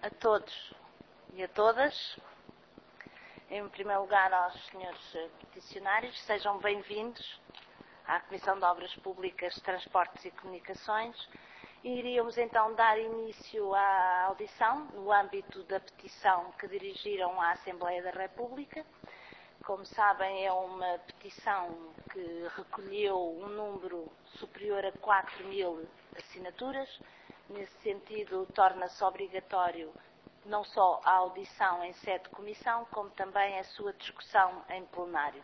a todos e a todas. Em primeiro lugar, aos senhores peticionários, sejam bem-vindos à Comissão de Obras Públicas, Transportes e Comunicações. E iríamos então dar início à audição no âmbito da petição que dirigiram à Assembleia da República. Como sabem, é uma petição que recolheu um número superior a 4.000 assinaturas. Nesse sentido, torna-se obrigatório não só a audição em sede de comissão, como também a sua discussão em plenário.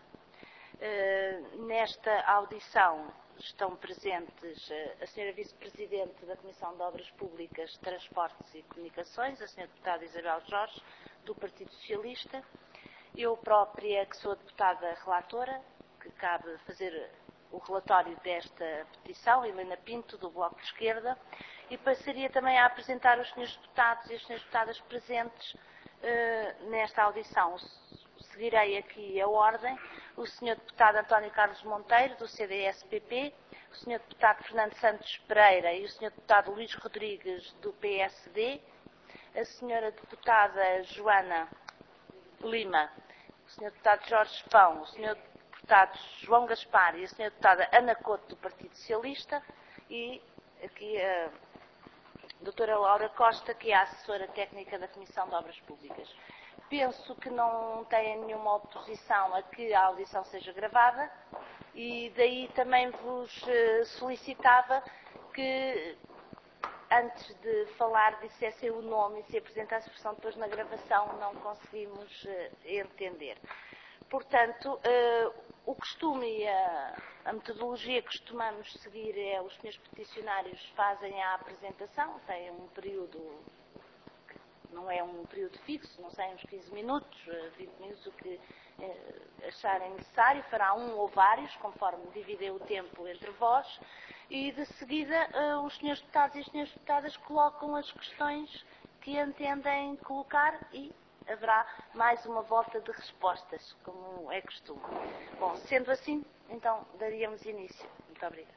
Nesta audição estão presentes a Sra. Vice-Presidente da Comissão de Obras Públicas, Transportes e Comunicações, a Sra. Deputada Isabel Jorge, do Partido Socialista, eu própria, que sou a deputada relatora, que cabe fazer o relatório desta petição, Helena Pinto, do Bloco de Esquerda, e passaria também a apresentar os senhores deputados e as senhoras deputadas presentes nesta audição. Seguirei aqui a ordem: o senhor deputado António Carlos Monteiro, do CDS-PP, o senhor deputado Fernando Santos Pereira e o senhor deputado Luís Rodrigues, do PSD, a senhora deputada Joana Lima, o senhor deputado Jorge Pão, o senhor deputado João Gaspar e a senhora deputada Ana Couto, do Partido Socialista, e aqui a doutora Laura Costa, que é a assessora técnica da Comissão de Obras Públicas. Penso que não têm nenhuma oposição a que a audição seja gravada e daí também vos solicitava que, antes de falar, dissessem o nome e se apresentassem, porque senão depois na gravação não conseguimos entender. Portanto, o costume e a metodologia que costumamos seguir é: os senhores peticionários fazem a apresentação, têm um período, não é um período fixo, não sei, uns 15 minutos, 20 minutos, o que acharem necessário, fará um ou vários, conforme dividem o tempo entre vós, e de seguida os senhores deputados e as senhoras deputadas colocam as questões que entendem colocar e haverá mais uma volta de respostas, como é costume. Bom, sendo assim, então daríamos início. Muito obrigada.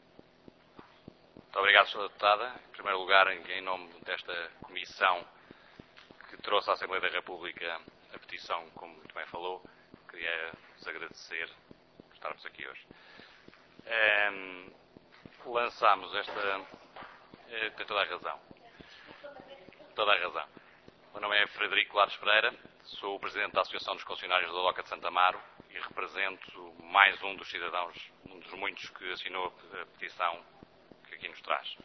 Muito obrigado, Sra. Deputada. Em primeiro lugar, em nome desta comissão que trouxe à Assembleia da República a petição, como muito bem falou, queria-vos agradecer por estarmos aqui hoje. Lançámos esta... tem toda a razão. Toda a razão. O meu nome é Frederico Lares Pereira, sou o Presidente da Associação dos Concessionários da Doca de Santa Amaro e represento mais um dos cidadãos, um dos muitos que assinou a petição que aqui nos traz.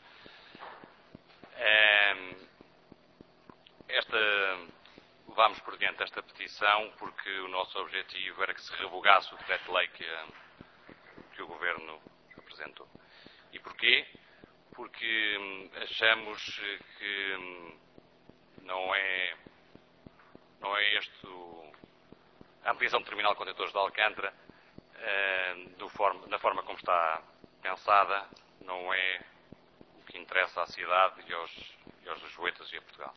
Levámos por diante esta petição porque o nosso objetivo era que se revogasse o decreto-lei que o Governo apresentou. E porquê? Porque achamos que não é a ampliação do terminal de contentores de Alcântara, da forma como está pensada, não é o que interessa à cidade e aos lisboetas e a Portugal.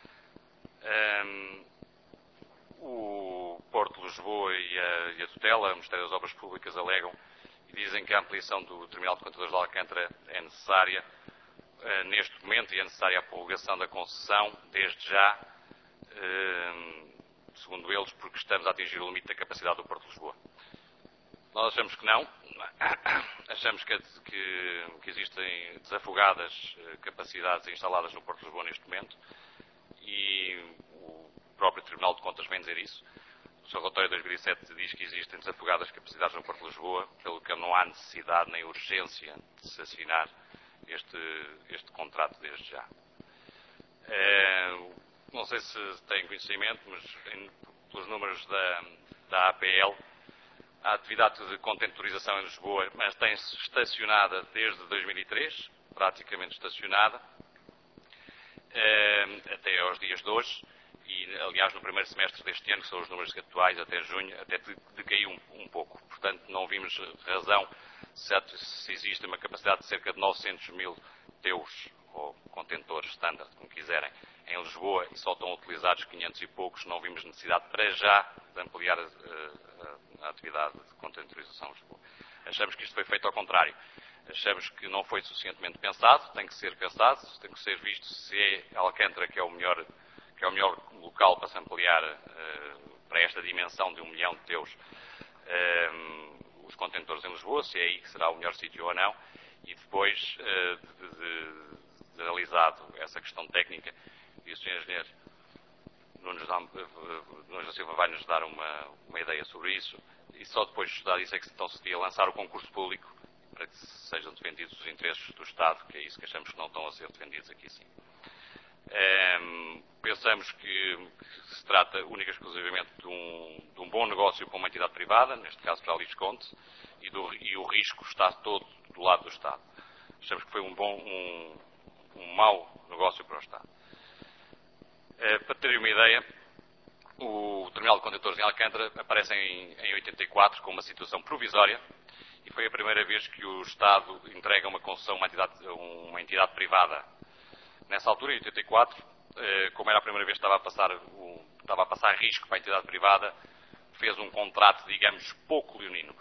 O Porto de Lisboa e a tutela, o Ministério das Obras Públicas, alegam e dizem que a ampliação do terminal de contentores de Alcântara é necessária neste momento, e é necessária a prorrogação da concessão desde já, segundo eles, porque estamos a atingir o limite da capacidade do Porto de Lisboa. Nós achamos que não. Achamos que existem desafogadas capacidades instaladas no Porto de Lisboa neste momento, e o próprio Tribunal de Contas vem dizer isso. O seu relatório de 2007 diz que existem desafogadas capacidades no Porto de Lisboa, pelo que não há necessidade nem urgência de se assinar este contrato desde já. Não sei se têm conhecimento, mas pelos números da APL, a atividade de contentorização em Lisboa mantém-se estacionada desde 2003, praticamente estacionada, até aos dias de hoje, e aliás no primeiro semestre deste ano, que são os números atuais, até junho, até decaiu um pouco. Portanto, não vimos razão se existe uma capacidade de cerca de 900.000 TEUs, ou contentores standard, como quiserem, em Lisboa, e só estão utilizados 500 e poucos. Não vimos necessidade para já de ampliar a atividade de contentorização em Lisboa. Achamos que isto foi feito ao contrário. Achamos que não foi suficientemente pensado, tem que ser pensado, tem que ser visto se é Alcântara que é o melhor que é o melhor local para se ampliar para esta dimensão de 1 milhão de teus os contentores em Lisboa, se é aí que será o melhor sítio ou não, e depois de analisado essa questão técnica, e o Sr. Engenheiro Nunes da Silva vai nos dar uma ideia sobre isso, e só depois de estudar isso é que então se devia lançar o concurso público para que sejam defendidos os interesses do Estado, que é isso que achamos que não estão a ser defendidos aqui sim. Pensamos que se trata única e exclusivamente de um bom negócio para uma entidade privada, neste caso para a Lisconte, e o risco está todo do lado do Estado. Achamos que foi um mau negócio para o Estado. Para terem uma ideia, o terminal de contentores em Alcântara aparece em 84 com uma situação provisória e foi a primeira vez que o Estado entrega uma concessão a uma entidade privada. Nessa altura, em 84, como era a primeira vez que estava a passar risco para a entidade privada, fez um contrato, digamos, pouco leonino.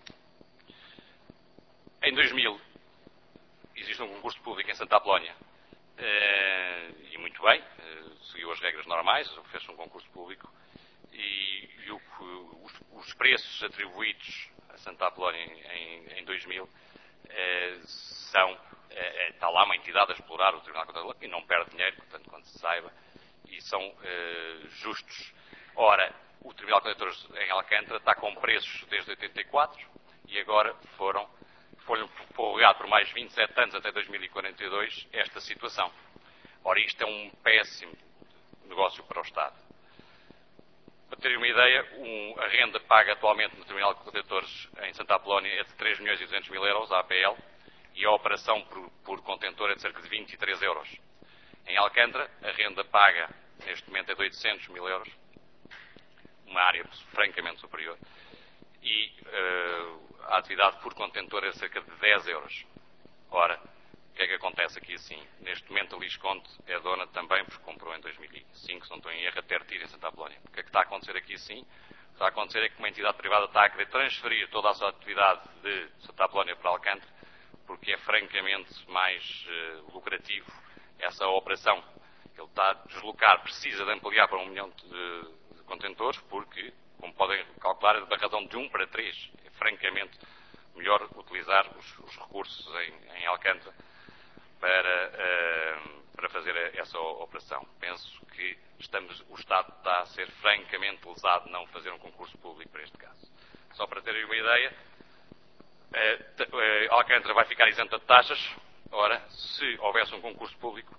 Em 2000, existe um concurso público em Santa Apolónia, e muito bem, seguiu as regras normais, fez um concurso público, e os preços atribuídos a Santa Apolónia em 2000 está lá uma entidade a explorar o Tribunal de Contas e não perde dinheiro, portanto, quando se saiba, e são justos. Ora, o Tribunal de Contentores em Alcântara está com preços desde 84 e agora foi-lhe prorrogado por mais 27 anos até 2042 esta situação. Ora, isto é um péssimo negócio para o Estado. Para terem uma ideia, a renda paga atualmente no Terminal de Contentores em Santa Apolónia é de 3.200.000 euros, a APL, e a operação por contentor é de cerca de 23 euros. Em Alcântara, a renda paga neste momento é de 800.000 euros, uma área francamente superior, e a atividade por contentor é de cerca de 10 euros. Ora, o que é que acontece aqui assim? Neste momento a Lisconte é dona também, porque comprou em 2005, se não estou em erro, até retiro em Santa Apolónia. O que é que está a acontecer aqui assim? O que está a acontecer é que uma entidade privada está a querer transferir toda a sua atividade de Santa Apolónia para Alcântara, porque é francamente mais lucrativo essa operação. Ele está a deslocar, precisa de ampliar para 1 milhão de contentores, porque, como podem calcular, é da razão de 1 para 3. É francamente melhor utilizar os recursos em Alcântara para fazer essa operação. Penso que o Estado está a ser francamente lesado não fazer um concurso público para este caso. Só para terem uma ideia, Alcântara vai ficar isenta de taxas. Ora, se houvesse um concurso público,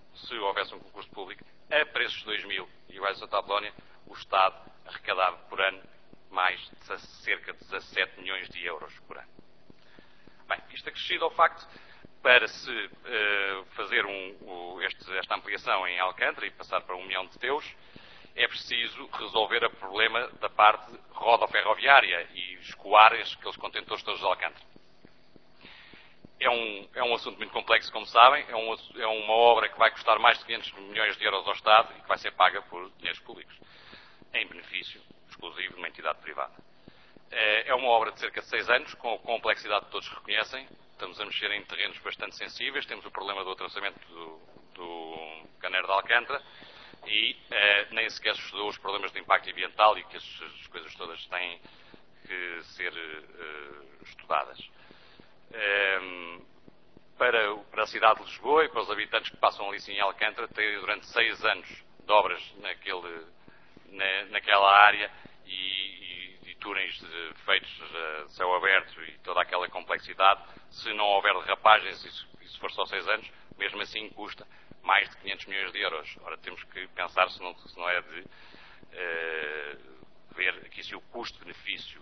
a preços de 2000 iguais a Santa Apolónia, o Estado arrecadava por ano mais de cerca de 17 milhões de euros por ano. Bem, isto acrescido ao facto, para se fazer esta ampliação em Alcântara e passar para 1 milhão de teus, é preciso resolver o problema da parte rodoferroviária e escoar aqueles contentores todos de Alcântara. É um assunto muito complexo, como sabem, é uma obra que vai custar mais de 500 milhões de euros ao Estado e que vai ser paga por dinheiros públicos, em benefício exclusivo de uma entidade privada. É uma obra de cerca de 6 anos, com a complexidade que todos reconhecem. Estamos a mexer em terrenos bastante sensíveis, temos o problema do atravessamento do Caneiro de Alcântara e nem sequer estudou os problemas de impacto ambiental e que as coisas todas têm que ser estudadas. Para a cidade de Lisboa e para os habitantes que passam ali em Alcântara, tem durante 6 anos de obras naquela área e túneis feitos a céu aberto e toda aquela complexidade, se não houver derrapagens e se for só 6 anos, mesmo assim custa mais de 500 milhões de euros. Ora, temos que pensar se não é de ver aqui se o custo-benefício.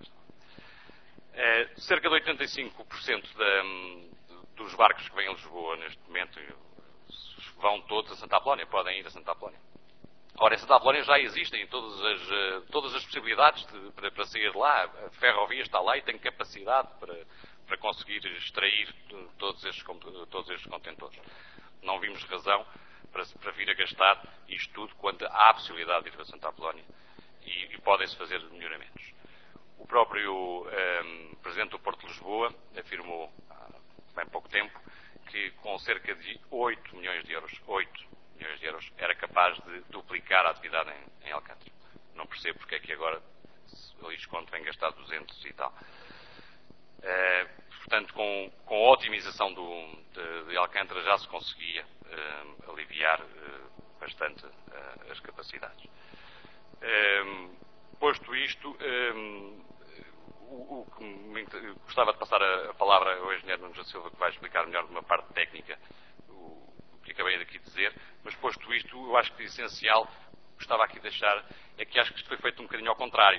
Cerca de 85% dos barcos que vêm a Lisboa neste momento vão todos a Santa Apolónia, podem ir a Santa Apolónia. Ora, em Santa Apolónia já existem todas as possibilidades para sair de lá. A ferrovia está lá e tem capacidade para conseguir extrair todos estes contentores. Não vimos razão para vir a gastar isto tudo quando há a possibilidade de ir a Santa Apolónia e podem-se fazer melhoramentos. O próprio Presidente do Porto de Lisboa afirmou há bem pouco tempo que com cerca de 8 milhões de euros era capaz capaz de duplicar a atividade em Alcântara. Não percebo porque é que agora o desconto vem gastar 200 e tal. Portanto, com a otimização de Alcântara já se conseguia aliviar bastante as capacidades. Posto isto, gostava de passar a palavra ao engenheiro Nunes da Silva, que vai explicar melhor de uma parte técnica o que acabei aqui de dizer, mas posto isto, eu acho que o essencial, gostava aqui de deixar, é que acho que isto foi feito um bocadinho ao contrário.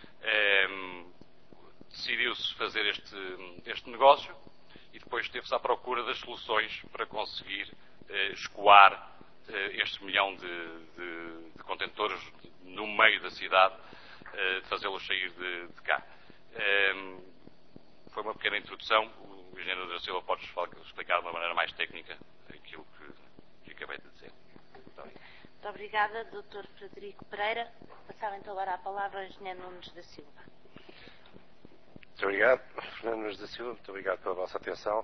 Decidiu-se fazer este negócio e depois esteve-se à procura das soluções para conseguir escoar este milhão de contentores no meio da cidade, fazê-los sair de cá. Foi uma pequena introdução. O engenheiro da Silva pode explicar de uma maneira mais técnica aquilo que acabei de dizer. Muito obrigada, Dr. Frederico Pereira. Passava então agora a palavra ao engenheiro Nunes da Silva. Muito obrigado, Fernando Nunes da Silva. Muito obrigado pela vossa atenção.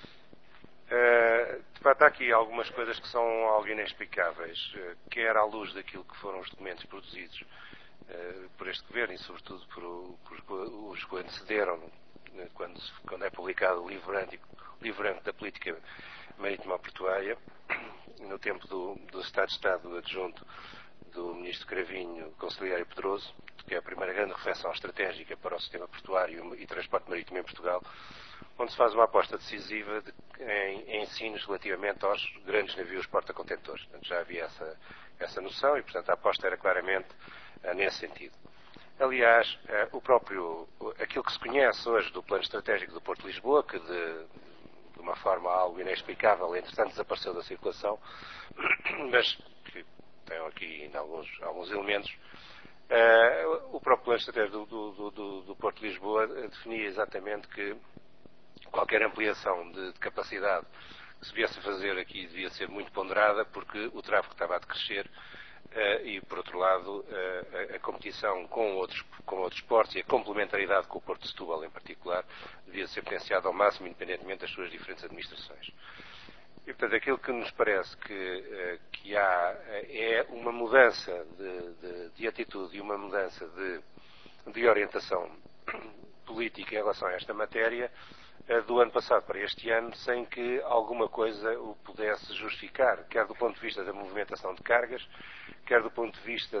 De facto, há aqui algumas coisas que são algo inexplicáveis, quer à luz daquilo que foram os documentos produzidos por este Governo e, sobretudo, por os que o antecederam, quando é publicado o livro branco da política marítima portuária, no tempo do Estado de Estado adjunto do Ministro Cravinho, Conselheiro Pedroso, que é a primeira grande reflexão estratégica para o sistema portuário e transporte marítimo em Portugal, onde se faz uma aposta decisiva em ensinos relativamente aos grandes navios porta-contentores. Portanto, já havia essa noção e, portanto, a aposta era claramente nesse sentido. Aliás, aquilo que se conhece hoje do plano estratégico do Porto de Lisboa, que de uma forma algo inexplicável, entretanto desapareceu da circulação, mas que tem aqui ainda alguns elementos. O próprio plano estratégico do Porto de Lisboa definia exatamente que qualquer ampliação de capacidade que se viesse a fazer aqui devia ser muito ponderada, porque o tráfego estava a decrescer e, por outro lado, a competição com outros portos e a complementaridade com o Porto de Setúbal, em particular, devia ser potenciada ao máximo, independentemente das suas diferentes administrações. E, portanto, aquilo que nos parece que há é uma mudança de atitude e uma mudança de orientação política em relação a esta matéria do ano passado para este ano, sem que alguma coisa o pudesse justificar, quer do ponto de vista da movimentação de cargas, quer do ponto de vista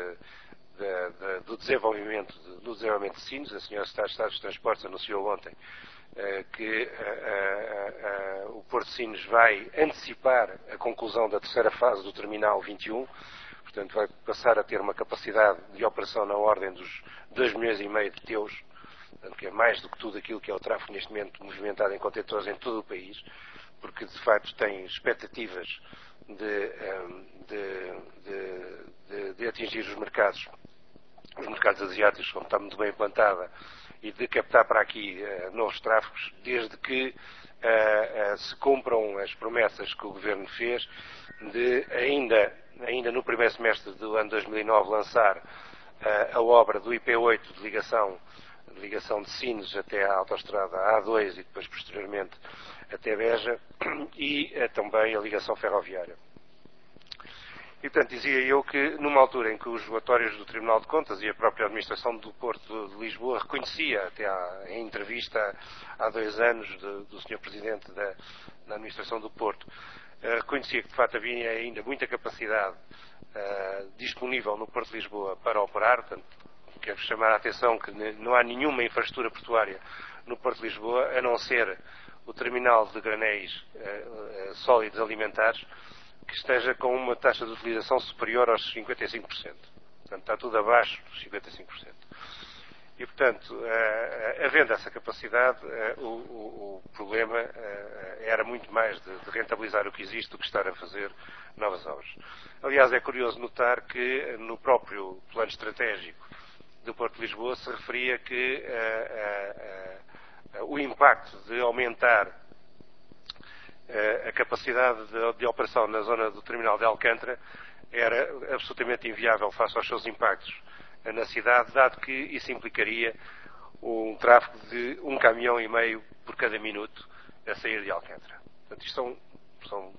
do desenvolvimento de Sines. A senhora Secretária de Estado dos Transportes anunciou ontem que o Porto de Sines vai antecipar a conclusão da terceira fase do Terminal 21, portanto vai passar a ter uma capacidade de operação na ordem dos 2,5 milhões de teus, portanto, que é mais do que tudo aquilo que é o tráfego neste momento movimentado em contentores em todo o país, porque de facto tem expectativas de atingir os mercados asiáticos, como está muito bem implantada, e de captar para aqui novos tráfegos, desde que se cumpram as promessas que o Governo fez de ainda no primeiro semestre do ano 2009 lançar a obra do IP8 de ligação de Sines até à autoestrada A2 e depois posteriormente até Beja, e também a ligação ferroviária. E, portanto, dizia eu que, numa altura em que os relatórios do Tribunal de Contas e a própria administração do Porto de Lisboa reconhecia, até em entrevista há 2 anos do Sr. Presidente da administração do Porto, reconhecia que, de facto, havia ainda muita capacidade disponível no Porto de Lisboa para operar. Portanto, quero chamar a atenção que não há nenhuma infraestrutura portuária no Porto de Lisboa, a não ser o terminal de granéis sólidos alimentares, que esteja com uma taxa de utilização superior aos 55%. Portanto, está tudo abaixo dos 55%. E, portanto, havendo essa capacidade, o problema era muito mais de rentabilizar o que existe do que estar a fazer novas obras. Aliás, é curioso notar que no próprio plano estratégico do Porto de Lisboa se referia que o impacto de aumentar a capacidade de operação na zona do terminal de Alcântara era absolutamente inviável face aos seus impactos na cidade, dado que isso implicaria um tráfego de 1,5 caminhão por cada minuto a sair de Alcântara. Portanto, isto são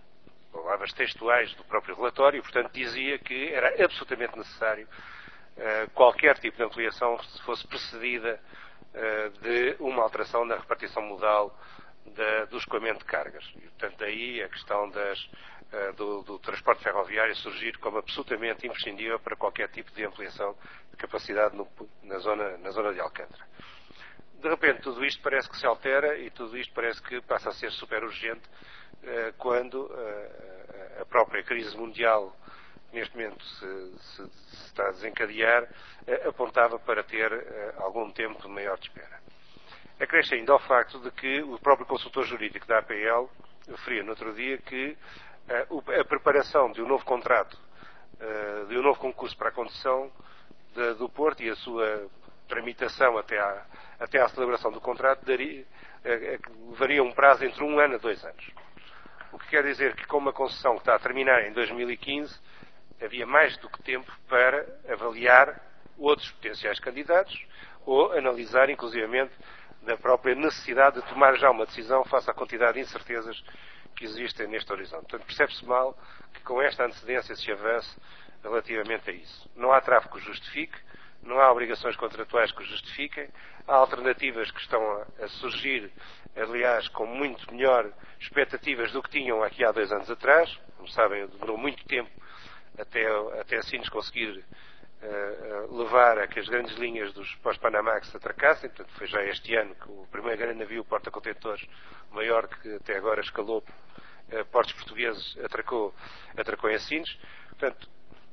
palavras textuais do próprio relatório, e, portanto, dizia que era absolutamente necessário qualquer tipo de ampliação se fosse precedida de uma alteração na repartição modal do escoamento de cargas. E, portanto, daí a questão do transporte ferroviário surgir como absolutamente imprescindível para qualquer tipo de ampliação de capacidade na zona de Alcântara. De repente, tudo isto parece que se altera e tudo isto parece que passa a ser super urgente quando a própria crise mundial, neste momento se está a desencadear, apontava para ter algum tempo maior de espera. Acresce ainda ao facto de que o próprio consultor jurídico da APL referia no outro dia que a preparação de um novo contrato, de um novo concurso para a concessão do Porto e a sua tramitação até à celebração do contrato levaria um prazo entre 1 ano a 2 anos. O que quer dizer que, com uma concessão que está a terminar em 2015, havia mais do que tempo para avaliar outros potenciais candidatos ou analisar, inclusivamente, da própria necessidade de tomar já uma decisão face à quantidade de incertezas que existem neste horizonte. Portanto, percebe-se mal que com esta antecedência se avance relativamente a isso. Não há tráfego que justifique, não há obrigações contratuais que o justifiquem, há alternativas que estão a surgir, aliás, com muito melhor expectativas do que tinham aqui há 2 anos atrás. Como sabem, demorou muito tempo até assim nos conseguir levar a que as grandes linhas dos pós-Panamax atracassem. Portanto, foi já este ano que o primeiro grande navio porta-contentores maior que até agora escalou portos portugueses atracou em Sines. Portanto,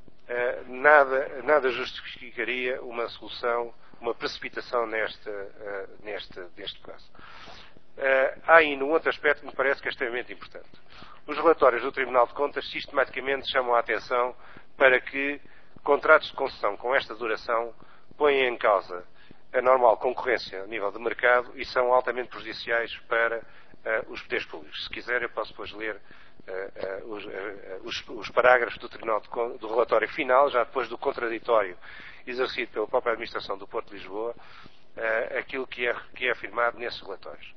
nada justificaria uma solução, uma precipitação neste caso. Há ainda um outro aspecto que me parece que é extremamente importante. Os relatórios do Tribunal de Contas sistematicamente chamam a atenção para que contratos de concessão com esta duração põem em causa a normal concorrência a nível de mercado e são altamente prejudiciais para os poderes públicos. Se quiser, eu posso depois ler os parágrafos do relatório final, já depois do contraditório exercido pela própria Administração do Porto de Lisboa, aquilo que é afirmado nesses relatórios.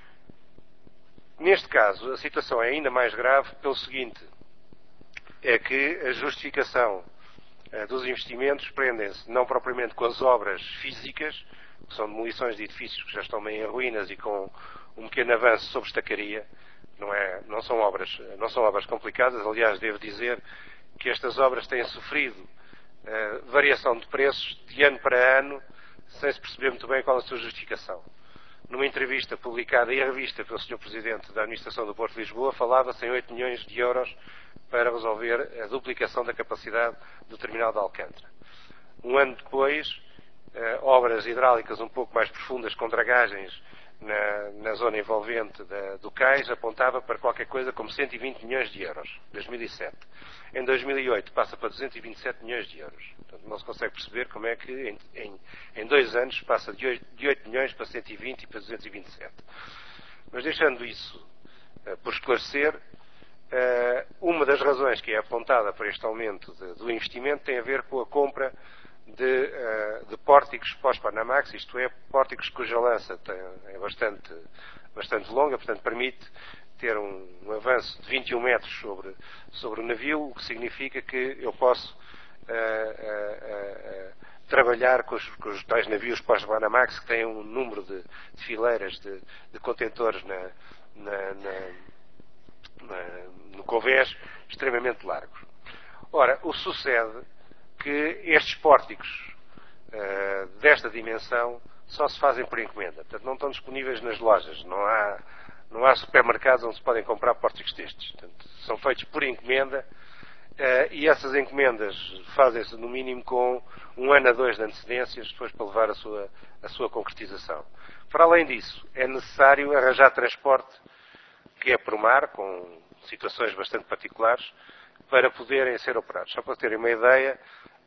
Neste caso, a situação é ainda mais grave pelo seguinte, é que a justificação dos investimentos prendem-se não propriamente com as obras físicas, que são demolições de edifícios que já estão meio em ruínas e com um pequeno avanço sobre estacaria. Não são obras complicadas. Aliás, devo dizer que estas obras têm sofrido variação de preços de ano para ano, sem se perceber muito bem qual a sua justificação. Numa entrevista publicada e revista pelo Sr. Presidente da Administração do Porto de Lisboa, falava-se em 8 milhões de euros para resolver a duplicação da capacidade do terminal de Alcântara. Um ano depois, obras hidráulicas um pouco mais profundas com dragagens na zona envolvente do cais apontava para qualquer coisa como 120 milhões de euros, 2007. Em 2008 passa para 227 milhões de euros. Portanto, não se consegue perceber como é que em 2 anos passa de 8 milhões para 120 e para 227. Mas deixando isso por esclarecer, uma das razões que é apontada para este aumento do investimento tem a ver com a compra de pórticos pós-Panamax, isto é, pórticos cuja lança é bastante longa, portanto permite ter um avanço de 21 metros sobre o navio, o que significa que eu posso trabalhar com os tais navios pós-Panamax que têm um número de fileiras de contentores no convés extremamente largos. Ora, o sucede que estes pórticos desta dimensão só se fazem por encomenda. Portanto, não estão disponíveis nas lojas. Não há supermercados onde se podem comprar pórticos destes. Portanto, são feitos por encomenda e essas encomendas fazem-se no mínimo com 1 ano a 2 de antecedências depois para levar a sua concretização. Para além disso, é necessário arranjar transporte que é por mar, com situações bastante particulares, para poderem ser operados. Só para terem uma ideia,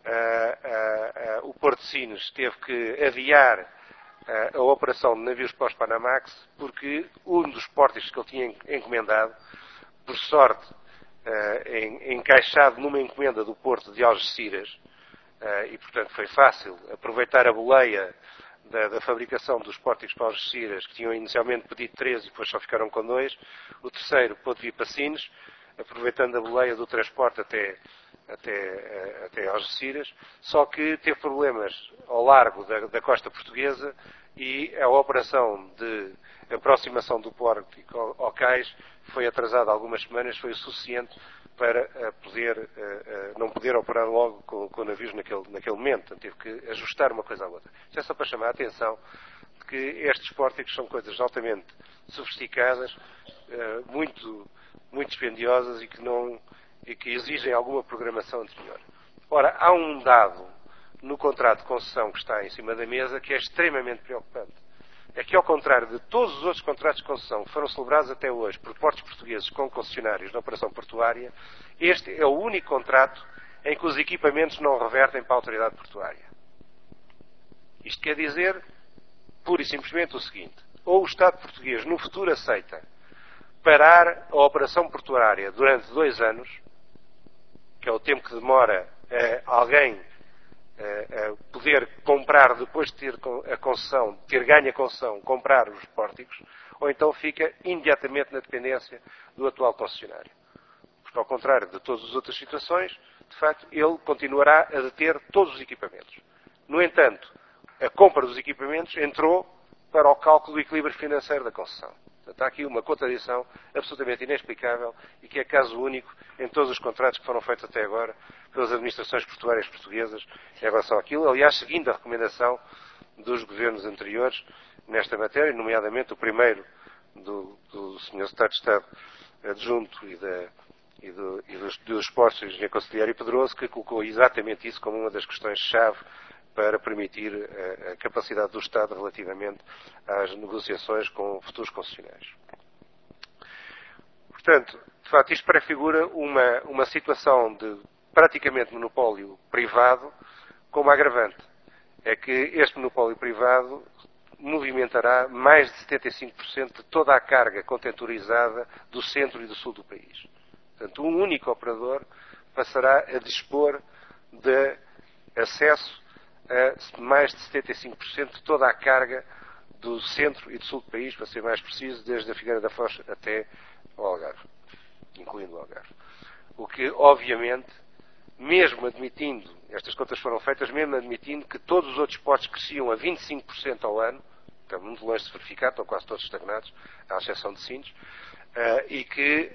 o Porto de Sines teve que adiar a operação de navios pós-Panamax porque um dos pórticos que ele tinha encomendado, por sorte, encaixado numa encomenda do Porto de Algeciras, e portanto foi fácil aproveitar a boleia da fabricação dos pórticos para Algeciras, que tinham inicialmente pedido 13 e depois só ficaram com 2, o terceiro pôde vir para Sines, aproveitando a boleia do transporte até Algeciras, só que teve problemas ao largo da costa portuguesa e a operação de aproximação do pórtico ao cais foi atrasada algumas semanas, foi o suficiente para não poder operar logo com navios naquele momento. Portanto, teve que ajustar uma coisa à outra. Isto é só para chamar a atenção de que estes pórticos são coisas altamente sofisticadas, muito dispendiosas e que exigem alguma programação anterior. Ora, há um dado no contrato de concessão que está em cima da mesa que é extremamente preocupante. É que, ao contrário de todos os outros contratos de concessão que foram celebrados até hoje por portos portugueses com concessionários na operação portuária, este é o único contrato em que os equipamentos não revertem para a autoridade portuária. Isto quer dizer, pura e simplesmente, o seguinte: ou o Estado português no futuro aceita parar a operação portuária durante 2 anos, que é o tempo que demora alguém poder comprar, depois de ter a concessão, ter ganho a concessão, comprar os pórticos, ou então fica imediatamente na dependência do atual concessionário. Porque, ao contrário de todas as outras situações, de facto, ele continuará a deter todos os equipamentos. No entanto, a compra dos equipamentos entrou para o cálculo do equilíbrio financeiro da concessão. Portanto, há aqui uma contradição absolutamente inexplicável e que é caso único em todos os contratos que foram feitos até agora pelas administrações portuárias portuguesas em relação àquilo. Aliás, seguindo a recomendação dos governos anteriores nesta matéria, nomeadamente o primeiro do Sr. Secretário de Estado Adjunto dos Portos, o Engenheiro Conselheiro Pedroso, que colocou exatamente isso como uma das questões-chave para permitir a capacidade do Estado relativamente às negociações com futuros concessionários. Portanto, de facto, isto prefigura uma situação de praticamente monopólio privado com uma agravante. É que este monopólio privado movimentará mais de 75% de toda a carga contentorizada do centro e do sul do país. Portanto, um único operador passará a dispor de acesso a mais de 75% de toda a carga do centro e do sul do país, para ser mais preciso, desde a Figueira da Foz até ao Algarve, incluindo o Algarve. O que, obviamente, mesmo admitindo, estas contas foram feitas, mesmo admitindo que todos os outros portos cresciam a 25% ao ano, estão muito longe de se verificar, estão quase todos estagnados, à exceção de Sines, e que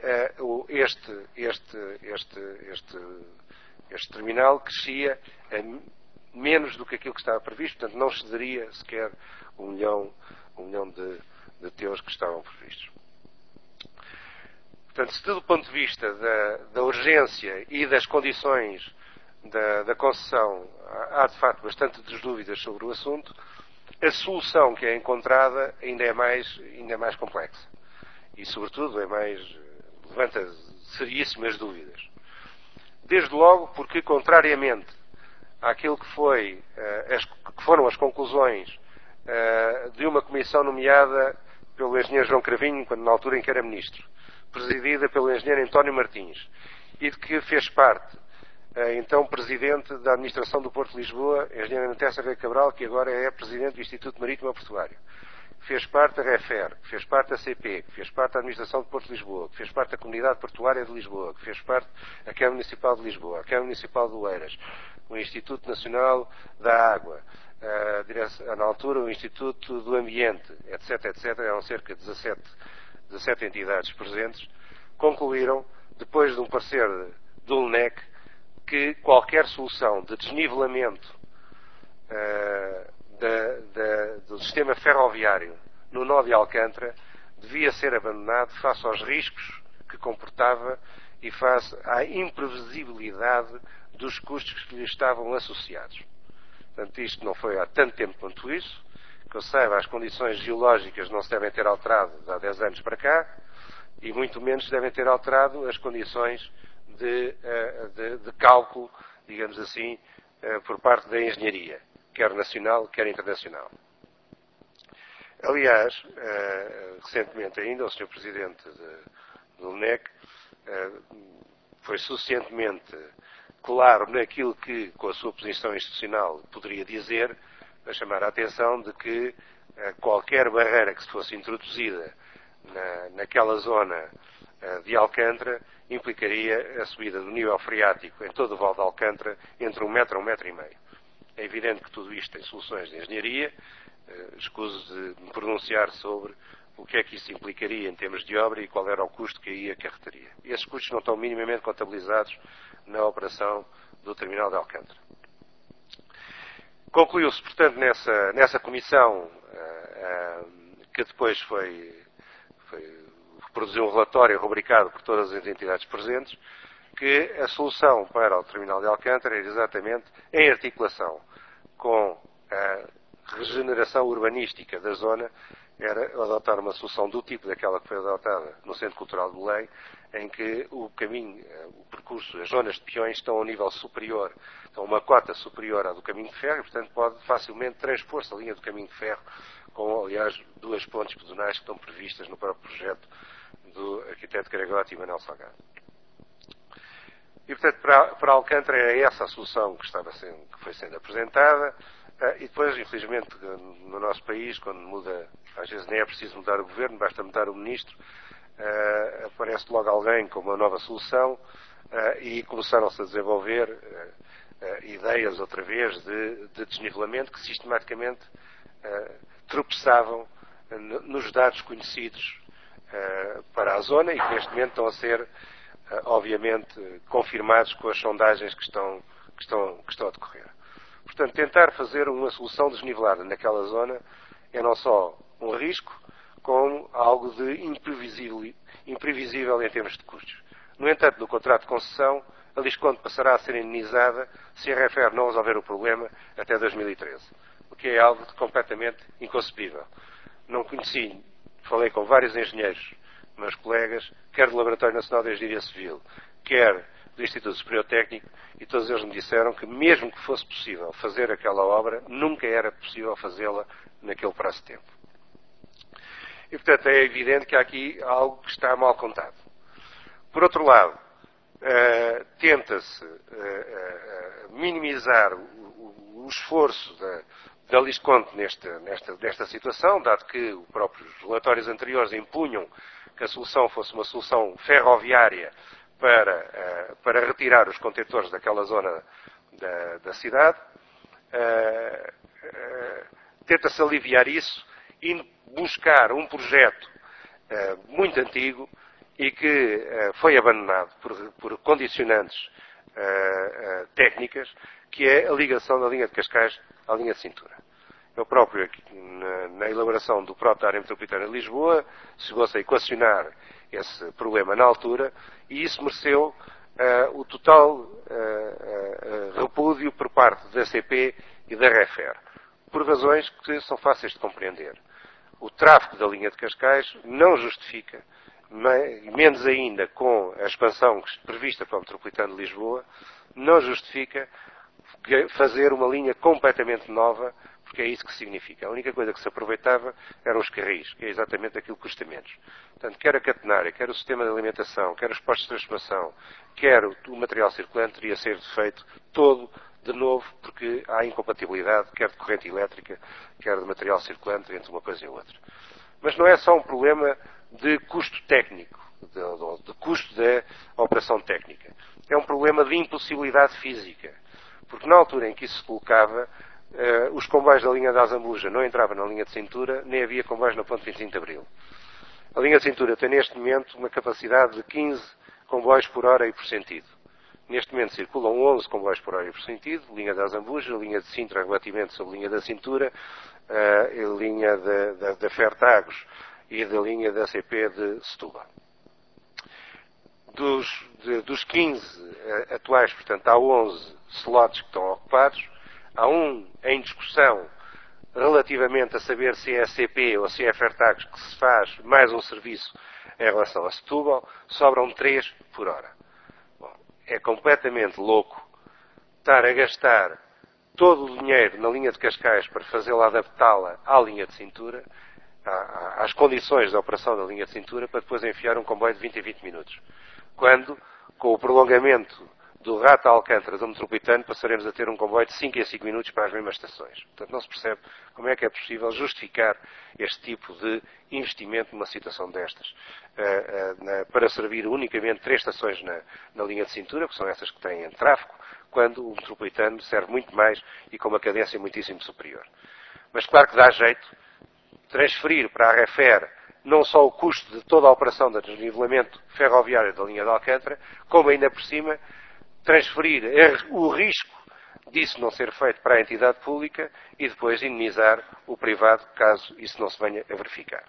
este terminal crescia a menos do que aquilo que estava previsto, portanto não excederia sequer 1 milhão de teus que estavam previstos. Portanto, se do ponto de vista da urgência e das condições da concessão há de facto bastante dúvidas sobre o assunto, a solução que é encontrada ainda é mais complexa. E, sobretudo, levanta seríssimas dúvidas. Desde logo porque, contrariamente àquilo que foram as conclusões de uma comissão nomeada pelo engenheiro João Cravinho, na altura em que era ministro, presidida pelo engenheiro António Martins, e de que fez parte então presidente da administração do Porto de Lisboa, engenheiro Antécia Rei Cabral, que agora é presidente do Instituto Marítimo Portuário. Fez parte da REFER, que fez parte da CP, que fez parte da administração do Porto de Lisboa, que fez parte da Comunidade Portuária de Lisboa, que fez parte da Câmara Municipal de Lisboa, a Câmara Municipal de Oeiras, o Instituto Nacional da Água, na altura o Instituto do Ambiente, etc. Eram cerca de 17 entidades presentes, concluíram, depois de um parecer do LNEC, que qualquer solução de desnivelamento do sistema ferroviário no nó de Alcântara devia ser abandonado face aos riscos que comportava e face à imprevisibilidade dos custos que lhe estavam associados. Portanto, isto não foi há tanto tempo quanto isso. Que eu saiba, as condições geológicas não se devem ter alterado há 10 anos para cá e muito menos devem ter alterado as condições de cálculo, digamos assim, por parte da engenharia, quer nacional, quer internacional. Aliás, recentemente ainda, o Sr. Presidente do LNEC foi suficientemente claro naquilo que, com a sua posição institucional, poderia dizer, para chamar a atenção de que qualquer barreira que se fosse introduzida naquela zona de Alcântara implicaria a subida do nível freático em todo o Val de Alcântara entre 1 metro a 1,5 metros. É evidente que tudo isto tem soluções de engenharia. Escuso de me pronunciar sobre o que é que isso implicaria em termos de obra e qual era o custo que aí acarretaria. E esses custos não estão minimamente contabilizados na operação do terminal de Alcântara. Concluiu-se, portanto, nessa comissão, que depois produziu um relatório rubricado por todas as entidades presentes, que a solução para o terminal de Alcântara era exatamente em articulação com a regeneração urbanística da zona, era adotar uma solução do tipo daquela que foi adotada no Centro Cultural de Belém, em que o caminho, o percurso, as zonas de peões estão a um nível superior, estão a uma cota superior à do caminho de ferro, e, portanto, pode facilmente transpor-se a linha do caminho de ferro, com, aliás, 2 pontes pedonais que estão previstas no próprio projeto do arquiteto Garagotti e Manuel Salgado. E, portanto, para Alcântara era essa a solução que foi sendo apresentada, e depois, infelizmente, no nosso país, quando muda, às vezes nem é preciso mudar o governo, basta mudar o ministro, aparece logo alguém com uma nova solução, e começaram-se a desenvolver ideias, outra vez, de desnivelamento que sistematicamente tropeçavam nos dados conhecidos para a zona e que neste momento estão a ser, obviamente, confirmados com as sondagens que estão a decorrer. Portanto, tentar fazer uma solução desnivelada naquela zona é não só um risco, como algo de imprevisível em termos de custos. No entanto, no contrato de concessão, a Lisconde passará a ser indenizada se a REFER não resolver o problema até 2013, o que é algo completamente inconcebível. Não conheci, falei com vários engenheiros, meus colegas, quer do Laboratório Nacional de Engenharia Civil, quer do Instituto Superior Técnico, e todos eles me disseram que mesmo que fosse possível fazer aquela obra, nunca era possível fazê-la naquele prazo de tempo. E, portanto, é evidente que há aqui algo que está mal contado. Por outro lado, tenta-se minimizar o esforço da Lisconde nesta situação, dado que os próprios relatórios anteriores impunham que a solução fosse uma solução ferroviária para retirar os contentores daquela zona da cidade. Tenta-se aliviar isso e buscar um projeto muito antigo e que foi abandonado por condicionantes técnicas, que é a ligação da linha de Cascais à linha de cintura. Eu próprio, na elaboração do próprio área metropolitana de Lisboa, chegou-se a equacionar esse problema na altura, e isso mereceu o total repúdio por parte da CP e da REFER, por razões que são fáceis de compreender. O tráfego da linha de Cascais não justifica, menos ainda com a expansão prevista para o metropolitano de Lisboa, não justifica fazer uma linha completamente nova, porque é isso que significa. A única coisa que se aproveitava eram os carris, que é exatamente aquilo que custa menos. Portanto, quer a catenária, quer o sistema de alimentação, quer os postos de transformação, quer o material circulante, teria de ser feito todo de novo, porque há incompatibilidade, quer de corrente elétrica, quer de material circulante, entre uma coisa e outra. Mas não é só um problema de custo técnico, de custo da operação técnica. É um problema de impossibilidade física. Porque na altura em que isso se colocava, os comboios da linha da Azambuja não entravam na linha de cintura, nem havia comboios na ponte 25 de Abril. A linha de cintura tem neste momento uma capacidade de 15 comboios por hora e por sentido. Neste momento circulam 11 comboios por hora e por sentido, linha da Azambuja, linha de Sintra, relativamente sobre a linha da cintura, a linha da Fertagos e da linha da CP de Setúbal. Dos 15 atuais, portanto, há 11 slots que estão ocupados, há um em discussão relativamente a saber se é a CP ou se é a Fertagos que se faz mais um serviço em relação a Setúbal, sobram 3 por hora. Bom, é completamente louco estar a gastar todo o dinheiro na linha de Cascais para fazê-la adaptá-la à linha de cintura, às condições da operação da linha de cintura, para depois enfiar um comboio de 20 a 20 minutos. Quando, com o prolongamento do Rato a Alcântara, do Metropolitano, passaremos a ter um comboio de 5 em 5 minutos para as mesmas estações. Portanto, não se percebe como é que é possível justificar este tipo de investimento numa situação destas, para servir unicamente 3 estações na linha de cintura, que são essas que têm tráfego, quando o Metropolitano serve muito mais e com uma cadência muitíssimo superior. Mas claro que dá jeito transferir para a REFER não só o custo de toda a operação de desnivelamento ferroviário da linha de Alcântara, como ainda por cima transferir o risco disso não ser feito para a entidade pública e depois indenizar o privado caso isso não se venha a verificar.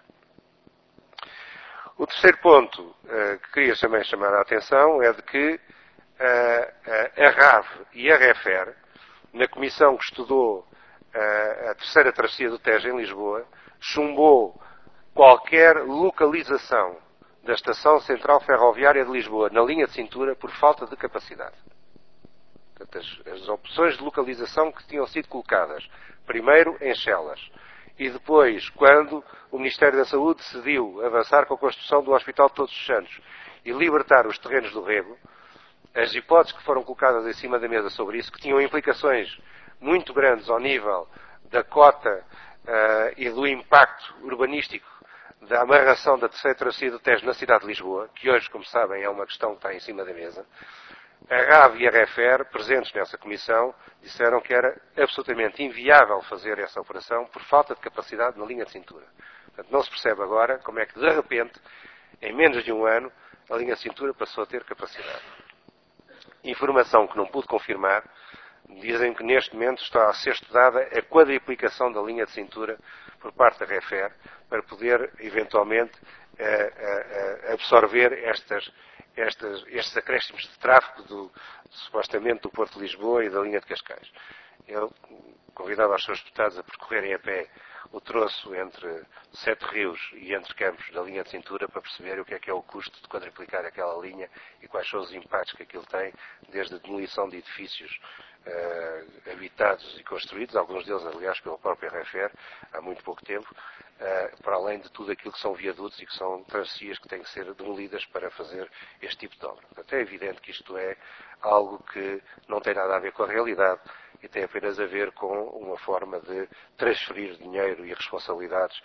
O terceiro ponto que queria também chamar a atenção é de que a RAV e a REFER, na comissão que estudou a terceira travessia do Tejo em Lisboa, chumbou qualquer localização da Estação Central Ferroviária de Lisboa na linha de cintura por falta de capacidade. Portanto, as opções de localização que tinham sido colocadas, primeiro em Chelas, e depois, quando o Ministério da Saúde decidiu avançar com a construção do Hospital de Todos os Santos e libertar os terrenos do Rego, as hipóteses que foram colocadas em cima da mesa sobre isso, que tinham implicações muito grandes ao nível da cota e do impacto urbanístico da amarração da terceira travessia do Tejo na cidade de Lisboa, que hoje, como sabem, é uma questão que está em cima da mesa, a RAV e a REFER, presentes nessa comissão, disseram que era absolutamente inviável fazer essa operação por falta de capacidade na linha de cintura. Portanto, não se percebe agora como é que, de repente, em menos de um ano, a linha de cintura passou a ter capacidade. Informação que não pude confirmar, dizem que neste momento está a ser estudada a quadriplicação da linha de cintura por parte da REFER para poder, eventualmente, absorver estes acréscimos de tráfego supostamente do Porto de Lisboa e da linha de Cascais. Eu convidava os seus deputados a percorrerem a pé o troço entre Sete Rios e entre Campos da linha de cintura para perceberem o que é o custo de quadriplicar aquela linha e quais são os impactos que aquilo tem, desde a demolição de edifícios habitados e construídos, alguns deles, aliás, pela própria REFER, há muito pouco tempo, para além de tudo aquilo que são viadutos e que são travessias que têm que ser demolidas para fazer este tipo de obra. Portanto, é evidente que isto é algo que não tem nada a ver com a realidade e tem apenas a ver com uma forma de transferir dinheiro e responsabilidades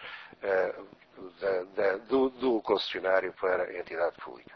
do concessionário para a entidade pública.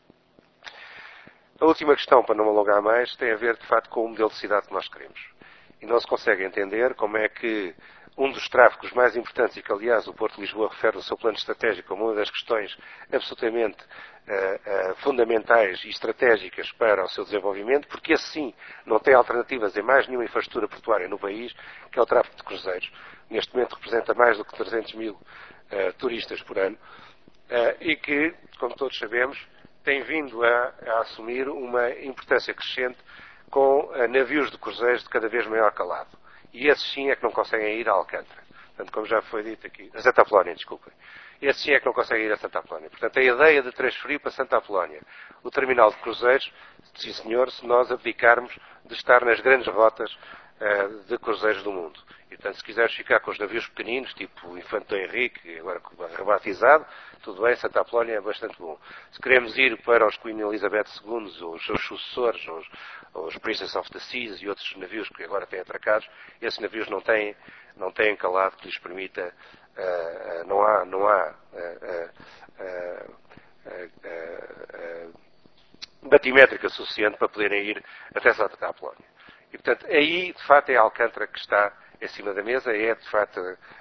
A última questão, para não me alongar mais, tem a ver, de facto, com o modelo de cidade que nós queremos. E não se consegue entender como é que um dos tráfegos mais importantes, e que, aliás, o Porto de Lisboa refere no seu plano estratégico como uma das questões absolutamente fundamentais e estratégicas para o seu desenvolvimento, porque esse sim não tem alternativas em mais nenhuma infraestrutura portuária no país, que é o tráfego de cruzeiros. Neste momento representa mais do que 300 mil turistas por ano, e que, como todos sabemos, tem vindo a assumir uma importância crescente com navios de cruzeiros de cada vez maior calado. E esses sim é que não conseguem ir a Alcântara. Portanto, como já foi dito aqui, a Santa Apolónia, desculpem. Esses sim é que não conseguem ir a Santa Apolónia. Portanto, a ideia de transferir para Santa Apolónia o terminal de cruzeiros, sim senhor, se nós abdicarmos de estar nas grandes rotas de cruzeiros do mundo. E, portanto, se quiseres ficar com os navios pequeninos, tipo o Infante Dom Henrique, agora rebatizado, tudo bem, Santa Apolónia é bastante bom. Se queremos ir para os Queen Elizabeth II, ou os seus sucessores, os Princess of the Seas e outros navios que agora têm atracados, esses navios não têm calado que lhes permita, não há batimétrica suficiente para poderem ir até Santa Apolónia. E, portanto, aí, de facto, é a Alcântara que está em cima da mesa, é, de facto,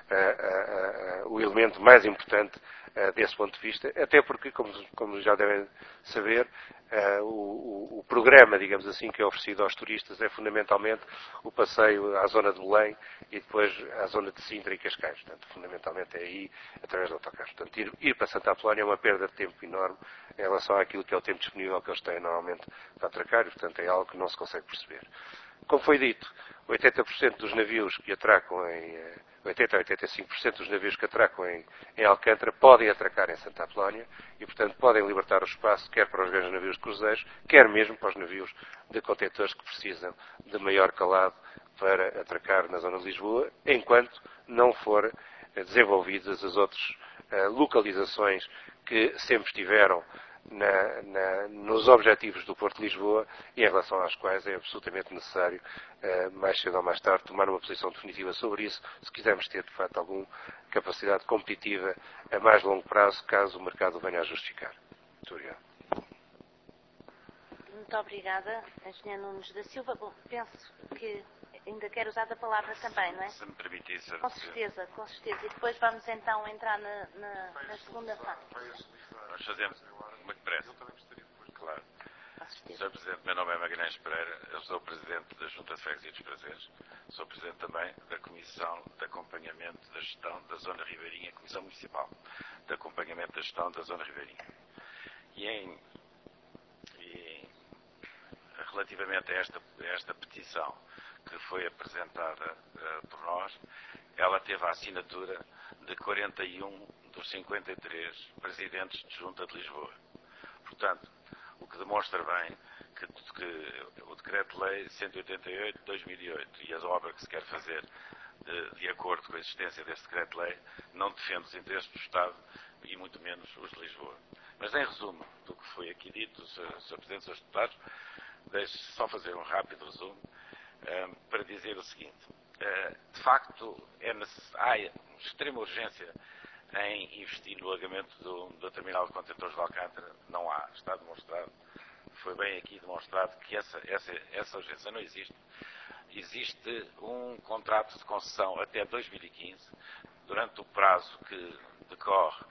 o elemento mais importante desse ponto de vista, até porque, como já devem saber, o programa, digamos assim, que é oferecido aos turistas é fundamentalmente o passeio à zona de Belém e depois à zona de Sintra e Cascais. Portanto, fundamentalmente é aí, através do autocarro. Portanto, ir para Santa Apolónia é uma perda de tempo enorme em relação àquilo que é o tempo disponível que eles têm normalmente para atracar e, portanto, é algo que não se consegue perceber. Como foi dito, 80% dos navios que atracam 80 a 85% dos navios que atracam em Alcântara podem atracar em Santa Apolónia e, portanto, podem libertar o espaço quer para os grandes navios de cruzeiros, quer mesmo para os navios de contentores que precisam de maior calado para atracar na zona de Lisboa, enquanto não for desenvolvidas as outras localizações que sempre estiveram nos objetivos do Porto de Lisboa e em relação às quais é absolutamente necessário, mais cedo ou mais tarde, tomar uma posição definitiva sobre isso, se quisermos ter, de facto, alguma capacidade competitiva a mais longo prazo, caso o mercado venha a justificar. Muito obrigado. Muito obrigada, Engenheiro Nunes da Silva. Bom, penso que ainda quer usar a palavra também, não é? Se me permitisse. Com certeza, com certeza. E depois vamos então entrar na segunda fase. Nós fazemos muito depressa. Claro. Com certeza. Sr. Presidente, meu nome é Magalhães Pereira, eu sou Presidente da Junta de Freguesia dos Prazeres, sou Presidente também da Comissão de Acompanhamento da Gestão da Zona Ribeirinha, Comissão Municipal de Acompanhamento da Gestão da Zona Ribeirinha. Relativamente a esta petição que foi apresentada por nós, ela teve a assinatura de 41 dos 53 presidentes de Junta de Lisboa. Portanto, o que demonstra bem que o Decreto-Lei 188 de 2008 e a obra que se quer fazer de acordo com a existência deste Decreto-Lei não defende os interesses do Estado e muito menos os de Lisboa. Mas em resumo do que foi aqui dito, Sr. Presidente, Srs. Deputados, deixe só fazer um rápido resumo para dizer o seguinte. De facto, há extrema urgência em investir no alargamento do terminal de contentores de Alcântara. Não há. Está demonstrado. Foi bem aqui demonstrado que essa urgência não existe. Existe um contrato de concessão até 2015, durante o prazo que decorre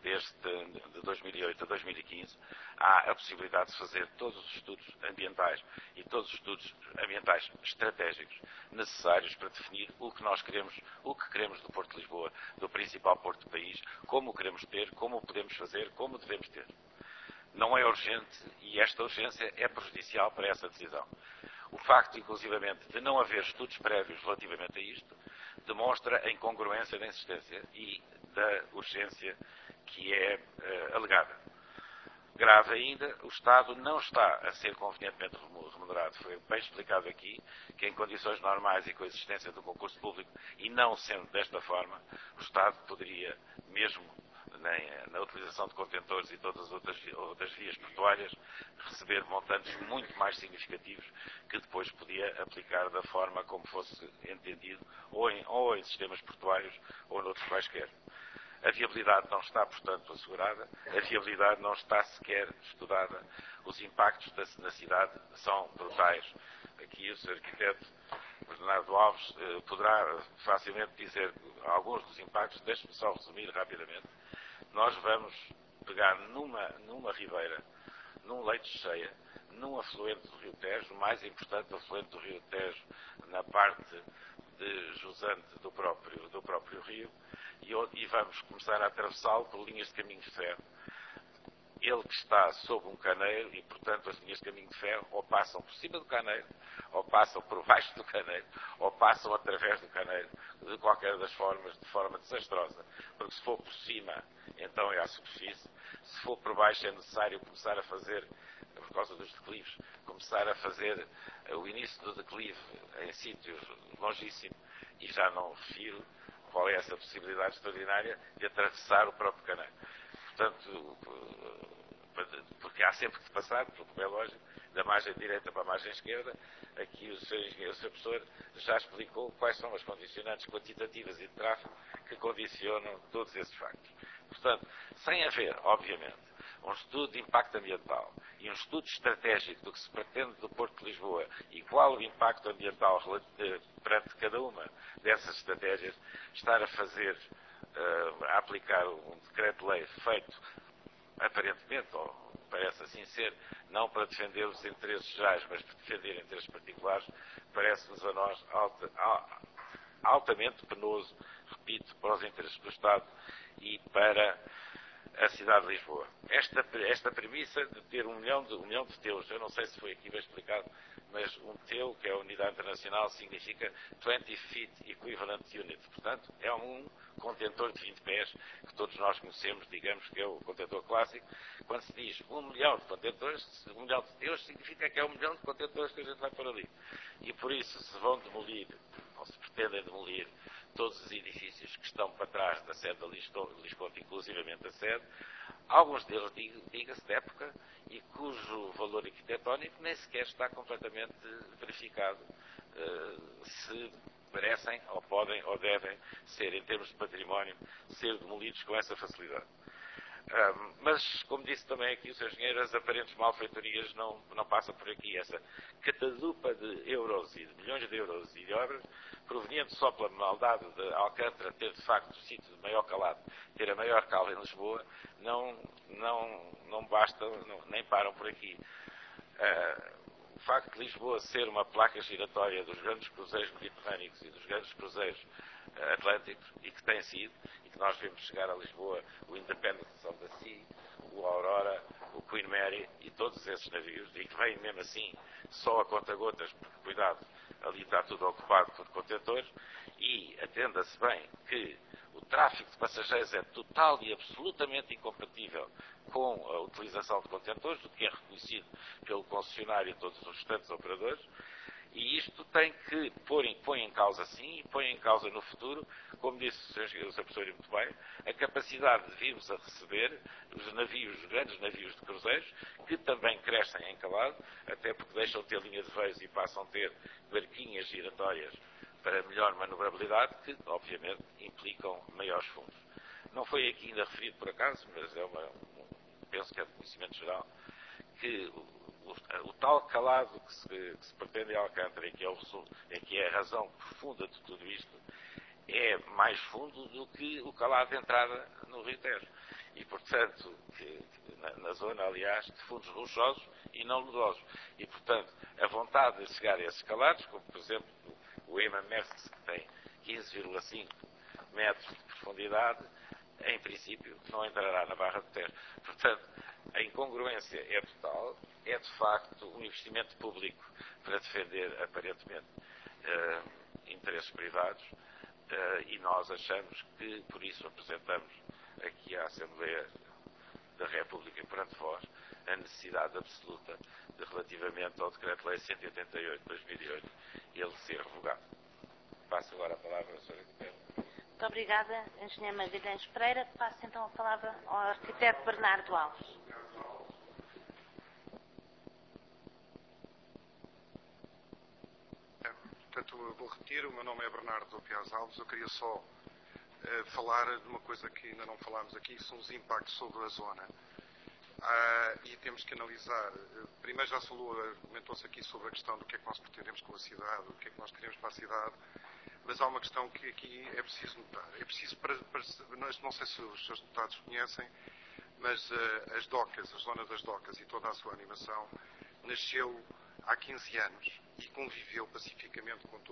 de 2008 a 2015, há a possibilidade de fazer todos os estudos ambientais e todos os estudos ambientais estratégicos necessários para definir o que nós queremos, o que queremos do Porto de Lisboa, do principal porto do país, como o queremos ter, como o podemos fazer, como o devemos ter. Não é urgente e esta urgência é prejudicial para essa decisão. O facto, inclusivamente, de não haver estudos prévios relativamente a isto, demonstra a incongruência da insistência e da urgência que é alegada. Grave ainda, o Estado não está a ser convenientemente remunerado. Foi bem explicado aqui que em condições normais e com a existência do concurso público e não sendo desta forma, o Estado poderia, mesmo na utilização de contentores e todas as outras vias portuárias, receber montantes muito mais significativos que depois podia aplicar da forma como fosse entendido, ou em sistemas portuários ou noutros quaisquer. A viabilidade não está, portanto, assegurada, a viabilidade não está sequer estudada, os impactos na cidade são brutais. Aqui o Sr. Arquiteto Bernardo Alves poderá facilmente dizer alguns dos impactos. Deixe-me só resumir rapidamente. Nós vamos pegar numa ribeira, num leito de cheia, num afluente do Rio Tejo, o mais importante afluente do Rio Tejo, na parte de jusante do próprio rio, e vamos começar a atravessá-lo por linhas de caminhos de ferro. Ele que está sob um caneiro e, portanto, as linhas de caminho de ferro ou passam por cima do caneiro, ou passam por baixo do caneiro, ou passam através do caneiro, de qualquer das formas, de forma desastrosa. Porque se for por cima, então é à superfície. Se for por baixo, é necessário começar a fazer, por causa dos declives, começar a fazer o início do declive em sítios longíssimos, e já não refiro qual é essa possibilidade extraordinária de atravessar o próprio caneiro. Portanto, porque há sempre que passar, como é lógico, da margem direita para a margem esquerda. Aqui o Sr. Professor já explicou quais são as condicionantes quantitativas e de tráfego que condicionam todos esses factos. Portanto, sem haver, obviamente, um estudo de impacto ambiental e um estudo estratégico do que se pretende do Porto de Lisboa e qual o impacto ambiental perante cada uma dessas estratégias, estar a aplicar um decreto-lei feito, aparentemente, ou parece assim ser, não para defender os interesses gerais, mas para defender interesses particulares, parece-nos a nós altamente penoso, repito, para os interesses do Estado e para a cidade de Lisboa. Esta premissa de ter um milhão de teus, eu não sei se foi aqui bem explicado, mas um teu, que é a unidade internacional, significa 20 feet equivalent unit. Portanto, é um contentor de 20 pés, que todos nós conhecemos, digamos que é o contentor clássico. Quando se diz 1 milhão de contentores, 1 milhão de teus, significa que é 1 milhão de contentores que a gente vai por ali. E por isso se vão demolir, ou se pretendem demolir, todos os edifícios que estão para trás da sede da Lisconte, inclusivamente a sede, alguns deles, diga-se, de época, e cujo valor arquitetónico nem sequer está completamente verificado, se merecem, ou podem, ou devem ser, em termos de património, ser demolidos com essa facilidade. Mas, como disse também aqui o Sr. Engenheiro, as aparentes malfeitorias não passam por aqui. Essa catadupa de euros e de milhões de euros e de obras, proveniente só pela maldade de Alcântara ter, de facto, o sítio de maior calado, ter a maior cala em Lisboa, não bastam, nem param por aqui. O facto de Lisboa ser uma placa giratória dos grandes cruzeiros mediterrâneos e dos grandes cruzeiros atlânticos, e que tem sido, e que nós vemos chegar a Lisboa, o Independence of the Sea, o Aurora, o Queen Mary e todos esses navios, e que vêm mesmo assim só a conta-gotas, porque, cuidado, ali está tudo ocupado por contentores, e atenda-se bem que o tráfego de passageiros é total e absolutamente incompatível com a utilização de contentores, o que é reconhecido pelo concessionário e todos os restantes operadores, e isto tem que põe em causa sim, e põe em causa no futuro, como disse o Sr. Professor muito bem, a capacidade de virmos a receber os navios, os grandes navios de cruzeiros, que também crescem em calado, até porque deixam de ter linha de veios e passam a ter barquinhas giratórias para melhor manobrabilidade, que obviamente implicam maiores fundos. Não foi aqui ainda referido por acaso, mas penso que é de conhecimento geral, que o tal calado que se pretende em Alcântara, e que é a razão profunda de tudo isto, é mais fundo do que o calado de entrada no Rio Tejo. E, portanto, na zona, aliás, de fundos rochosos e não lodosos. E, portanto, a vontade de chegar a esses calados, como, por exemplo, o Ema Merckx, que tem 15,5 metros de profundidade, em princípio, não entrará na Barra do Tejo. Portanto, a incongruência é total, é de facto um investimento público para defender, aparentemente, interesses privados, e nós achamos que, por isso, apresentamos aqui à Assembleia da República, perante vós, a necessidade absoluta de, relativamente ao Decreto-Lei 188 de 2008, ele ser revogado. Passo agora a palavra à Sra. Arquiteta. Muito obrigada, Engenheiro Magalhães Pereira. Passo então a palavra ao Arquiteto Bernardo Alves. Portanto, eu vou repetir, o meu nome é Bernardo Piaz Alves. Eu queria só falar de uma coisa que ainda não falámos aqui, são os impactos sobre a zona. E temos que analisar, primeiro já se falou, argumentou-se aqui sobre a questão do que é que nós pretendemos com a cidade, o que é que nós queremos para a cidade, mas há uma questão que aqui é preciso notar. É preciso, não sei se os seus deputados conhecem, mas as docas, a zona das docas e toda a sua animação, nasceu há 15 anos e conviveu pacificamente com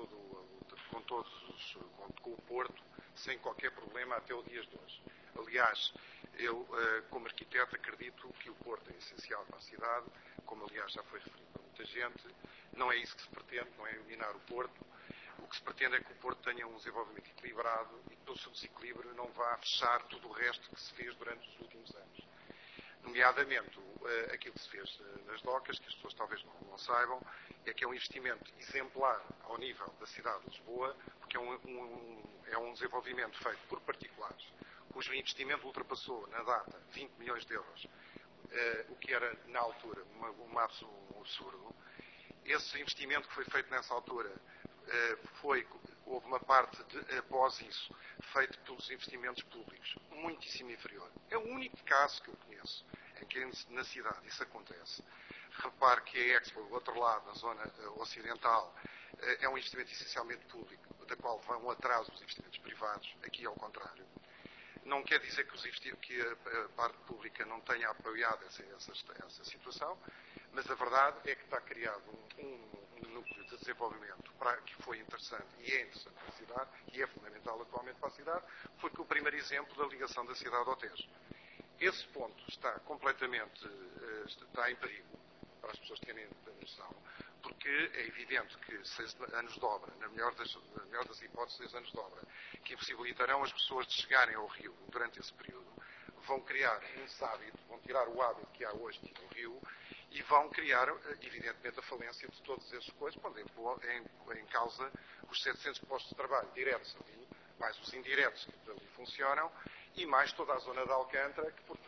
o Porto, sem qualquer problema até o dia de hoje. Aliás, eu, como arquiteto, acredito que o Porto é essencial para a cidade, como aliás já foi referido por muita gente. Não é isso que se pretende, não é eliminar o Porto. O que se pretende é que o Porto tenha um desenvolvimento equilibrado e que pelo seu desequilíbrio não vá fechar tudo o resto que se fez durante os últimos anos. Nomeadamente, aquilo que se fez nas docas, que as pessoas talvez não saibam, é que é um investimento exemplar ao nível da cidade de Lisboa, porque é um desenvolvimento feito por particulares, cujo investimento ultrapassou, na data, 20 milhões de euros, o que era, na altura, um absurdo. Esse investimento que foi feito nessa altura houve uma parte, após isso, feito pelos investimentos públicos, muitíssimo inferior. É o único caso que eu conheço em que na cidade isso acontece. Repare que a Expo, do outro lado, na zona ocidental, é um investimento essencialmente público, da qual vão atrás os investimentos privados, aqui ao contrário. Não quer dizer que a parte pública não tenha apoiado essa situação, mas a verdade é que está criado um núcleo de desenvolvimento que foi interessante e é interessante para a cidade e é fundamental atualmente para a cidade, foi o primeiro exemplo da ligação da cidade ao Tejo. Esse ponto está completamente em perigo, para as pessoas terem noção, porque é evidente que 6 anos de obra, na melhor das hipóteses, 6 anos de obra, que impossibilitarão as pessoas de chegarem ao rio durante esse período, vão criar um hábito, vão tirar o hábito que há hoje de ir ao rio e vão criar, evidentemente, a falência de todas essas coisas, pondo em causa os 700 postos de trabalho diretos ali, mais os indiretos que ali funcionam, e mais toda a zona de Alcântara, que por força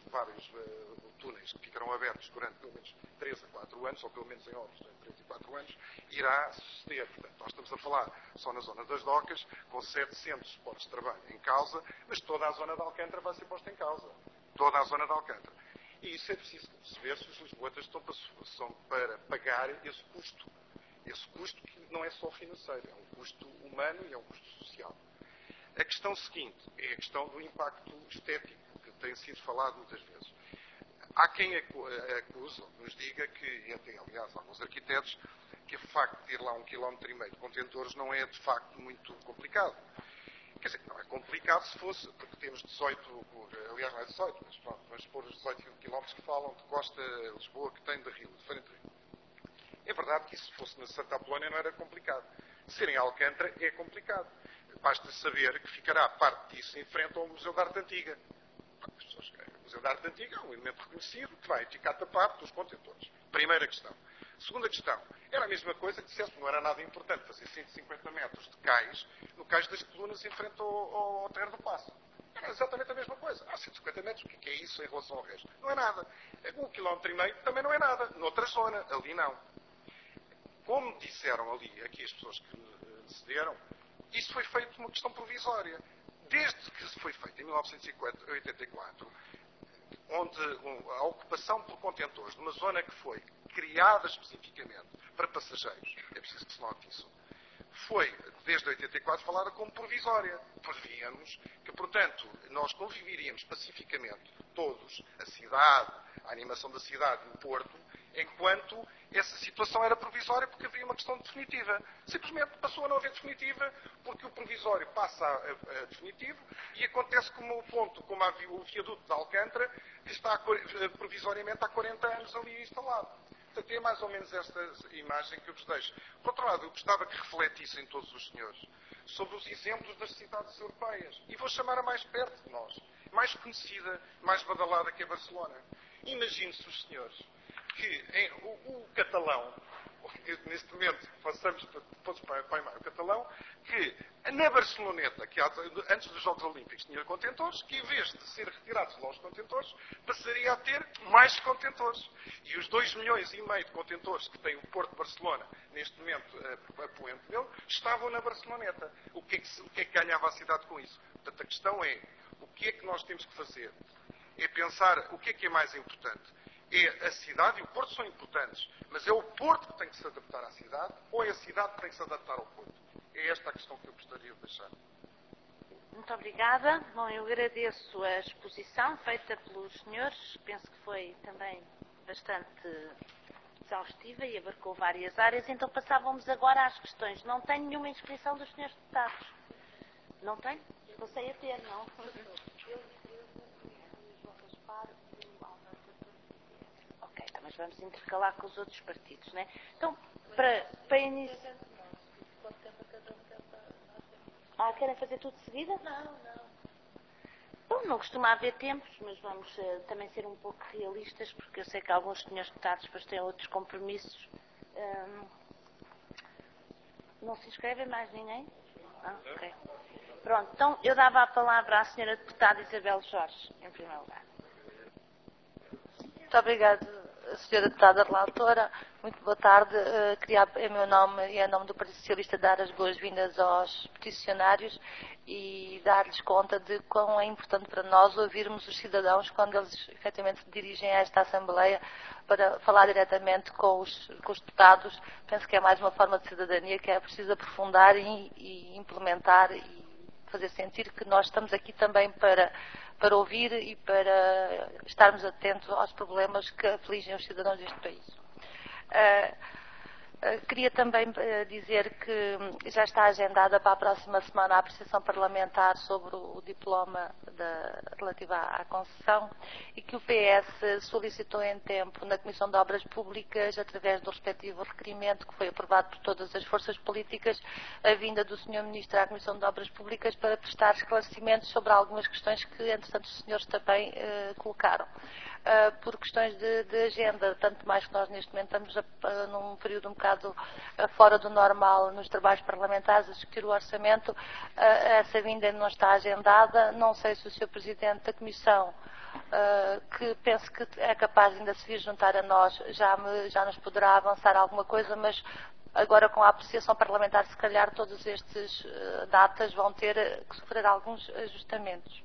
vários túneis que ficarão abertos durante pelo menos 3 a 4 anos, ou pelo menos em obras durante 3 a 4 anos, irá suceder. Portanto, nós estamos a falar só na zona das docas, com 700 postos de trabalho em causa, mas toda a zona de Alcântara vai ser posta em causa. Toda a zona de Alcântara. E isso é preciso perceber se os lisboetas estão para pagar esse custo. Esse custo que não é só financeiro, é um custo humano e é um custo social. A questão seguinte é a questão do impacto estético, que tem sido falado muitas vezes. Há quem acuse, ou nos diga que, e tem aliás alguns arquitetos, que o facto de ter lá 1,5 km de contentores não é de facto muito complicado. Quer dizer, não é complicado se fosse, porque temos 18, aliás não é 18, mas pronto, vamos pôr os 18 km que falam de Costa Lisboa, que tem de Rio, de frente a Rio. É verdade que se fosse na Santa Apolónia não era complicado. Ser em Alcântara é complicado. Basta saber que ficará parte disso em frente ao Museu da Arte Antiga. As pessoas, o Museu da Arte Antiga é um elemento reconhecido que vai ficar tapado dos contentores. Primeira questão. Segunda questão. Era a mesma coisa que dissesse que não era nada importante fazer 150 metros de cais no cais das colunas em frente ao Terreiro do Paço. Era exatamente a mesma coisa. 150 metros, o que é isso em relação ao resto? Não é nada. 1,5 km também não é nada. Noutra zona, ali não. Como disseram ali, aqui as pessoas que me cederam, isso foi feito uma questão provisória. Desde que foi feito em 1984, onde a ocupação por contentores de uma zona que foi criada especificamente para passageiros, é preciso que se note isso, foi, desde 84, falada como provisória. Prevíamos que, portanto, nós conviveríamos pacificamente todos, a cidade, a animação da cidade e o Porto, enquanto essa situação era provisória porque havia uma questão definitiva. Simplesmente passou a não haver definitiva porque o provisório passa a definitivo e acontece como o ponto, como o viaduto de Alcântara, que está provisoriamente há 40 anos ali instalado. Portanto, é mais ou menos esta imagem que eu vos deixo. Por outro lado, eu gostava que refletissem todos os senhores sobre os exemplos das cidades europeias. E vou chamar a mais perto de nós, mais conhecida, mais badalada que é Barcelona. Imagine-se os senhores que o catalão, neste momento passamos para o catalão, que na Barceloneta, que antes dos Jogos Olímpicos tinha contentores, que em vez de ser retirados lá os contentores, passaria a ter mais contentores. E os 2,5 milhões de contentores que tem o Porto de Barcelona, neste momento, a poente dele, estavam na Barceloneta. O que é que ganhava a cidade com isso? Portanto, a questão é, o que é que nós temos que fazer? É pensar o que é mais importante. É a cidade e o Porto são importantes, mas é o Porto que tem que se adaptar à cidade ou é a cidade que tem que se adaptar ao Porto? É esta a questão que eu gostaria de deixar. Muito obrigada. Bom, eu agradeço a exposição feita pelos senhores. Penso que foi também bastante exaustiva e abarcou várias áreas. Então passávamos agora às questões. Não tenho nenhuma inscrição dos senhores deputados. Não tem? Passei a ter, não? Ok, então, mas vamos intercalar com os outros partidos, né? Então, para iniciar... querem fazer tudo de seguida? Não. Bom, não costuma haver tempos, mas vamos também ser um pouco realistas, porque eu sei que alguns senhores deputados depois têm outros compromissos. Não se inscreve mais ninguém? Ok. Pronto, então eu dava a palavra à senhora deputada Isabel Jorge, em primeiro lugar. Muito obrigada, senhora deputada relatora. Muito boa tarde. Queria, em meu nome e em nome do Partido Socialista, dar as boas-vindas aos peticionários e dar-lhes conta de quão é importante para nós ouvirmos os cidadãos quando eles efetivamente se dirigem a esta Assembleia para falar diretamente com os deputados. Penso que é mais uma forma de cidadania que é preciso aprofundar e implementar e fazer sentir que nós estamos aqui também para ouvir e para estarmos atentos aos problemas que afligem os cidadãos deste país. Queria também dizer que já está agendada para a próxima semana a apreciação parlamentar sobre o diploma relativo à concessão e que o PS solicitou em tempo na Comissão de Obras Públicas, através do respectivo requerimento que foi aprovado por todas as forças políticas, a vinda do Sr. Ministro à Comissão de Obras Públicas para prestar esclarecimentos sobre algumas questões que, entretanto, os senhores também colocaram. Por questões de agenda, tanto mais que nós neste momento estamos num período um bocado fora do normal nos trabalhos parlamentares a discutir o orçamento, essa vinda não está agendada. Não sei se o Sr. Presidente da Comissão que penso que é capaz de ainda se vir juntar a nós, já nos poderá avançar alguma coisa, mas agora com a apreciação parlamentar, se calhar todas estas datas vão ter que sofrer alguns ajustamentos.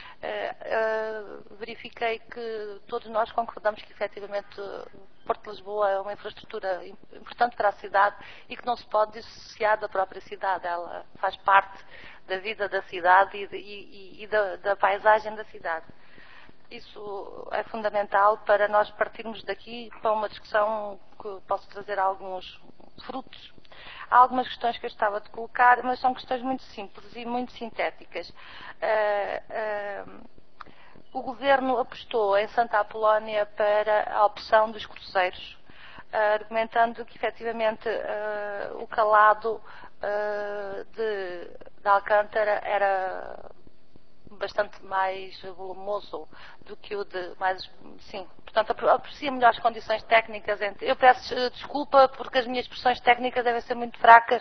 Verifiquei que todos nós concordamos que efetivamente Porto de Lisboa é uma infraestrutura importante para a cidade e que não se pode dissociar da própria cidade. Ela faz parte da vida da cidade e da paisagem da cidade. Isso é fundamental para nós partirmos daqui para uma discussão que posso trazer alguns frutos. Há algumas questões que eu estava de colocar, mas são questões muito simples e muito sintéticas. O Governo apostou em Santa Apolónia para a opção dos cruzeiros, argumentando que efetivamente o calado de Alcântara era bastante mais volumoso do que o de mais... Sim, portanto, aprecia melhor as condições técnicas. Eu peço desculpa porque as minhas expressões técnicas devem ser muito fracas,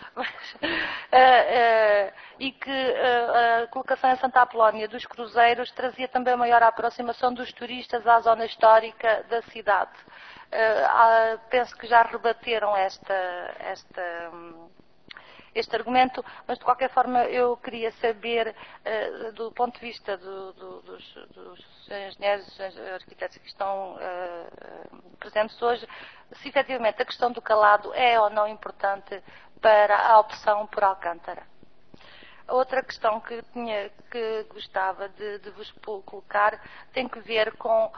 e que a colocação em Santa Apolónia dos cruzeiros trazia também maior aproximação dos turistas à zona histórica da cidade. Penso que já rebateram este argumento, mas de qualquer forma eu queria saber, do ponto de vista dos engenheiros, arquitetos que estão presentes hoje, se efetivamente a questão do calado é ou não importante para a opção por Alcântara. Outra questão que gostava de vos colocar tem que ver com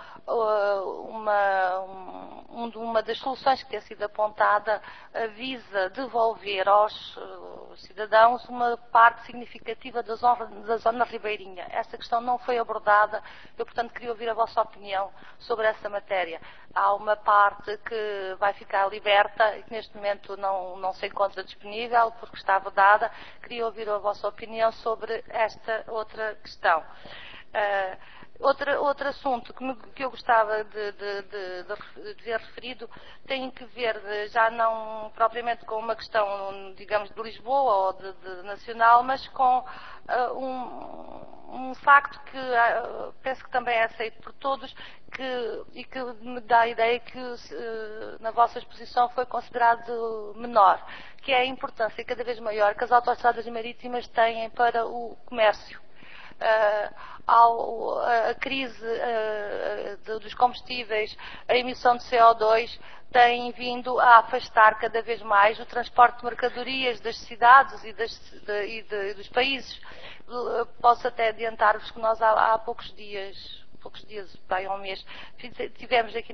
uma das soluções que tem sido apontada, visa devolver aos cidadãos uma parte significativa da zona ribeirinha. Essa questão não foi abordada, eu portanto queria ouvir a vossa opinião sobre essa matéria. Há uma parte que vai ficar liberta e que neste momento não se encontra disponível porque está vedada. Queria ouvir a vossa opinião sobre esta outra questão. Outro assunto que eu gostava de ver referido tem que ver, já não propriamente com uma questão, digamos, de Lisboa ou de nacional, mas com um facto que penso que também é aceito por todos e que me dá a ideia que na vossa exposição foi considerado menor, que é a importância cada vez maior que as autoestradas marítimas têm para o comércio. A crise dos combustíveis, a emissão de CO2 tem vindo a afastar cada vez mais o transporte de mercadorias das cidades e dos países. Posso até adiantar-vos que nós há poucos dias, bem, há um mês, tivemos aqui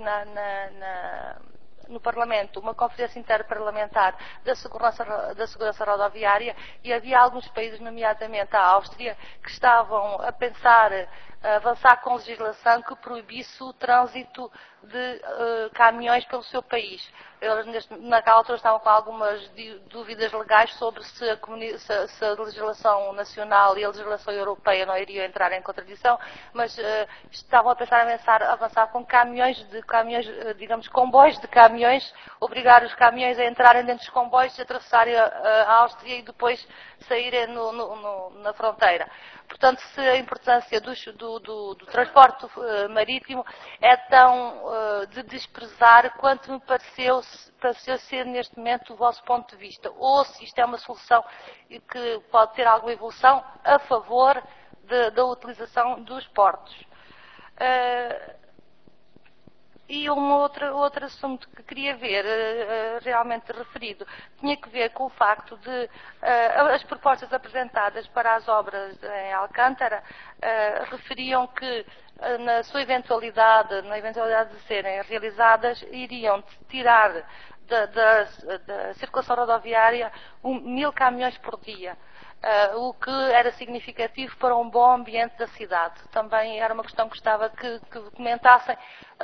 no Parlamento uma conferência interparlamentar da segurança rodoviária e havia alguns países, nomeadamente a Áustria, que estavam a pensar avançar com legislação que proibisse o trânsito de caminhões pelo seu país. Eles, naquela altura, estavam com algumas dúvidas legais sobre se a legislação nacional e a legislação europeia não iriam entrar em contradição, mas estavam a pensar em avançar com caminhões, digamos, comboios de caminhões, obrigar os caminhões a entrarem dentro dos comboios, atravessarem a Áustria e depois saírem na fronteira. Portanto, se a importância do transporte marítimo é tão de desprezar quanto me pareceu ser neste momento o vosso ponto de vista, ou se isto é uma solução que pode ter alguma evolução a favor da utilização dos portos. E outro assunto que queria ver realmente referido tinha que ver com o facto de as propostas apresentadas para as obras em Alcântara referiam que na sua eventualidade de serem realizadas, iriam tirar da circulação rodoviária 1000 caminhões por dia. O que era significativo para um bom ambiente da cidade. Também era uma questão que gostava que comentassem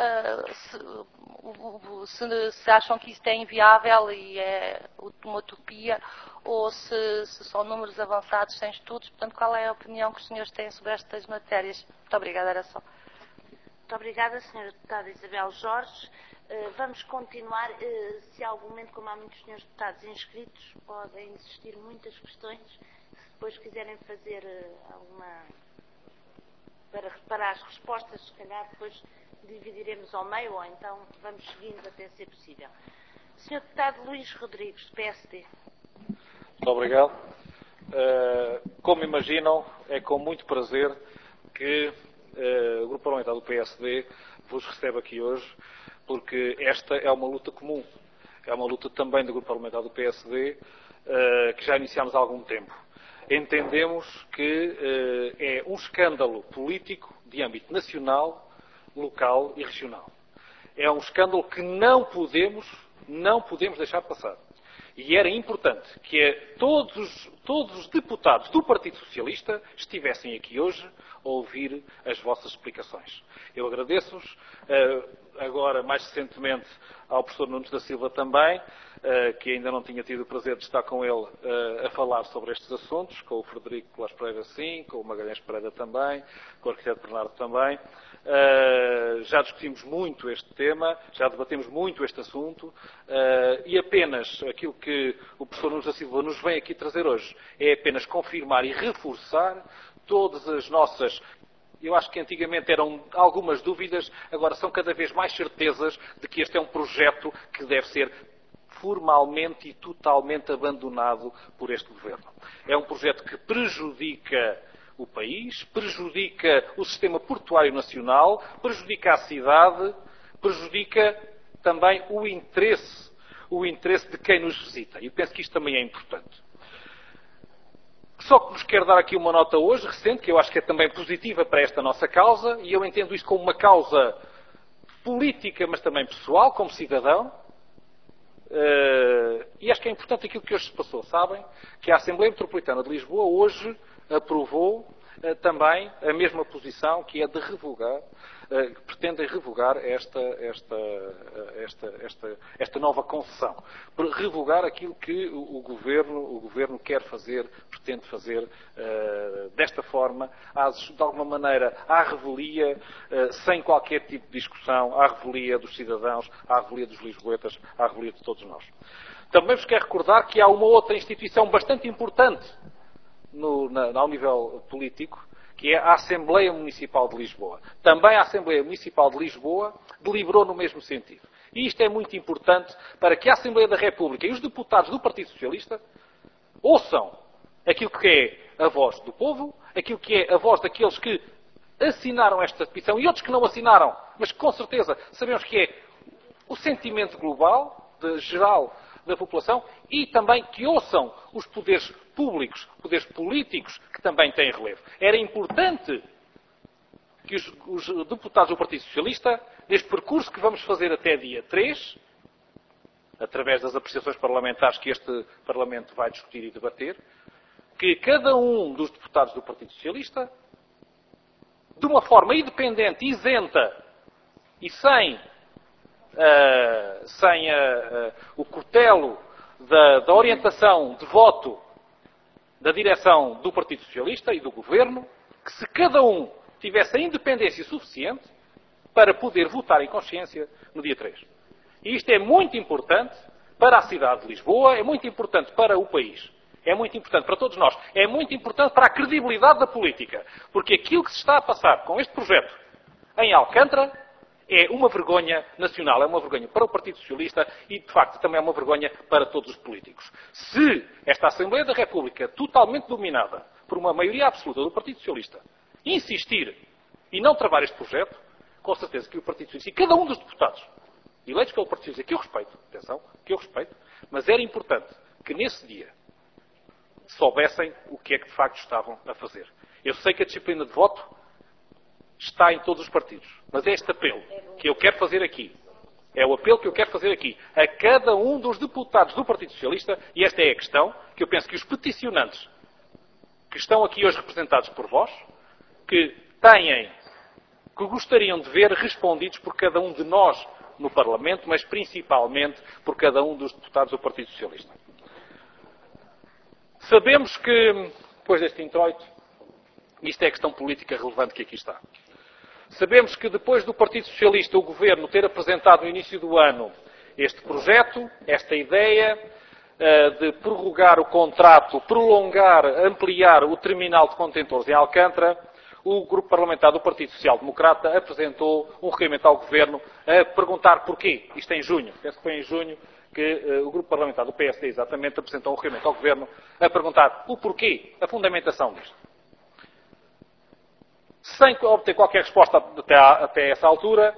se acham que isto é inviável e é uma utopia ou se são números avançados sem estudos. Portanto, qual é a opinião que os senhores têm sobre estas matérias? Muito obrigada, era só. Muito obrigada, Sra. Deputada Isabel Jorge. Vamos continuar. Se há algum momento, como há muitos senhores deputados inscritos, podem existir muitas questões. Se depois quiserem fazer alguma para as respostas, se calhar depois dividiremos ao meio ou então vamos seguindo até ser possível. Sr. Deputado Luís Rodrigues, PSD. Muito obrigado. Como imaginam, é com muito prazer que o Grupo Parlamentar do PSD vos recebe aqui hoje, porque esta é uma luta comum. É uma luta também do Grupo Parlamentar do PSD, que já iniciámos há algum tempo. Entendemos que é um escândalo político de âmbito nacional, local e regional. É um escândalo que não podemos deixar passar. E era importante que todos os deputados do Partido Socialista estivessem aqui hoje a ouvir as vossas explicações. Eu agradeço-vos, agora mais recentemente ao professor Nunes da Silva também, que ainda não tinha tido o prazer de estar com ele a falar sobre estes assuntos, com o Frederico Colas Pereira sim, com o Magalhães Pereira também, com o arquiteto Bernardo também. Já discutimos muito este tema, já debatemos muito este assunto, e apenas aquilo que o professor Nunes da Silva nos vem aqui trazer hoje é apenas confirmar e reforçar todas as nossas, eu acho que antigamente eram algumas dúvidas, agora são cada vez mais certezas de que este é um projeto que deve ser formalmente e totalmente abandonado por este Governo. É um projeto que prejudica o país, prejudica o sistema portuário nacional, prejudica a cidade, prejudica também o interesse de quem nos visita. E penso que isto também é importante. Só que nos quero dar aqui uma nota hoje, recente, que eu acho que é também positiva para esta nossa causa, e eu entendo isto como uma causa política, mas também pessoal, como cidadão. E acho que é importante aquilo que hoje se passou. Sabem que a Assembleia Metropolitana de Lisboa hoje aprovou também a mesma posição, que é de revogar, que pretendem revogar esta nova concessão. Revogar aquilo que o Governo quer fazer, pretende fazer desta forma, de alguma maneira, à revelia, sem qualquer tipo de discussão, à revelia dos cidadãos, à revelia dos lisboetas, à revelia de todos nós. Também vos quero recordar que há uma outra instituição bastante importante ao nível político, que é a Assembleia Municipal de Lisboa. Também a Assembleia Municipal de Lisboa deliberou no mesmo sentido. E isto é muito importante para que a Assembleia da República e os deputados do Partido Socialista ouçam aquilo que é a voz do povo, aquilo que é a voz daqueles que assinaram esta petição e outros que não assinaram, mas que com certeza sabemos que é o sentimento global, geral, da população, e também que ouçam os poderes públicos, poderes políticos, que também têm relevo. Era importante que os deputados do Partido Socialista, neste percurso que vamos fazer até dia 3, através das apreciações parlamentares que este Parlamento vai discutir e debater, que cada um dos deputados do Partido Socialista, de uma forma independente, isenta e sem o cutelo da orientação de voto da direção do Partido Socialista e do Governo, que se cada um tivesse a independência suficiente para poder votar em consciência no dia 3. E isto é muito importante para a cidade de Lisboa, é muito importante para o país, é muito importante para todos nós, é muito importante para a credibilidade da política, porque aquilo que se está a passar com este projeto em Alcântara é uma vergonha nacional, é uma vergonha para o Partido Socialista e, de facto, também é uma vergonha para todos os políticos. Se esta Assembleia da República, totalmente dominada por uma maioria absoluta do Partido Socialista, insistir e não travar este projeto, com certeza que o Partido Socialista e cada um dos deputados eleitos pelo Partido Socialista, que eu respeito, atenção, que eu respeito, mas era importante que nesse dia soubessem o que é que de facto estavam a fazer. Eu sei que a disciplina de voto está em todos os partidos. Mas é este apelo que eu quero fazer aqui. É o apelo que eu quero fazer aqui a cada um dos deputados do Partido Socialista, e esta é a questão que eu penso que os peticionantes que estão aqui hoje representados por vós, que gostariam de ver respondidos por cada um de nós no Parlamento, mas principalmente por cada um dos deputados do Partido Socialista. Sabemos que, depois deste introito, isto é a questão política relevante que aqui está. Sabemos que depois do Partido Socialista, o Governo ter apresentado no início do ano este projeto, esta ideia de prorrogar o contrato, prolongar, ampliar o terminal de contentores em Alcântara, o grupo parlamentar do Partido Social Democrata apresentou um requerimento ao Governo a perguntar porquê. Isto em junho. Penso que foi em junho que o grupo parlamentar do PSD, exatamente, apresentou um requerimento ao Governo a perguntar o porquê, a fundamentação disto. Sem obter qualquer resposta até essa altura,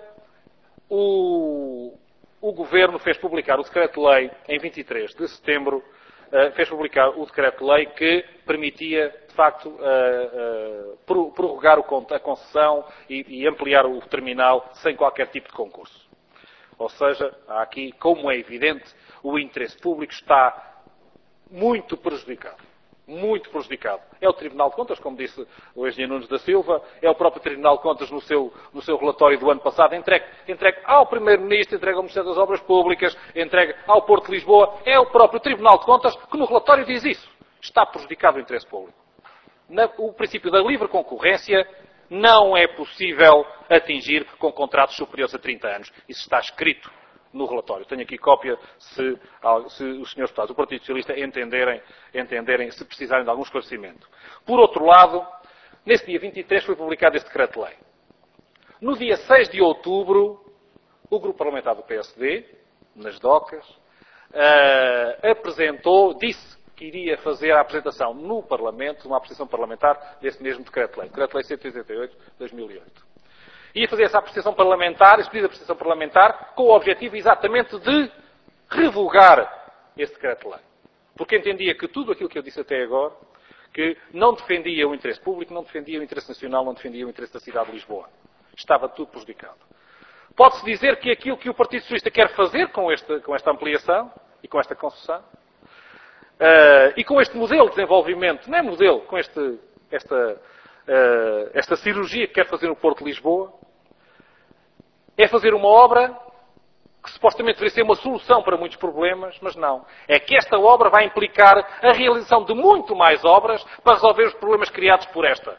o Governo fez publicar o Decreto-Lei em 23 de setembro, fez publicar o Decreto-Lei que permitia, de facto, prorrogar a concessão e ampliar o terminal sem qualquer tipo de concurso. Ou seja, há aqui, como é evidente, o interesse público está muito prejudicado. Muito prejudicado. É o Tribunal de Contas, como disse o engenheiro Nunes da Silva, é o próprio Tribunal de Contas no seu relatório do ano passado, entregue ao Primeiro-Ministro, entregue ao Ministério das Obras Públicas, entregue ao Porto de Lisboa. É o próprio Tribunal de Contas que no relatório diz isso. Está prejudicado o interesse público. O princípio da livre concorrência não é possível atingir com contratos superiores a 30 anos. Isso está escrito no relatório. Tenho aqui cópia se os senhores deputados do Partido Socialista entenderem, se precisarem de algum esclarecimento. Por outro lado, nesse dia 23 foi publicado este Decreto-Lei. No dia 6 de outubro, o grupo parlamentar do PSD, nas docas, disse que iria fazer a apresentação no Parlamento, uma apresentação parlamentar desse mesmo Decreto-Lei. Decreto-Lei 188 de 2008. Ia fazer essa apreciação parlamentar, esse pedido de apreciação parlamentar, com o objetivo exatamente de revogar esse Decreto-Lei. Porque entendia que tudo aquilo que eu disse até agora, que não defendia o interesse público, não defendia o interesse nacional, não defendia o interesse da cidade de Lisboa. Estava tudo prejudicado. Pode-se dizer que aquilo que o Partido Socialista quer fazer com esta ampliação e com esta concessão, e com este modelo de desenvolvimento, não é modelo, com esta cirurgia que quer fazer no Porto de Lisboa, é fazer uma obra que supostamente deveria ser uma solução para muitos problemas, mas não. É que esta obra vai implicar a realização de muito mais obras para resolver os problemas criados por esta.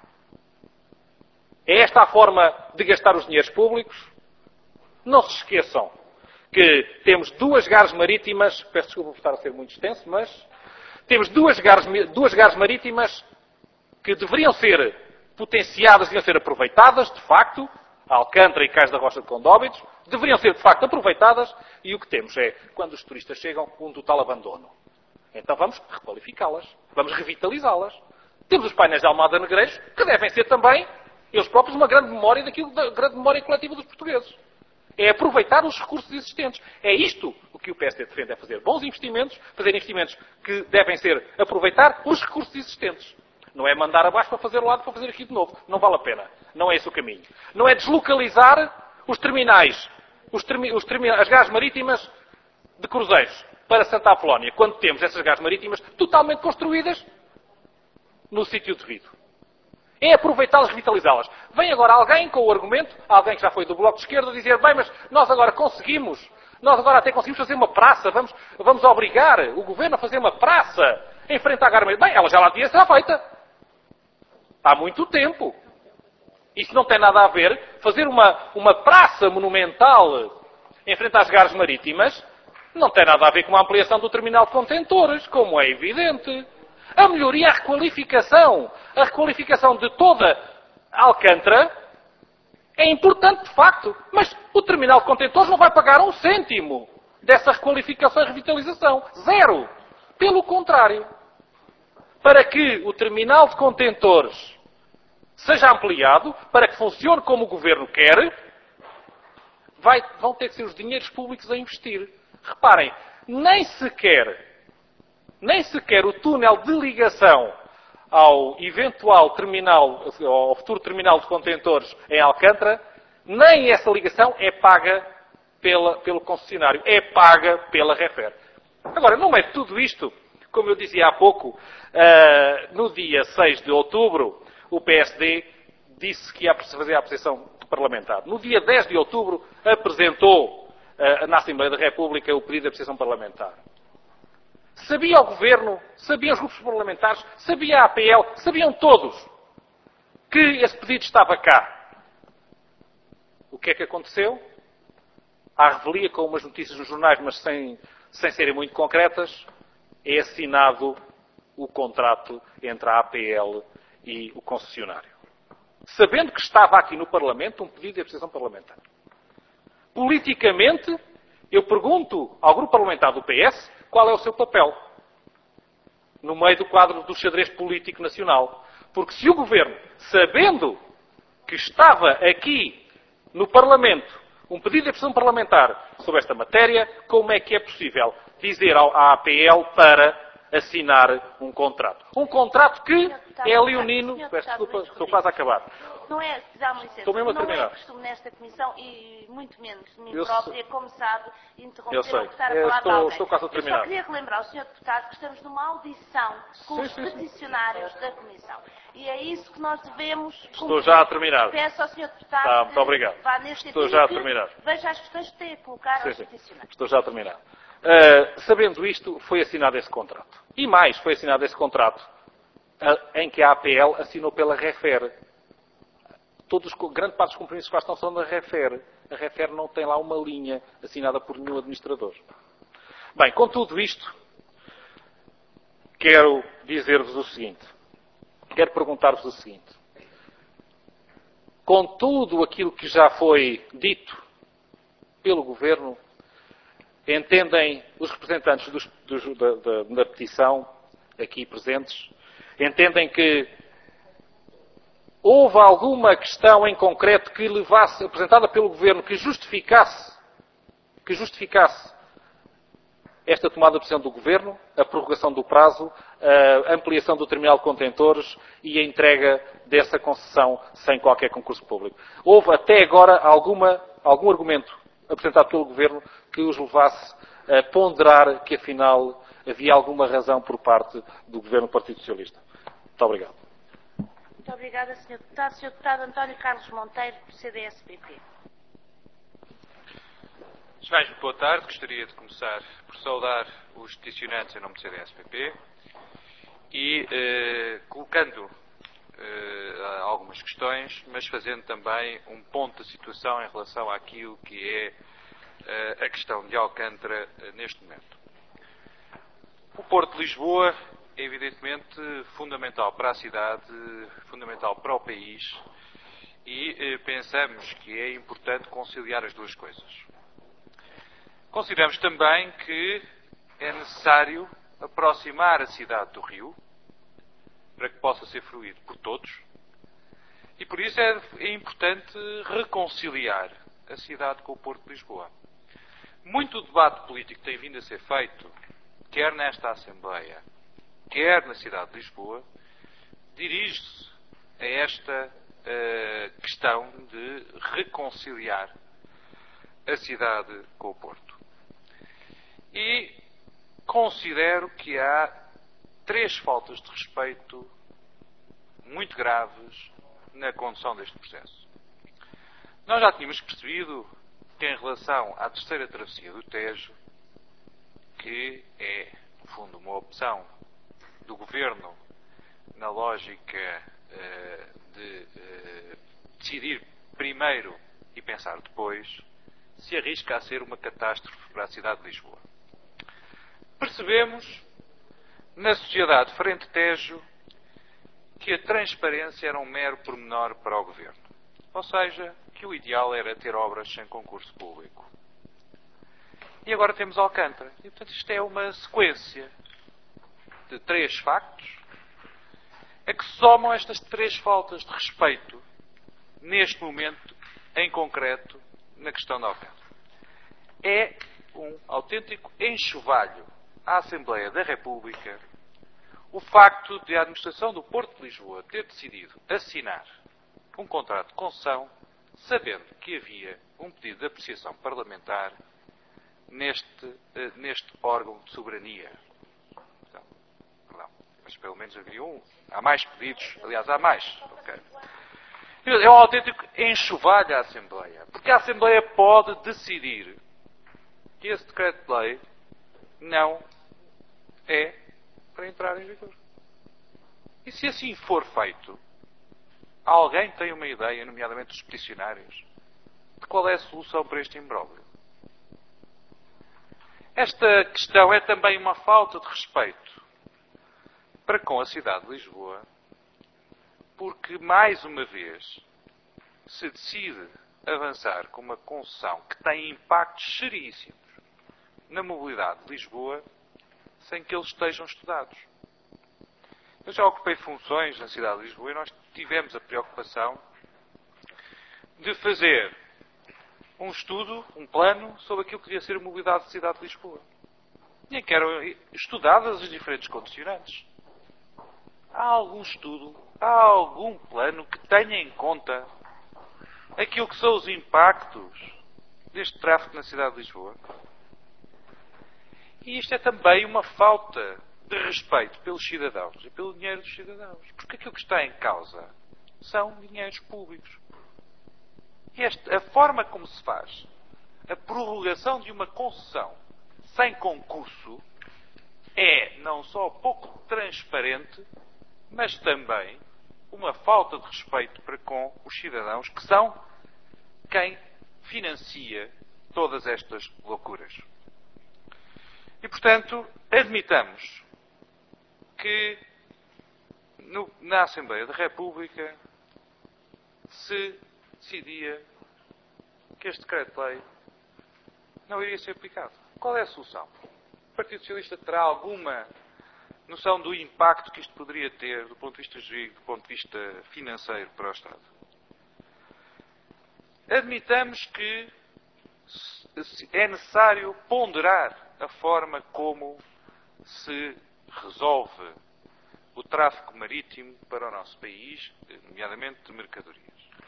É esta a forma de gastar os dinheiros públicos? Não se esqueçam que temos duas gares marítimas, peço desculpa por estar a ser muito extenso, mas temos duas gares marítimas que deveriam ser potenciadas, deveriam ser aproveitadas, de facto, Alcântara e Cais da Rocha de Condóbitos, deveriam ser, de facto, aproveitadas, e o que temos é, quando os turistas chegam, um total abandono. Então vamos requalificá-las, vamos revitalizá-las. Temos os painéis de Almada Negreiros, que devem ser também, eles próprios, uma grande memória da grande memória coletiva dos portugueses. É aproveitar os recursos existentes. É isto o que o PSD defende, é fazer bons investimentos, fazer investimentos que devem ser aproveitar os recursos existentes. Não é mandar abaixo para fazer o lado, para fazer aqui de novo. Não vale a pena. Não é esse o caminho. Não é deslocalizar os terminais, as gares marítimas de cruzeiros para Santa Apolónia, quando temos essas gares marítimas totalmente construídas no sítio devido. É aproveitá-las, revitalizá-las. Vem agora alguém com o argumento, alguém que já foi do Bloco de Esquerda, dizer, bem, mas nós agora até conseguimos fazer uma praça, vamos obrigar o Governo a fazer uma praça em frente à gare marítima. Bem, ela já lá devia ser feita. Há muito tempo. Isso não tem nada a ver. Fazer uma praça monumental em frente às gares marítimas não tem nada a ver com a ampliação do terminal de contentores, como é evidente. A melhoria, a requalificação de toda Alcântara é importante, de facto. Mas o terminal de contentores não vai pagar um cêntimo dessa requalificação e revitalização. Zero. Pelo contrário. Para que o terminal de contentores seja ampliado, para que funcione como o Governo quer, vão ter que ser os dinheiros públicos a investir. Reparem, nem sequer o túnel de ligação ao eventual terminal, ao futuro terminal de contentores em Alcântara, nem essa ligação é paga pelo concessionário, é paga pela Refer. Agora, no meio de tudo isto, como eu dizia há pouco, no dia 6 de outubro, o PSD disse que ia fazer a apreciação parlamentar. No dia 10 de outubro, apresentou na Assembleia da República o pedido de apreciação parlamentar. Sabia o Governo, sabiam os grupos parlamentares, sabia a APL, sabiam todos que esse pedido estava cá. O que é que aconteceu? À revelia, com umas notícias nos jornais, mas sem serem muito concretas, é assinado o contrato entre a APL e o concessionário. sabendo que estava aqui no Parlamento um pedido de apreciação parlamentar. Politicamente, eu pergunto ao grupo parlamentar do PS qual é o seu papel no meio do quadro do xadrez político nacional. Porque se o Governo, sabendo que estava aqui no Parlamento um pedido de apreciação parlamentar sobre esta matéria, como é que é possível dizer à APL para assinar um contrato? Um contrato que é leonino. Peço desculpa, estou quase a acabar. Não é, dá-me licença, Estou mesmo a não é terminar. costume nesta comissão e muito menos de mim Eu própria, como sabe, interromper Eu sei. ou cortar a palavra a alguém. Estou quase a Eu terminar. só queria relembrar ao Sr. Deputado que estamos numa audição com os Sim. peticionários da comissão. E é isso que nós devemos Estou cumprir. já a terminar. Peço ao Sr. Deputado Tá, muito obrigado. que vá neste Estou sentido já a que terminar. veja as questões que tem a colocar aos peticionários. Estou já a terminar. Sabendo isto, foi assinado esse contrato. E mais, foi assinado esse contrato em que a APL assinou pela REFER. Grande parte dos compromissos que lá estão são da REFER. A REFER não tem lá uma linha assinada por nenhum administrador. Bem, com tudo isto, quero dizer-vos o seguinte. Quero perguntar-vos o seguinte. Com tudo aquilo que já foi dito pelo Governo, entendem os representantes da petição, aqui presentes, entendem que houve alguma questão em concreto que levasse, apresentada pelo Governo, que justificasse esta tomada de decisão do Governo, a prorrogação do prazo, a ampliação do terminal de contentores e a entrega dessa concessão sem qualquer concurso público. Houve até agora algum argumento apresentado pelo Governo que os levasse a ponderar que afinal havia alguma razão por parte do Governo do Partido Socialista. Muito obrigado. Muito obrigada, Sr. Deputado. Sr. Deputado António Carlos Monteiro, do CDS-PP. Mais boa tarde. Gostaria de começar por saudar os peticionantes em nome do CDS-PP e colocando algumas questões, mas fazendo também um ponto de situação em relação àquilo que é a questão de Alcântara neste momento. O Porto de Lisboa é evidentemente fundamental para a cidade, fundamental para o país e pensamos que é importante conciliar as duas coisas. Consideramos também que é necessário aproximar a cidade do Rio para que possa ser fruído por todos e por isso é importante reconciliar a cidade com o Porto de Lisboa. Muito debate político tem vindo a ser feito, quer nesta Assembleia, quer na cidade de Lisboa, dirige-se a esta questão de reconciliar a cidade com o Porto. E considero que há 3 faltas de respeito muito graves na condução deste processo. Nós já tínhamos percebido que em relação à terceira travessia do Tejo, que é, no fundo, uma opção do Governo na lógica de decidir primeiro e pensar depois, se arrisca a ser uma catástrofe para a cidade de Lisboa. Percebemos, na sociedade Frente Tejo, que a transparência era um mero pormenor para o Governo. Ou seja, que o ideal era ter obras sem concurso público. E agora temos Alcântara. E, portanto, isto é uma sequência de 3 factos a que somam estas 3 faltas de respeito, neste momento, em concreto, na questão da Alcântara. É um autêntico enxovalho à Assembleia da República o facto de a administração do Porto de Lisboa ter decidido assinar um contrato de concessão sabendo que havia um pedido de apreciação parlamentar neste órgão de soberania. Perdão, mas pelo menos havia um. Há mais pedidos, aliás, há mais. Okay. É um autêntico enxovalho à Assembleia, porque a Assembleia pode decidir que esse decreto de lei não é para entrar em vigor. E se assim for feito, alguém tem uma ideia, nomeadamente os peticionários, de qual é a solução para este imbróglio? Esta questão é também uma falta de respeito para com a cidade de Lisboa, porque, mais uma vez, se decide avançar com uma concessão que tem impactos seríssimos na mobilidade de Lisboa, sem que eles estejam estudados. Eu já ocupei funções na cidade de Lisboa e nós tivemos a preocupação de fazer um estudo, um plano, sobre aquilo que devia ser a mobilidade da cidade de Lisboa. E em que eram estudadas as diferentes condicionantes. Há algum estudo, há algum plano que tenha em conta aquilo que são os impactos deste tráfego na cidade de Lisboa? E isto é também uma falta de respeito pelos cidadãos e pelo dinheiro dos cidadãos. Porque aquilo que está em causa são dinheiros públicos. E a forma como se faz a prorrogação de uma concessão sem concurso é não só pouco transparente, mas também uma falta de respeito para com os cidadãos, que são quem financia todas estas loucuras. E, portanto, admitamos que na Assembleia da República se decidia que este decreto-lei não iria ser aplicado. Qual é a solução? O Partido Socialista terá alguma noção do impacto que isto poderia ter do ponto de vista jurídico, do ponto de vista financeiro para o Estado? Admitamos que é necessário ponderar a forma como se resolve o tráfego marítimo para o nosso país, nomeadamente de mercadorias.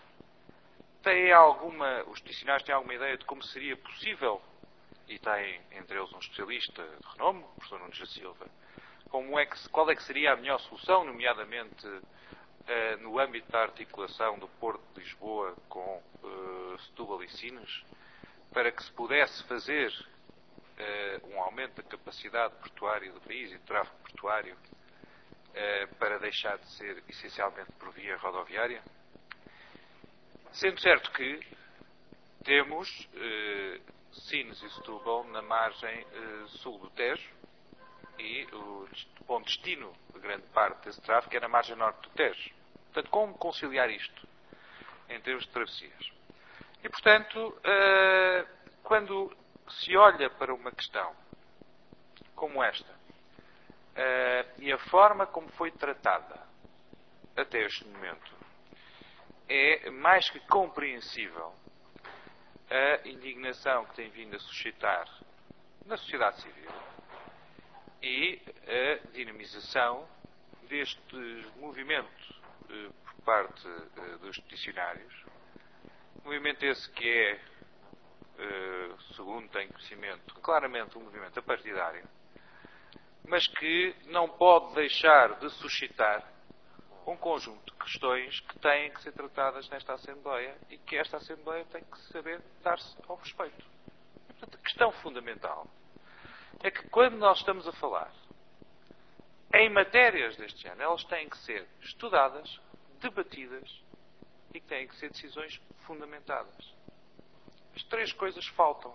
Os dicionários têm alguma ideia de como seria possível, e tem entre eles um especialista de renome, o professor Nunes da Silva, qual é que seria a melhor solução, nomeadamente no âmbito da articulação do Porto de Lisboa com Setúbal e Sines, para que se pudesse fazer um aumento da capacidade portuária do país e do tráfego portuário para deixar de ser essencialmente por via rodoviária? Sendo certo que temos Sines e Setúbal na margem sul do Tejo e o ponto de destino de grande parte desse tráfego é na margem norte do Tejo. Portanto, como conciliar isto em termos de travessias? E, portanto, quando se olha para uma questão como esta e a forma como foi tratada até este momento, é mais que compreensível a indignação que tem vindo a suscitar na sociedade civil e a dinamização deste movimento por parte dos peticionários. Movimento esse que é, segundo tenho conhecimento, claramente um movimento apartidário, mas que não pode deixar de suscitar um conjunto de questões que têm que ser tratadas nesta Assembleia e que esta Assembleia tem que saber dar-se ao respeito. E, portanto, a questão fundamental é que quando nós estamos a falar em matérias deste género, elas têm que ser estudadas, debatidas e que têm que ser decisões fundamentadas. As três coisas faltam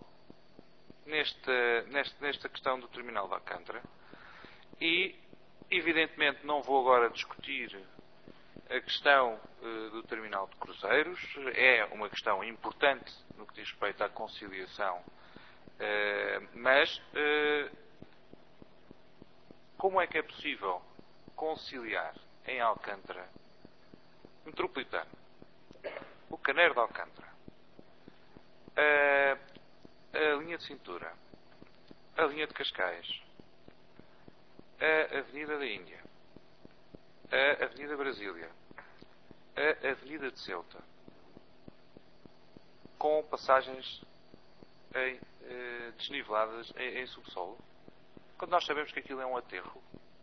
nesta questão do terminal de Alcântara e, evidentemente, não vou agora discutir a questão do terminal de cruzeiros. É uma questão importante no que diz respeito à conciliação, mas como é que é possível conciliar em Alcântara metropolitano, o Caneiro de Alcântara, a linha de cintura, a linha de Cascais, a Avenida da Índia, a Avenida Brasília, a Avenida de Ceuta, com passagens desniveladas em subsolo, quando nós sabemos que aquilo é um aterro?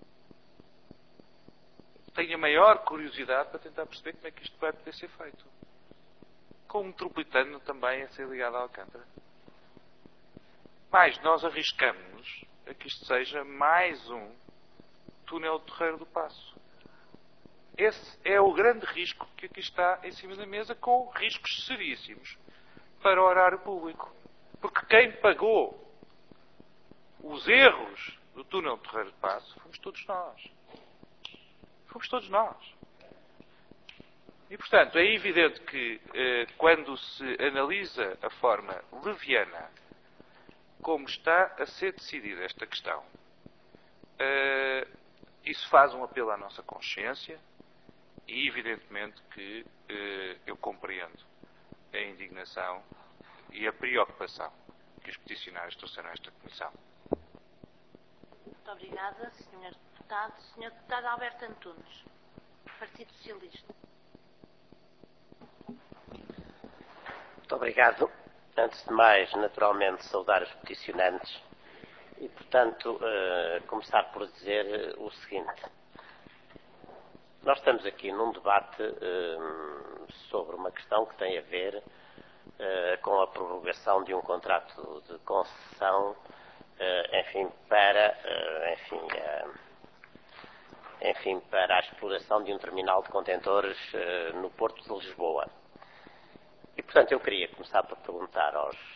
Tenho a maior curiosidade para tentar perceber como é que isto vai poder ser feito. Com o metropolitano também a ser ligado a Alcântara. Mas nós arriscamos a que isto seja mais um túnel de Terreiro do Paço. Esse é o grande risco que aqui está em cima da mesa, com riscos seríssimos para o horário público. Porque quem pagou os erros do túnel de Terreiro do Paço fomos todos nós. Fomos todos nós. E, portanto, é evidente que quando se analisa a forma leviana como está a ser decidida esta questão, isso faz um apelo à nossa consciência e, evidentemente, que eu compreendo a indignação e a preocupação que os peticionários trouxeram a esta Comissão. Muito obrigada, Sr. Deputado. Sr. Deputado Alberto Antunes, Partido Socialista. Muito obrigado. Antes de mais, naturalmente, saudar os peticionantes e, portanto, começar por dizer o seguinte. Nós estamos aqui num debate sobre uma questão que tem a ver com a prorrogação de um contrato de concessão, para a exploração de um terminal de contentores no Porto de Lisboa. E, portanto, eu queria começar por perguntar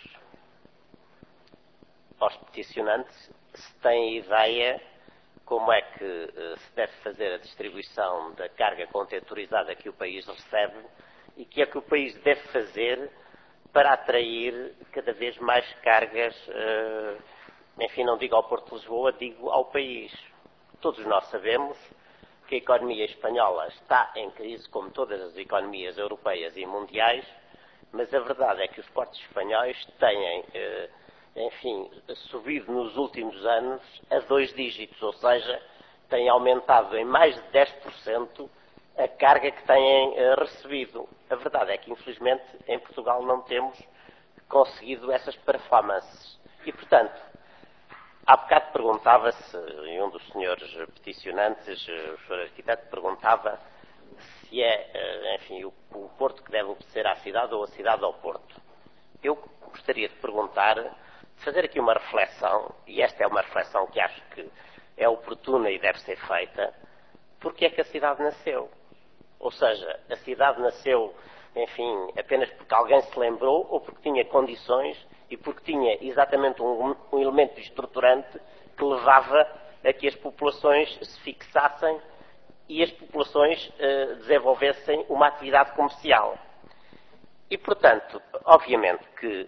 aos peticionantes se têm ideia como é que se deve fazer a distribuição da carga contentorizada que o país recebe e que é que o país deve fazer para atrair cada vez mais cargas, não digo ao Porto de Lisboa, digo ao país. Todos nós sabemos que a economia espanhola está em crise, como todas as economias europeias e mundiais, mas a verdade é que os portos espanhóis têm, subido nos últimos anos a 2 dígitos, ou seja, têm aumentado em mais de 10% a carga que têm recebido. A verdade é que, infelizmente, em Portugal não temos conseguido essas performances. E, portanto, há bocado perguntava-se, e um dos senhores peticionantes, o senhor arquiteto, perguntava se é, o Porto que deve obedecer à cidade ou a cidade ao Porto. Eu gostaria de perguntar, de fazer aqui uma reflexão, e esta é uma reflexão que acho que é oportuna e deve ser feita, porque é que a cidade nasceu? Ou seja, a cidade nasceu, apenas porque alguém se lembrou ou porque tinha condições e porque tinha exatamente um elemento estruturante que levava a que as populações se fixassem e as populações desenvolvessem uma atividade comercial. E, portanto, obviamente que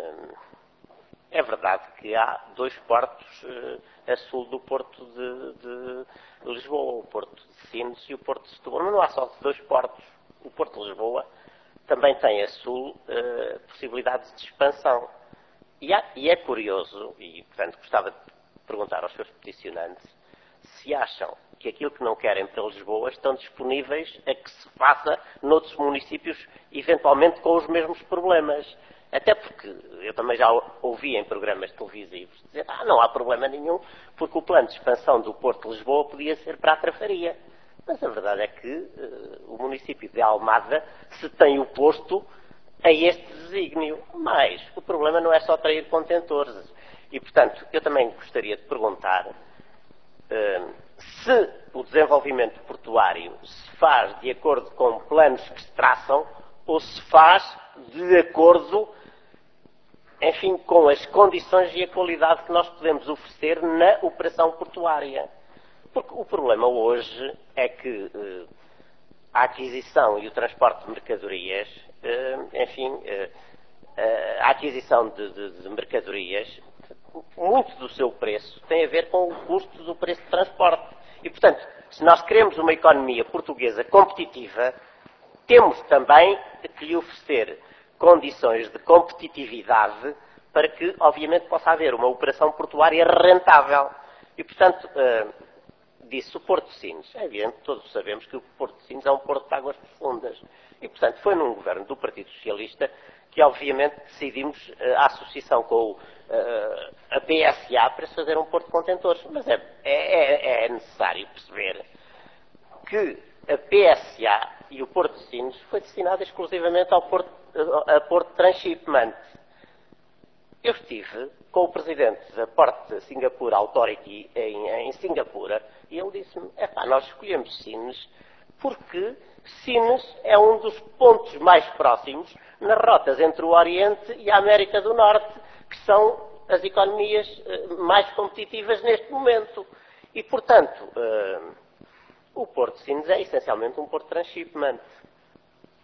é verdade que há 2 portos a sul do Porto de Lisboa, o Porto de Sines e o Porto de Setúbal. Mas não há só 2 portos. O Porto de Lisboa também tem a sul possibilidades de expansão. E é curioso, e portanto gostava de perguntar aos seus peticionantes, se acham que aquilo que não querem para Lisboa estão disponíveis a que se faça noutros municípios, eventualmente com os mesmos problemas. Até porque eu também já ouvi em programas televisivos dizer não há problema nenhum, porque o plano de expansão do Porto de Lisboa podia ser para a Trafaria. Mas a verdade é que o município de Almada se tem oposto a este desígnio. Mas o problema não é só trair contentores. E, portanto, eu também gostaria de perguntar se o desenvolvimento portuário se faz de acordo com planos que se traçam ou se faz de acordo, com as condições e a qualidade que nós podemos oferecer na operação portuária. Porque o problema hoje é que a aquisição e o transporte de mercadorias, a aquisição de mercadorias, muito do seu preço tem a ver com o custo do preço de transporte. E, portanto, se nós queremos uma economia portuguesa competitiva, temos também que lhe oferecer condições de competitividade para que, obviamente, possa haver uma operação portuária rentável. E, portanto, disse o Porto de Sines. É evidente que todos sabemos que o Porto de Sines é um porto de águas profundas. E, portanto, foi num governo do Partido Socialista que, obviamente, decidimos a associação com a PSA para se fazer um porto de contentores. Mas é necessário perceber que a PSA e o Porto de Sines foi destinado exclusivamente a Porto Transshipment. Eu estive com o presidente da Port Singapore Authority em Singapura e ele disse-me, nós escolhemos Sines porque Sines é um dos pontos mais próximos nas rotas entre o Oriente e a América do Norte, que são as economias mais competitivas neste momento. E, portanto, o Porto de Sines é essencialmente um porto de transshipment.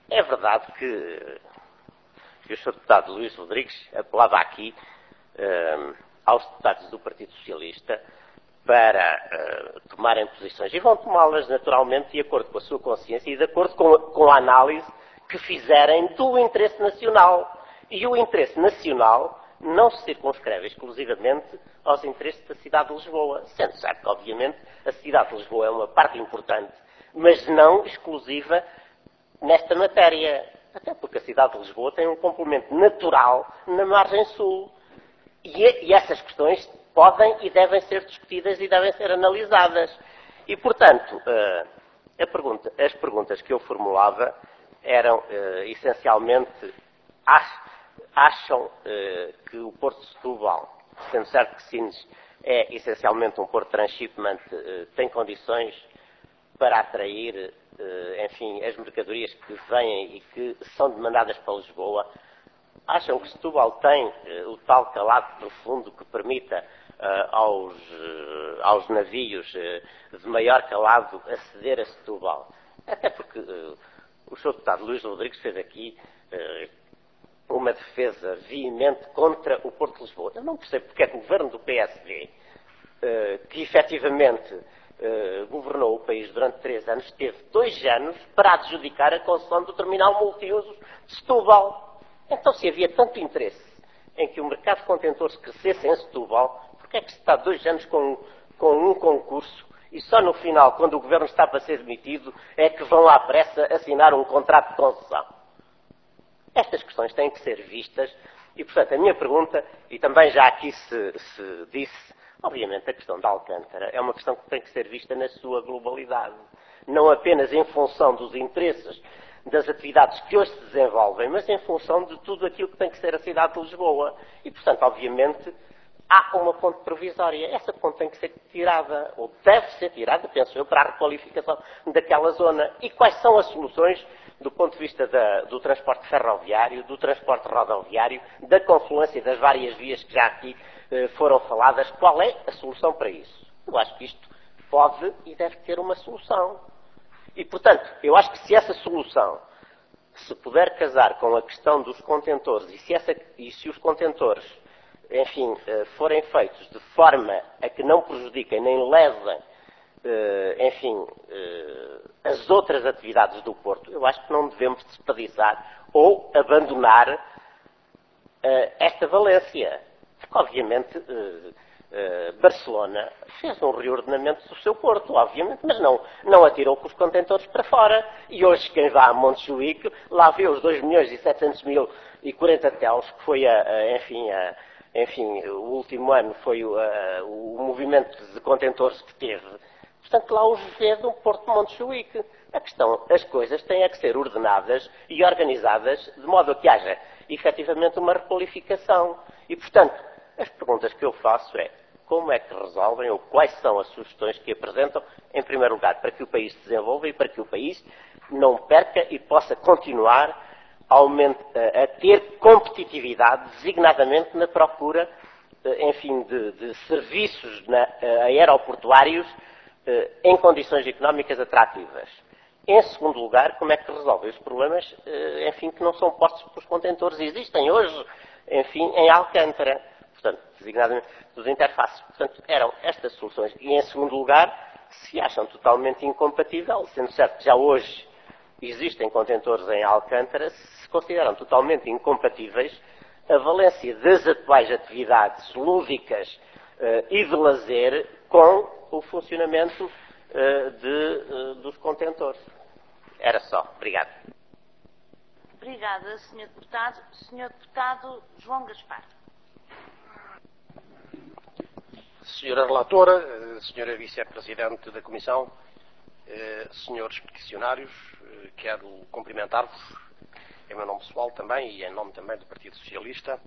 É verdade que o Sr. Deputado Luís Rodrigues apelava aqui aos deputados do Partido Socialista para tomarem posições, e vão tomá-las naturalmente de acordo com a sua consciência e de acordo com a análise que fizerem do interesse nacional. E o interesse nacional não se circunscreve exclusivamente aos interesses da cidade de Lisboa, sendo certo que, obviamente, a cidade de Lisboa é uma parte importante, mas não exclusiva nesta matéria, até porque a cidade de Lisboa tem um complemento natural na margem sul. E essas questões podem e devem ser discutidas e devem ser analisadas. E, portanto, as perguntas que eu formulava eram, essencialmente, acham que o Porto de Setúbal, sendo certo que Sines é essencialmente um porto de transshipment, tem condições para atrair, enfim, as mercadorias que vêm e que são demandadas para Lisboa? Acham que Setúbal tem o tal calado profundo que permita aos navios de maior calado aceder a Setúbal? Até porque o Sr. Deputado Luís Rodrigues fez aqui uma defesa veemente contra o Porto de Lisboa. Eu não percebo porque é que o governo do PSD, que efetivamente governou o país durante 3 anos, teve 2 anos para adjudicar a concessão do terminal multiusos de Setúbal. Então, se havia tanto interesse em que o mercado de contentores crescesse em Setúbal, porque é que se está 2 anos com um concurso e só no final, quando o governo está para ser demitido, é que vão à pressa assinar um contrato de concessão? Estas questões têm que ser vistas e, portanto, a minha pergunta, e também já aqui se disse, obviamente a questão da Alcântara é uma questão que tem que ser vista na sua globalidade, não apenas em função dos interesses das atividades que hoje se desenvolvem, mas em função de tudo aquilo que tem que ser a cidade de Lisboa. E, portanto, obviamente, há uma ponte provisória. Essa ponte tem que ser tirada, ou deve ser tirada, penso eu, para a requalificação daquela zona. E quais são as soluções do ponto de vista do transporte ferroviário, do transporte rodoviário, da confluência das várias vias que já aqui foram faladas? Qual é a solução para isso? Eu acho que isto pode e deve ter uma solução. E, portanto, eu acho que se essa solução se puder casar com a questão dos contentores e se os contentores, enfim, forem feitos de forma a que não prejudiquem nem levem, enfim, as outras atividades do Porto, eu acho que não devemos desperdiçar ou abandonar esta valência. Porque, obviamente, Barcelona fez um reordenamento do seu porto, obviamente, mas não atirou com os contentores para fora. E hoje quem vá a Montjuic, lá vê os 2.700.040 telos, que foi enfim, o último ano foi o movimento de contentores que teve. Portanto, lá os vê de um porto de Montjuic. As coisas têm a que ser ordenadas e organizadas de modo a que haja, efetivamente, uma requalificação. E, portanto, as perguntas que eu faço é como é que resolvem ou quais são as sugestões que apresentam, em primeiro lugar, para que o país se desenvolva e para que o país não perca e possa continuar a ter competitividade, designadamente na procura, enfim, de serviços aeroportuários em condições económicas atrativas. Em segundo lugar, como é que resolvem os problemas, enfim, que não são postos pelos contentores? Existem hoje, enfim, em Alcântara. Portanto, designadamente dos interfaces. Portanto, eram estas soluções. E, em segundo lugar, se acham totalmente incompatível, sendo certo que já hoje existem contentores em Alcântara, se consideram totalmente incompatíveis a valência das atuais atividades lúdicas e de lazer com o funcionamento dos contentores. Era só. Obrigado. Obrigada, Sr. Deputado. Sr. Deputado João Gaspar. Senhora Relatora, Senhora Vice-Presidente da Comissão, Senhores Peticionários, quero cumprimentar-vos em meu nome pessoal também e em nome também do Partido Socialista,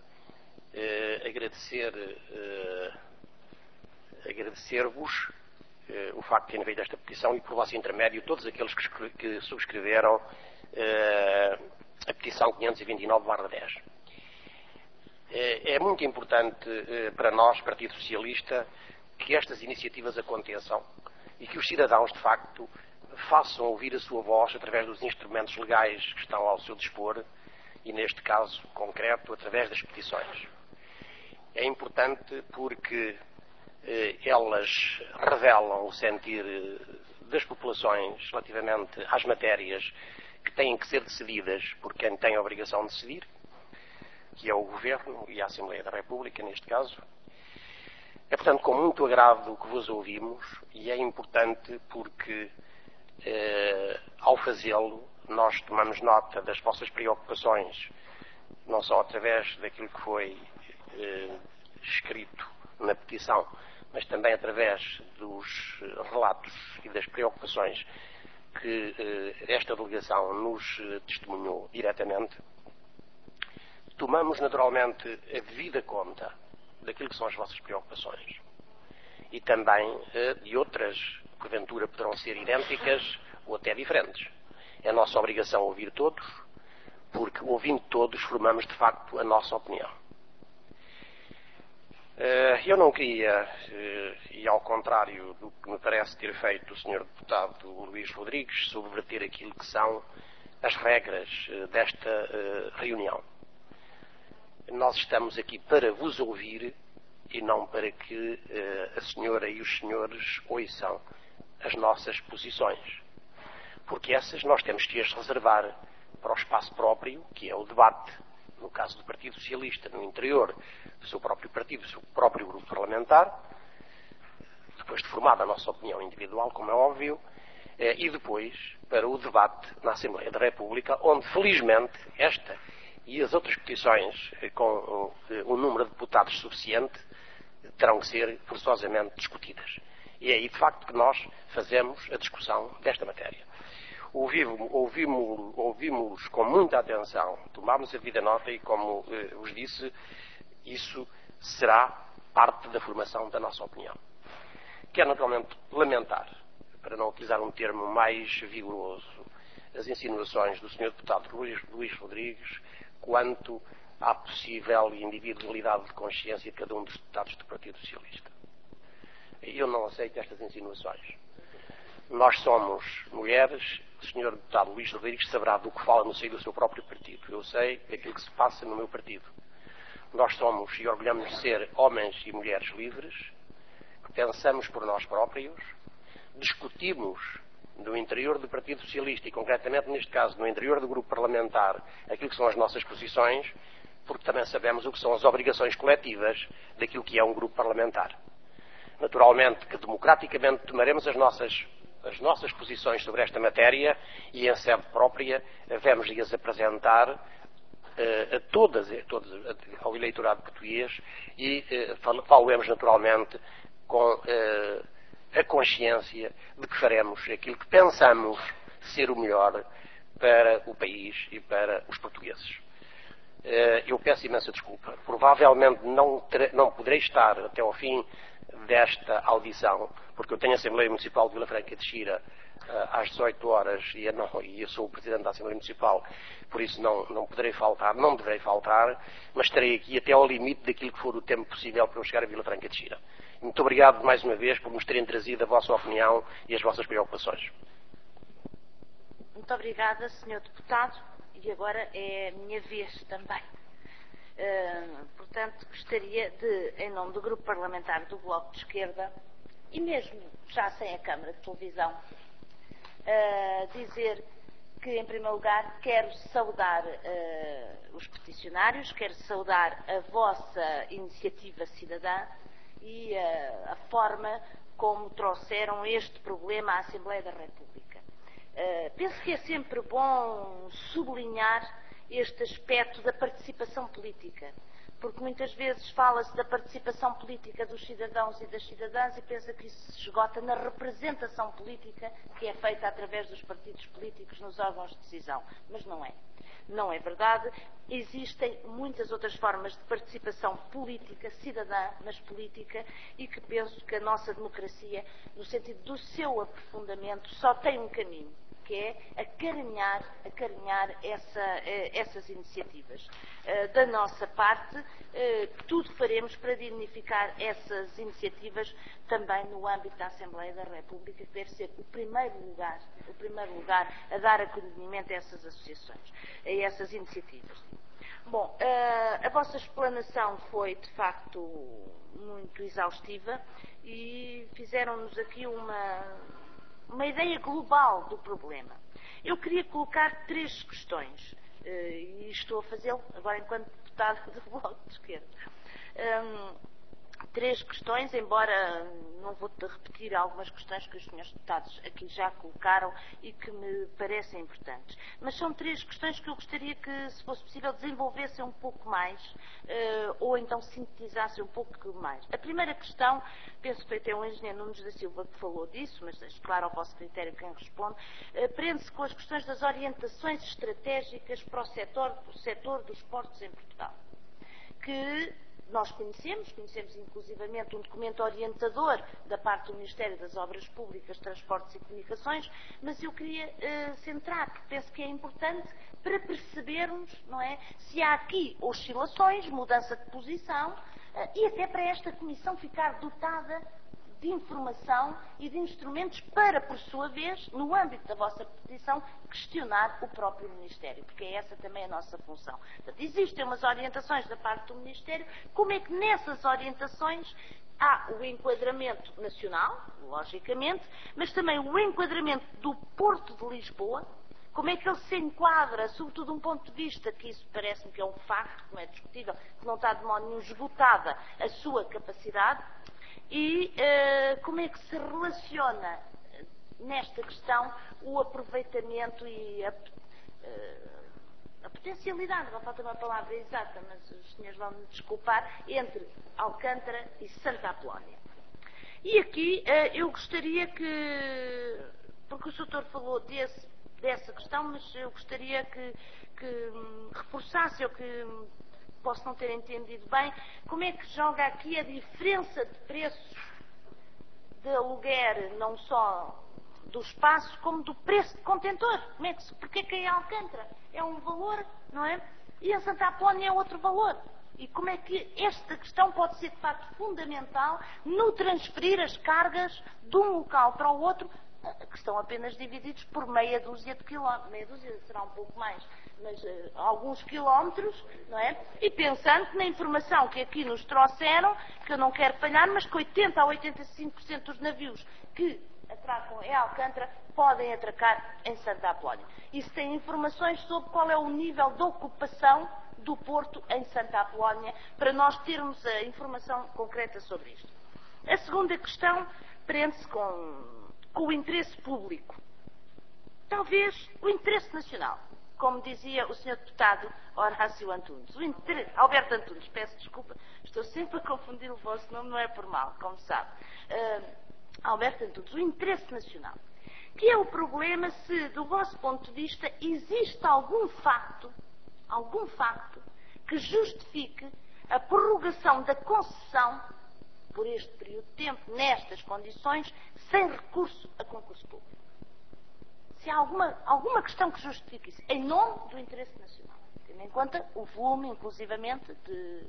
agradecer-vos o facto de terem feito esta petição e por vosso intermédio todos aqueles que subscreveram a petição 529/10. É muito importante para nós, Partido Socialista, que estas iniciativas aconteçam e que os cidadãos, de facto, façam ouvir a sua voz através dos instrumentos legais que estão ao seu dispor e, neste caso concreto, através das petições. É importante porque elas revelam o sentir das populações relativamente às matérias que têm que ser decididas por quem tem a obrigação de decidir, que é o Governo e a Assembleia da República, neste caso. É, portanto, com muito agrado que vos ouvimos e é importante porque, ao fazê-lo, nós tomamos nota das vossas preocupações, não só através daquilo que foi escrito na petição, mas também através dos relatos e das preocupações que esta delegação nos testemunhou diretamente. Tomamos naturalmente a devida conta daquilo que são as vossas preocupações e também de outras que porventura poderão ser idênticas ou até diferentes. É a nossa obrigação ouvir todos, porque ouvindo todos formamos de facto a nossa opinião. Eu não queria, e ao contrário do que me parece ter feito o Sr. Deputado Luís Rodrigues, subverter aquilo que são as regras desta reunião. Nós estamos aqui para vos ouvir e não para que a senhora e os senhores ouçam as nossas posições. Porque essas nós temos que as reservar para o espaço próprio, que é o debate. No caso do Partido Socialista, no interior do seu próprio partido, do seu próprio grupo parlamentar, depois de formada a nossa opinião individual, como é óbvio, e depois para o debate na Assembleia da República, onde felizmente esta e as outras petições com um número de deputados suficiente terão que ser forçosamente discutidas. E é aí de facto que nós fazemos a discussão desta matéria. Ouvimos com muita atenção, tomámos a devida nota e, como vos disse, isso será parte da formação da nossa opinião. Quero naturalmente lamentar, para não utilizar um termo mais vigoroso, as insinuações do Sr. Deputado Luís Rodrigues quanto à possível individualidade de consciência de cada um dos deputados do Partido Socialista. Eu não aceito estas insinuações. Nós somos mulheres, o Sr. Deputado Luís Rodrigues saberá do que fala no seio do seu próprio partido. Eu sei daquilo que se passa no meu partido. Nós somos e orgulhamos de ser homens e mulheres livres, que pensamos por nós próprios, discutimos no interior do Partido Socialista e concretamente neste caso no interior do grupo parlamentar aquilo que são as nossas posições, porque também sabemos o que são as obrigações coletivas daquilo que é um grupo parlamentar. Naturalmente que democraticamente tomaremos as nossas posições sobre esta matéria e em sede própria vamos-lhes apresentar ao eleitorado português e falemos naturalmente com a consciência de que faremos aquilo que pensamos ser o melhor para o país e para os portugueses. Eu peço imensa desculpa. Provavelmente não poderei estar até ao fim desta audição, porque eu tenho a Assembleia Municipal de Vila Franca de Xira às 18 horas e eu sou o Presidente da Assembleia Municipal, por isso não poderei faltar, não deverei faltar, mas estarei aqui até ao limite daquilo que for o tempo possível para eu chegar a Vila Franca de Xira. Muito obrigado mais uma vez por nos terem trazido a vossa opinião e as vossas preocupações. Muito obrigada, Sr. Deputado, e agora é a minha vez também. Portanto, gostaria de, em nome do Grupo Parlamentar do Bloco de Esquerda, e mesmo já sem a Câmara de Televisão, dizer que, em primeiro lugar, quero saudar os peticionários, quero saudar a vossa iniciativa cidadã e a forma como trouxeram este problema à Assembleia da República. Penso que é sempre bom sublinhar este aspecto da participação política, porque muitas vezes fala-se da participação política dos cidadãos e das cidadãs e pensa que isso se esgota na representação política que é feita através dos partidos políticos nos órgãos de decisão. Mas não é. Não é verdade. Existem muitas outras formas de participação política, cidadã, mas política, e que penso que a nossa democracia, no sentido do seu aprofundamento, só tem um caminho, que é acarinhar essas iniciativas. Da nossa parte, tudo faremos para dignificar essas iniciativas também no âmbito da Assembleia da República, que deve ser o primeiro lugar a dar acolhimento a essas associações, a essas iniciativas. Bom, a vossa explanação foi, de facto, muito exaustiva e fizeram-nos aqui uma ideia global do problema. Eu queria colocar 3 questões, e estou a fazê-lo agora enquanto deputada do Bloco de Esquerda. 3 questões, embora não vou repetir algumas questões que os senhores deputados aqui já colocaram e que me parecem importantes. Mas são 3 questões que eu gostaria que, se fosse possível, desenvolvessem um pouco mais, ou então sintetizassem um pouco mais. A primeira questão, penso que foi até o engenheiro Nunes da Silva que falou disso, mas deixo claro ao vosso critério quem responde, prende-se com as questões das orientações estratégicas para o setor dos portos em Portugal, que nós conhecemos inclusivamente um documento orientador da parte do Ministério das Obras Públicas, Transportes e Comunicações, mas eu queria centrar, porque penso que é importante para percebermos, não é, se há aqui oscilações, mudança de posição, e até para esta Comissão ficar dotada de informação e de instrumentos para, por sua vez, no âmbito da vossa petição, questionar o próprio Ministério, porque é essa também a nossa função. Portanto, existem umas orientações da parte do Ministério, como é que nessas orientações há o enquadramento nacional, logicamente, mas também o enquadramento do Porto de Lisboa, como é que ele se enquadra, sobretudo de um ponto de vista, que isso parece-me que é um facto, que não é discutível, que não está de modo nenhum esgotada a sua capacidade, e como é que se relaciona nesta questão o aproveitamento e a potencialidade, não falta uma palavra exata, mas os senhores vão me desculpar, entre Alcântara e Santa Apolónia. E aqui eu gostaria que, porque o Sr. falou dessa questão, mas eu gostaria que reforçasse, ou que posso não ter entendido bem, como é que joga aqui a diferença de preços de aluguer, não só do espaço, como do preço de contentor. Porque é que em Alcântara é um valor, não é? E em Santa Apolónia é outro valor. E como é que esta questão pode ser, de facto, fundamental no transferir as cargas de um local para o outro, que estão apenas divididos por meia dúzia de quilómetros. Meia dúzia será um pouco mais, mas alguns quilómetros, não é? E pensando na informação que aqui nos trouxeram, que eu não quero falhar, mas que 80 a 85% dos navios que atracam em Alcântara podem atracar em Santa Apolónia. Isso tem informações sobre qual é o nível de ocupação do porto em Santa Apolónia, para nós termos a informação concreta sobre isto. A segunda questão prende-se com o interesse público. Talvez o interesse nacional, como dizia o Sr. Deputado Horácio Antunes. Alberto Antunes, peço desculpa, estou sempre a confundir o vosso nome, não é por mal, como sabe. Alberto Antunes, o interesse nacional. Que é o problema se, do vosso ponto de vista, existe algum facto que justifique a prorrogação da concessão por este período de tempo, nestas condições, sem recurso a concurso público. Se há alguma questão que justifique isso, em nome do interesse nacional, tendo em conta o volume, inclusivamente, de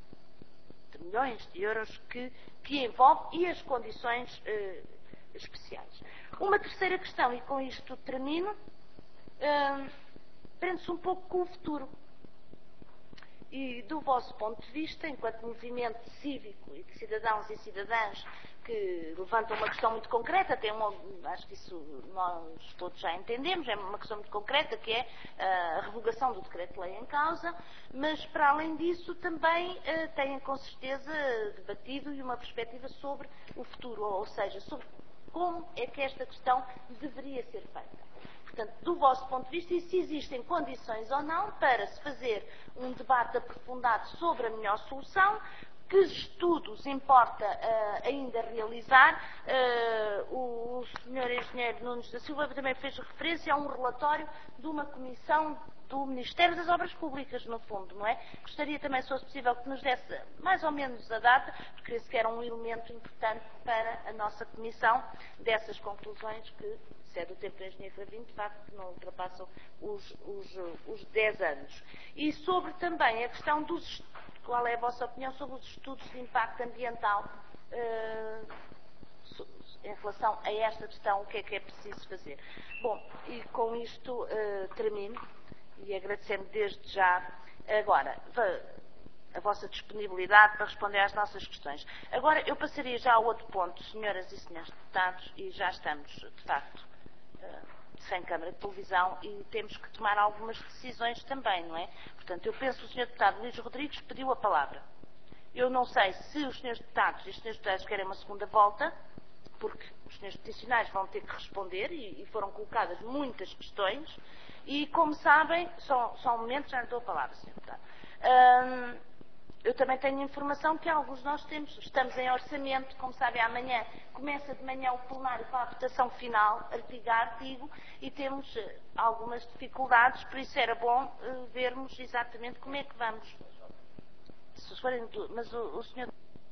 milhões de euros que envolve e as condições especiais. Uma terceira questão, e com isto termino, prende-se um pouco com o futuro. E do vosso ponto de vista, enquanto movimento cívico e de cidadãos e cidadãs que levantam uma questão muito concreta, acho que isso nós todos já entendemos, é uma questão muito concreta, que é a revogação do decreto-lei em causa, mas para além disso também têm com certeza debatido e uma perspectiva sobre o futuro, ou seja, sobre como é que esta questão deveria ser feita. Portanto, do vosso ponto de vista, e se existem condições ou não para se fazer um debate aprofundado sobre a melhor solução, que estudos importa ainda realizar. O Sr. Engenheiro Nunes da Silva também fez referência a um relatório de uma comissão do Ministério das Obras Públicas, no fundo, não é? Gostaria também, se fosse possível, que nos desse mais ou menos a data, porque esse que era um elemento importante para a nossa comissão, dessas conclusões que, se é do tempo do engenheiro Flavino, de facto, não ultrapassam os 10 anos. E sobre também a questão dos... Qual é a vossa opinião sobre os estudos de impacto ambiental em relação a esta questão, o que é preciso fazer? Bom, e com isto termino. E agradecendo desde já, agora, a vossa disponibilidade para responder às nossas questões. Agora, eu passaria já ao outro ponto, senhoras e senhores deputados, e já estamos, de facto, sem câmara de televisão e temos que tomar algumas decisões também, não é? Portanto, eu penso que o senhor deputado Luís Rodrigues pediu a palavra. Eu não sei se os senhores deputados e os senhores deputados querem uma segunda volta, porque os senhores peticionários vão ter que responder e foram colocadas muitas questões. E, como sabem, só um momento, já lhe dou a palavra, Sr. Deputado. Eu também tenho informação que alguns de nós estamos em orçamento, como sabem, amanhã começa de manhã o plenário para a votação final, artigo a artigo, e temos algumas dificuldades, por isso era bom vermos exatamente como é que vamos. Mas o Sr.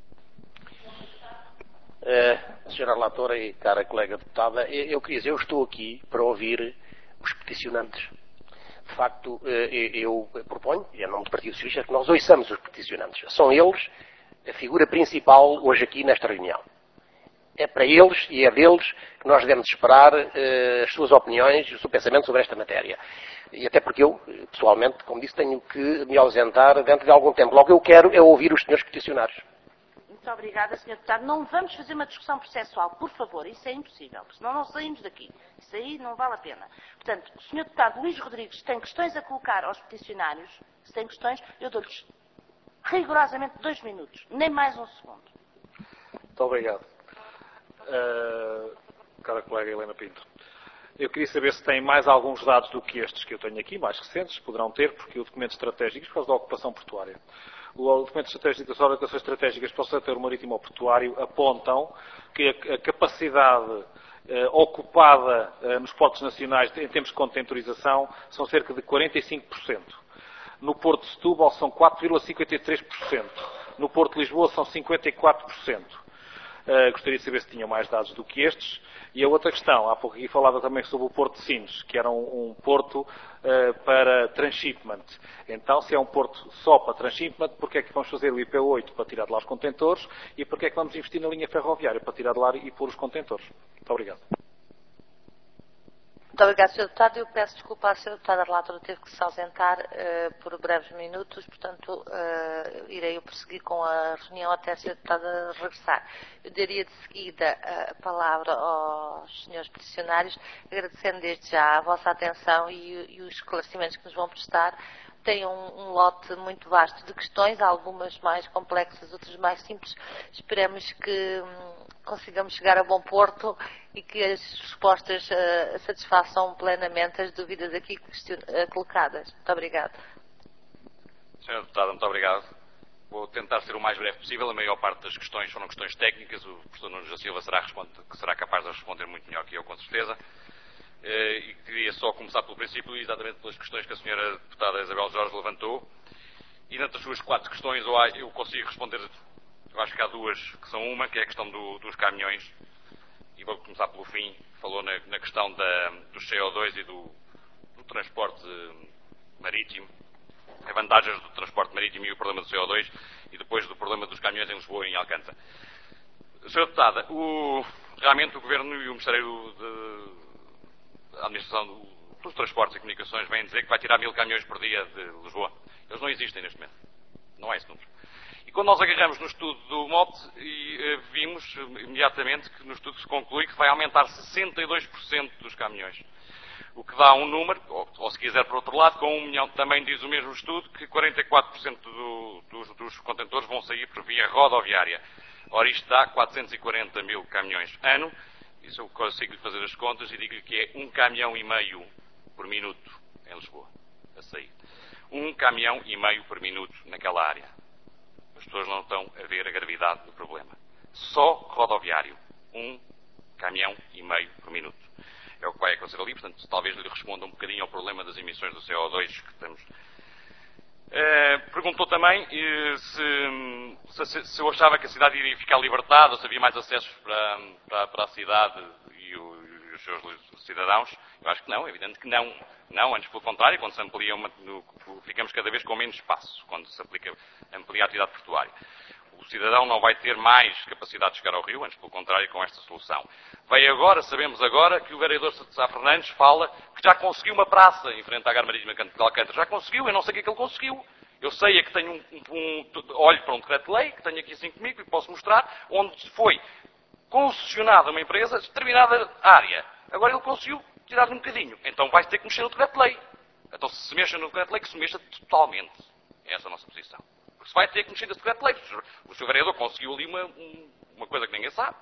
Senhora Relatora e cara colega deputada, eu queria dizer, eu estou aqui para ouvir os peticionantes. De facto, eu proponho, em nome do Partido Socialista, que nós ouçamos os peticionantes. São eles a figura principal hoje aqui nesta reunião. É para eles e é deles que nós devemos esperar as suas opiniões e o seu pensamento sobre esta matéria. E até porque eu, pessoalmente, como disse, tenho que me ausentar dentro de algum tempo. Logo, que eu quero é ouvir os senhores peticionários. Muito obrigada, Sr. Deputado. Não vamos fazer uma discussão processual, por favor. Isso é impossível, senão não saímos daqui. Isso aí não vale a pena. Portanto, o Sr. Deputado Luís Rodrigues tem questões a colocar aos peticionários. Se tem questões, eu dou-lhes rigorosamente 2 minutos, nem mais um segundo. Muito obrigado. Cara colega Helena Pinto. Eu queria saber se tem mais alguns dados do que estes que eu tenho aqui, mais recentes, poderão ter, porque o documento estratégico, por causa da ocupação portuária. O documento estratégico das orientações estratégicas para o setor marítimo ou portuário apontam que a capacidade ocupada nos portos nacionais em termos de contentorização são cerca de 45%. No Porto de Setúbal são 4,53%. No Porto de Lisboa são 54%. Gostaria de saber se tinham mais dados do que estes. E a outra questão, há pouco aqui falava também sobre o Porto de Sines, que era um porto para transshipment. Então, se é um porto só para transshipment, porque é que vamos fazer o IP8 para tirar de lá os contentores e porque é que vamos investir na linha ferroviária para tirar de lá e pôr os contentores? Muito obrigado. Muito obrigada, Sr. Deputado. Eu peço desculpa à Sra. Deputada Relatora, teve que se ausentar por breves minutos, portanto, irei eu prosseguir com a reunião até a Sra. Deputada regressar. Eu daria de seguida a palavra aos senhores peticionários, agradecendo desde já a vossa atenção e os esclarecimentos que nos vão prestar. Tem um lote muito vasto de questões, algumas mais complexas, outras mais simples. Esperamos que consigamos chegar a bom porto e que as respostas satisfaçam plenamente as dúvidas aqui colocadas. Muito obrigada. Senhora Deputada, muito obrigado. Vou tentar ser o mais breve possível. A maior parte das questões foram questões técnicas. O professor Nunes da Silva será capaz de responder muito melhor que eu, com certeza. E queria só começar pelo princípio, exatamente pelas questões que a senhora deputada Isabel Jorge levantou. E dentre as suas 4 questões eu consigo responder, eu acho que há 2, que são uma, que é a questão dos caminhões. E vou começar pelo fim. Falou na questão do CO2 e do transporte marítimo. As vantagens do transporte marítimo e o problema do CO2, e depois do problema dos caminhões em Lisboa e em Alcântara. Senhora Deputada, realmente o Governo e o Ministério da Administração dos Transportes e Comunicações vêm dizer que vai tirar 1000 caminhões por dia de Lisboa. Eles não existem neste momento. Não é esse número. E quando nós agarramos no estudo do MOT, vimos imediatamente que no estudo se conclui que vai aumentar 62% dos caminhões. O que dá um número, ou se quiser por outro lado, com 1 milhão, também diz o mesmo estudo, que 44% dos contentores vão sair por via rodoviária. Ora, isto dá 440 mil caminhões ano. Isso eu consigo fazer as contas e digo-lhe que é 1,5 caminhão por minuto em Lisboa, a sair. 1,5 caminhão por minuto naquela área. pessoas não estão a ver a gravidade do problema. Só rodoviário, 1,5 caminhão por minuto. É o que vai acontecer ali, portanto, talvez lhe responda um bocadinho ao problema das emissões do CO2 que estamos. Perguntou também se eu achava que a cidade iria ficar libertada, se havia mais acessos para a cidade e os seus cidadãos. Eu acho que não, é evidente que não. Não, antes pelo contrário, quando se amplia ficamos cada vez com menos espaço, quando se amplia a atividade portuária. O cidadão não vai ter mais capacidade de chegar ao rio, antes pelo contrário, com esta solução. Sabemos agora que o vereador Sá Fernandes fala que já conseguiu uma praça em frente à Gar Marítima de Alcântara. Já conseguiu, eu não sei o que é que ele conseguiu. Eu sei é que tenho olho para um decreto-lei, que tenho aqui assim comigo, e posso mostrar, onde foi concessionada uma empresa de determinada área. Agora ele conseguiu tirar-lhe um bocadinho. Então vai ter que mexer no decreto-lei. Então se mexa no decreto-lei, que se mexa totalmente. É essa a nossa posição. Porque se vai ter que mexer nesse decreto-lei. O Sr. Vereador conseguiu ali uma coisa que ninguém sabe.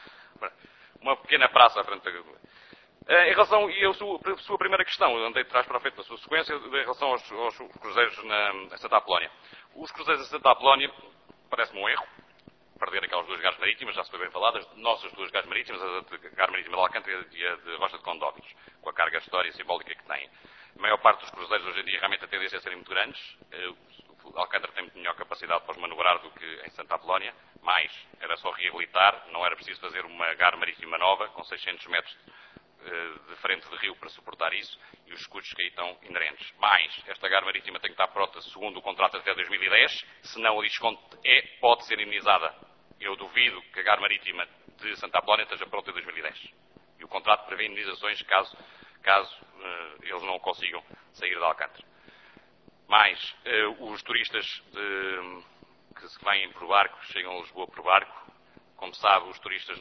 Uma pequena praça à frente da... Em relação, e a sua primeira questão, eu andei de trás para a frente na sua sequência, em relação aos cruzeiros em Santa Apolónia. Os cruzeiros em Santa Apolónia, parece-me um erro, perder aquelas duas gares marítimas, já se foi bem falado, as nossas duas gares marítimas, a de Gar Marítima de Alcântara e a de Rocha de Condóminos, com a carga histórica e simbólica que têm. A maior parte dos cruzeiros hoje em dia realmente a tendência a serem muito grandes. Alcântara tem muito melhor capacidade para os manobrar do que em Santa Apolónia, mas era só reabilitar, não era preciso fazer uma gar marítima nova, com 600 metros de frente de rio para suportar isso, e os custos que aí estão inerentes. Mas esta gar marítima tem que estar pronta segundo o contrato até 2010, senão a desconto pode ser indemnizada. Eu duvido que a gar marítima de Santa Apolónia esteja pronta em 2010. E o contrato prevê indemnizações caso eles não consigam sair de Alcântara. Mas os turistas que se vêm por barco, chegam a Lisboa por barco, como sabe, os turistas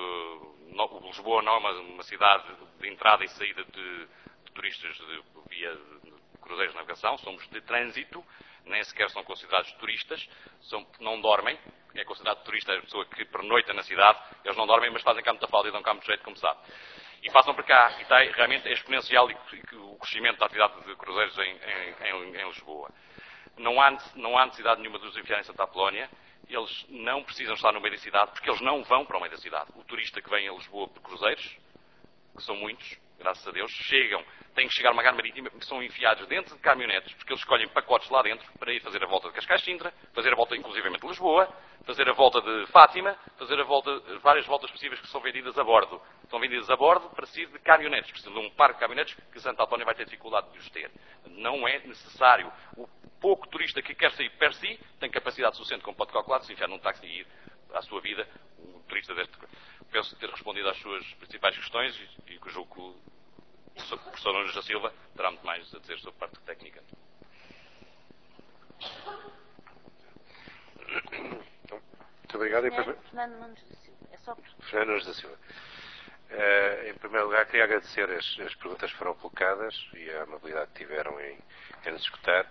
Lisboa não é uma cidade de entrada e saída de turistas via cruzeiros de navegação, somos de trânsito, nem sequer são considerados turistas, não dormem, é considerado turista a pessoa que pernoita na cidade, eles não dormem, mas fazem cá muita falta e dão cá muito jeito, como sabe. E passam para cá, e está realmente exponencial o crescimento da atividade de cruzeiros em Lisboa. Não há necessidade nenhuma de os enviar em Santa Apolónia, eles não precisam estar no meio da cidade, porque eles não vão para o meio da cidade. O turista que vem a Lisboa por cruzeiros, que são muitos, graças a Deus, têm que chegar a uma gar marítima, que são enfiados dentro de caminhonetes, porque eles escolhem pacotes lá dentro para ir fazer a volta de Cascais-Sintra, fazer a volta inclusivamente de Lisboa, fazer a volta de Fátima, fazer várias voltas possíveis que são vendidas a bordo. São vendidas a bordo para sair de caminhonetes, precisam de um parque de caminhonetes que Santa Apolónia vai ter dificuldade de os ter. Não é necessário. O pouco turista que quer sair per si tem capacidade suficiente, como pode calcular, de se enfiar num táxi e ir à sua vida. Um turista penso ter respondido às suas principais questões e que julgo que o professor Nunes da Silva terá muito mais a dizer sobre a parte técnica. Muito obrigado. Fernando Nunes da Silva. É só Fernando Nunes da Silva. Em primeiro lugar, queria agradecer as perguntas que foram colocadas e a amabilidade que tiveram em nos escutar.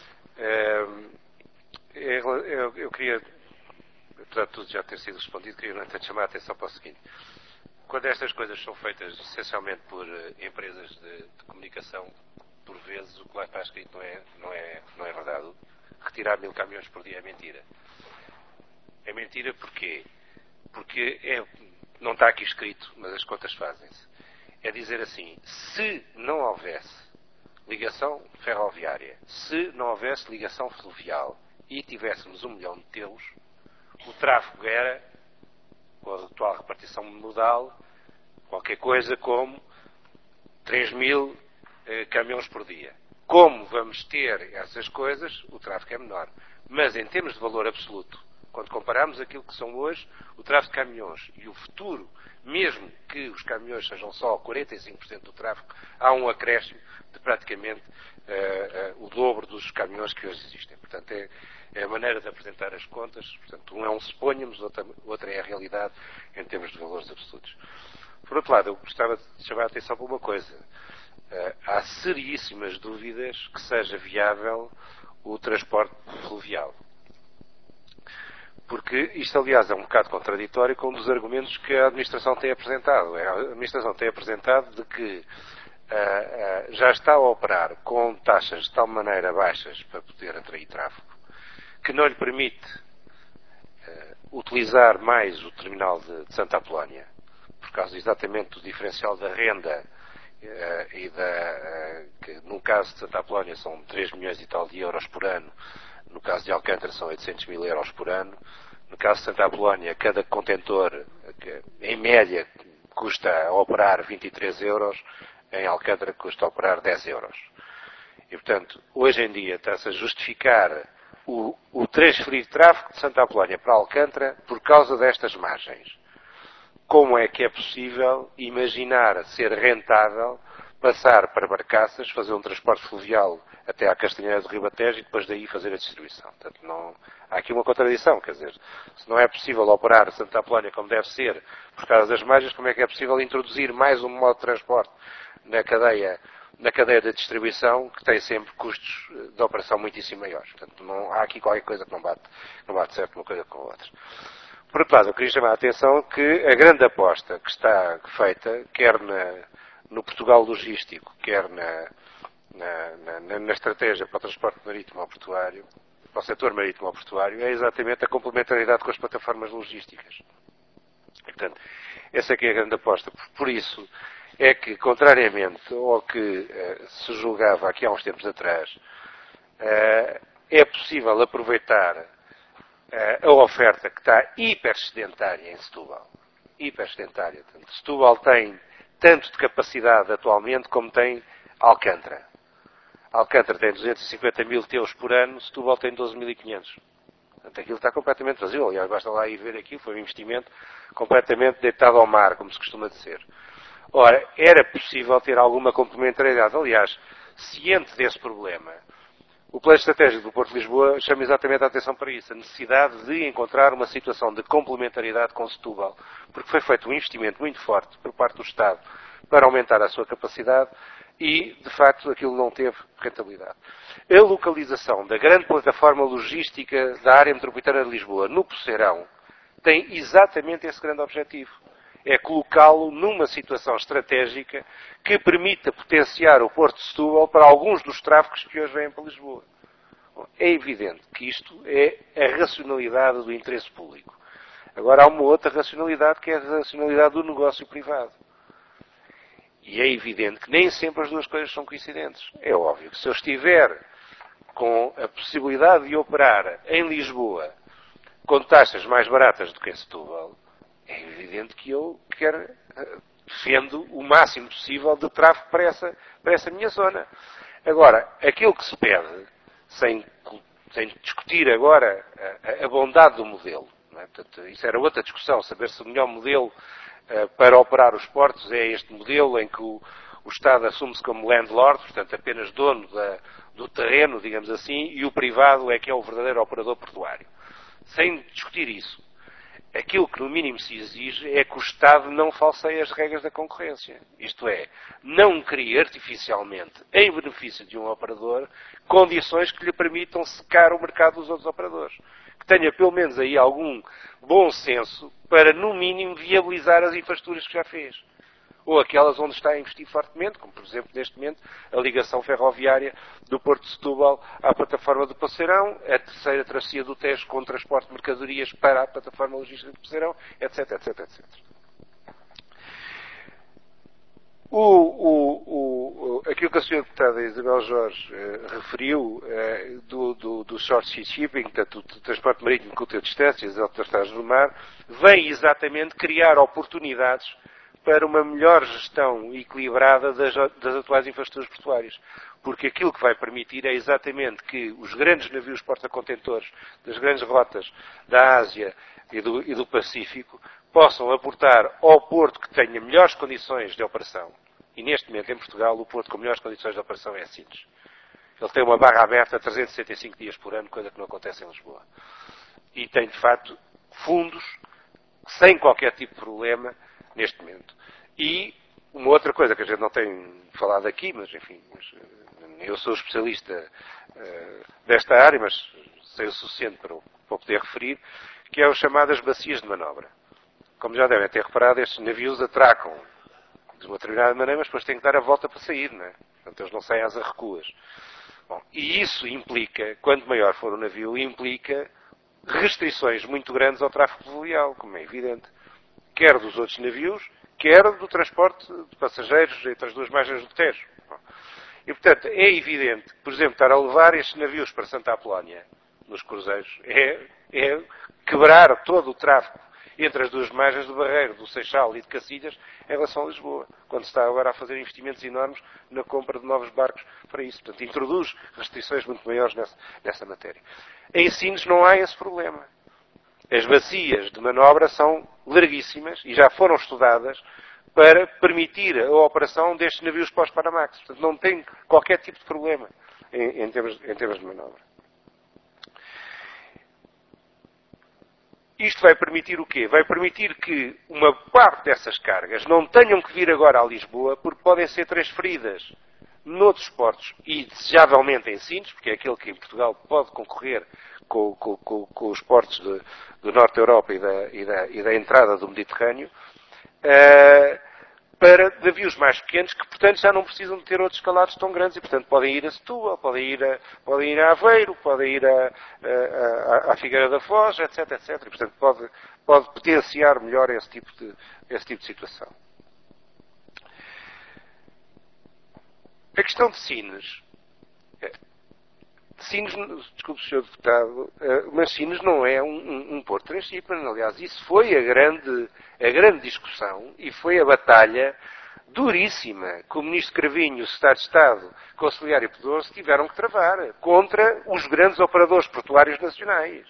Eu queria, apesar de tudo já ter sido respondido, queria, no entanto, chamar a atenção para o seguinte. Quando estas coisas são feitas essencialmente por empresas de comunicação, por vezes o que lá está escrito não é verdade. Retirar 1000 caminhões por dia é mentira. É mentira porquê? Porque não está aqui escrito, mas as contas fazem-se. É dizer assim, se não houvesse ligação ferroviária, se não houvesse ligação fluvial e tivéssemos 1 milhão de telos, o tráfego era, com a atual repartição modal, qualquer coisa como 3.000 caminhões por dia. Como vamos ter essas coisas, o tráfego é menor. Mas em termos de valor absoluto, quando compararmos aquilo que são hoje o tráfego de caminhões e o futuro, mesmo que os caminhões sejam só 45% do tráfego, há um acréscimo de praticamente o dobro dos caminhões que hoje existem. Portanto, é a maneira de apresentar as contas. Portanto, um é um suponhamos, outra é a realidade em termos de valores absolutos. Por outro lado, eu gostava de chamar a atenção para uma coisa. Há seriíssimas dúvidas que seja viável o transporte fluvial. Porque isto, aliás, é um bocado contraditório com um dos argumentos que a administração tem apresentado. A administração tem apresentado de que já está a operar com taxas de tal maneira baixas para poder atrair tráfego, que não lhe permite utilizar mais o terminal de Santa Apolónia, por causa exatamente do diferencial da renda que no caso de Santa Apolónia são 3 milhões e tal de euros por ano, no caso de Alcântara são 800 mil euros por ano, no caso de Santa Apolónia cada contentor, em média, custa a operar 23 euros, em Alcântara custa a operar 10 euros. E, portanto, hoje em dia está-se a justificar o transferir tráfego de Santa Apolónia para Alcântara por causa destas margens. Como é que é possível imaginar ser rentável passar para barcaças, fazer um transporte fluvial até à Castanheira do Ribatejo e depois daí fazer a distribuição? Portanto, há aqui uma contradição, quer dizer, se não é possível operar Santa Apolónia como deve ser por causa das margens, como é que é possível introduzir mais um modo de transporte na cadeia da distribuição, que tem sempre custos de operação muitíssimo maiores? Portanto, há aqui qualquer coisa que não bate certo uma coisa com a outra. Por outro lado, eu queria chamar a atenção que a grande aposta que está feita, quer no Portugal logístico, quer na estratégia para o transporte marítimo ao portuário, para o setor marítimo ao portuário, é exatamente a complementaridade com as plataformas logísticas. E, portanto, essa é que é a grande aposta. Por isso é que, contrariamente ao que se julgava aqui há uns tempos atrás, é possível aproveitar a oferta que está hipersedentária em Setúbal. Hipersedentária. Setúbal tem tanto de capacidade atualmente como tem Alcântara. Alcântara tem 250 mil teus por ano, Setúbal tem 12.500. Portanto, aquilo está completamente vazio. Aliás, basta lá ir ver aquilo, foi um investimento completamente deitado ao mar, como se costuma dizer. Ora, era possível ter alguma complementariedade. Aliás, ciente desse problema, o plano estratégico do Porto de Lisboa chama exatamente a atenção para isso, a necessidade de encontrar uma situação de complementaridade com Setúbal, porque foi feito um investimento muito forte por parte do Estado para aumentar a sua capacidade e, de facto, aquilo não teve rentabilidade. A localização da grande plataforma logística da área metropolitana de Lisboa no Poceirão tem exatamente esse grande objetivo. É colocá-lo numa situação estratégica que permita potenciar o Porto de Setúbal para alguns dos tráfegos que hoje vêm para Lisboa. Bom, é evidente que isto é a racionalidade do interesse público. Agora há uma outra racionalidade que é a racionalidade do negócio privado. E é evidente que nem sempre as duas coisas são coincidentes. É óbvio que se eu estiver com a possibilidade de operar em Lisboa com taxas mais baratas do que em Setúbal, é evidente que eu defendo o máximo possível de tráfego para essa minha zona. Agora, aquilo que se pede, sem discutir agora a bondade do modelo, não é? Portanto, isso era outra discussão, saber se o melhor modelo para operar os portos é este modelo em que o Estado assume-se como landlord, portanto apenas dono do terreno, digamos assim, e o privado é que é o verdadeiro operador portuário. Sem discutir isso, aquilo que no mínimo se exige é que o Estado não falseie as regras da concorrência. Isto é, não crie artificialmente, em benefício de um operador, condições que lhe permitam secar o mercado dos outros operadores. Que tenha pelo menos aí algum bom senso para, no mínimo, viabilizar as infraestruturas que já fez. Ou aquelas onde está a investir fortemente, como por exemplo neste momento a ligação ferroviária do Porto de Setúbal à plataforma do Poceirão, a terceira travessia do Tejo com transporte de mercadorias para a plataforma logística do Poceirão, etc, etc, etc. Aquilo que a Sra. Deputada Isabel Jorge referiu do short sea shipping, portanto, do transporte marítimo com curta distância, as autoestradas do mar, vem exatamente criar oportunidades para uma melhor gestão equilibrada das atuais infraestruturas portuárias. Porque aquilo que vai permitir é exatamente que os grandes navios porta-contentores das grandes rotas da Ásia e do Pacífico possam aportar ao porto que tenha melhores condições de operação. E neste momento, em Portugal, o porto com melhores condições de operação é Sines. Ele tem uma barra aberta 365 dias por ano, coisa que não acontece em Lisboa. E tem, de facto, fundos sem qualquer tipo de problema neste momento. E uma outra coisa que a gente não tem falado aqui, mas enfim, eu sou especialista desta área, mas sei o suficiente para poder referir, que é o chamadas bacias de manobra. Como já devem ter reparado, estes navios atracam de uma determinada maneira, mas depois têm que dar a volta para sair, não é? Portanto, eles não saem às arrecuas. Bom, e isso implica, quanto maior for o navio, implica restrições muito grandes ao tráfego fluvial, como é evidente. Quer dos outros navios, quer do transporte de passageiros entre as duas margens do Tejo. E, portanto, é evidente que, por exemplo, estar a levar estes navios para Santa Apolónia, nos cruzeiros, é quebrar todo o tráfego entre as duas margens do Barreiro, do Seixal e de Cacilhas, em relação a Lisboa, quando se está agora a fazer investimentos enormes na compra de novos barcos para isso. Portanto, introduz restrições muito maiores nessa matéria. Em Sines não há esse problema. As bacias de manobra são larguíssimas e já foram estudadas para permitir a operação destes navios pós-Panamax. Portanto, não tem qualquer tipo de problema em termos de manobra. Isto vai permitir o quê? Vai permitir que uma parte dessas cargas não tenham que vir agora a Lisboa, porque podem ser transferidas noutros portos e, desejavelmente, em Sines, porque é aquele que em Portugal pode concorrer com os portos do Norte da Europa e da entrada do Mediterrâneo, para navios mais pequenos que, portanto, já não precisam de ter outros escalados tão grandes e, portanto, podem ir a Setúbal, podem ir a Aveiro, podem ir à Figueira da Foz, etc, etc. E, portanto, pode potenciar melhor esse tipo de situação. A questão de Sines. Desculpe, Sr. Deputado, mas Sines não é um porto transshipment. Aliás, isso foi a grande discussão e foi a batalha duríssima que o Ministro Cravinho, o Secretário de Estado, Conselheiro e Pedroso tiveram que travar contra os grandes operadores portuários nacionais.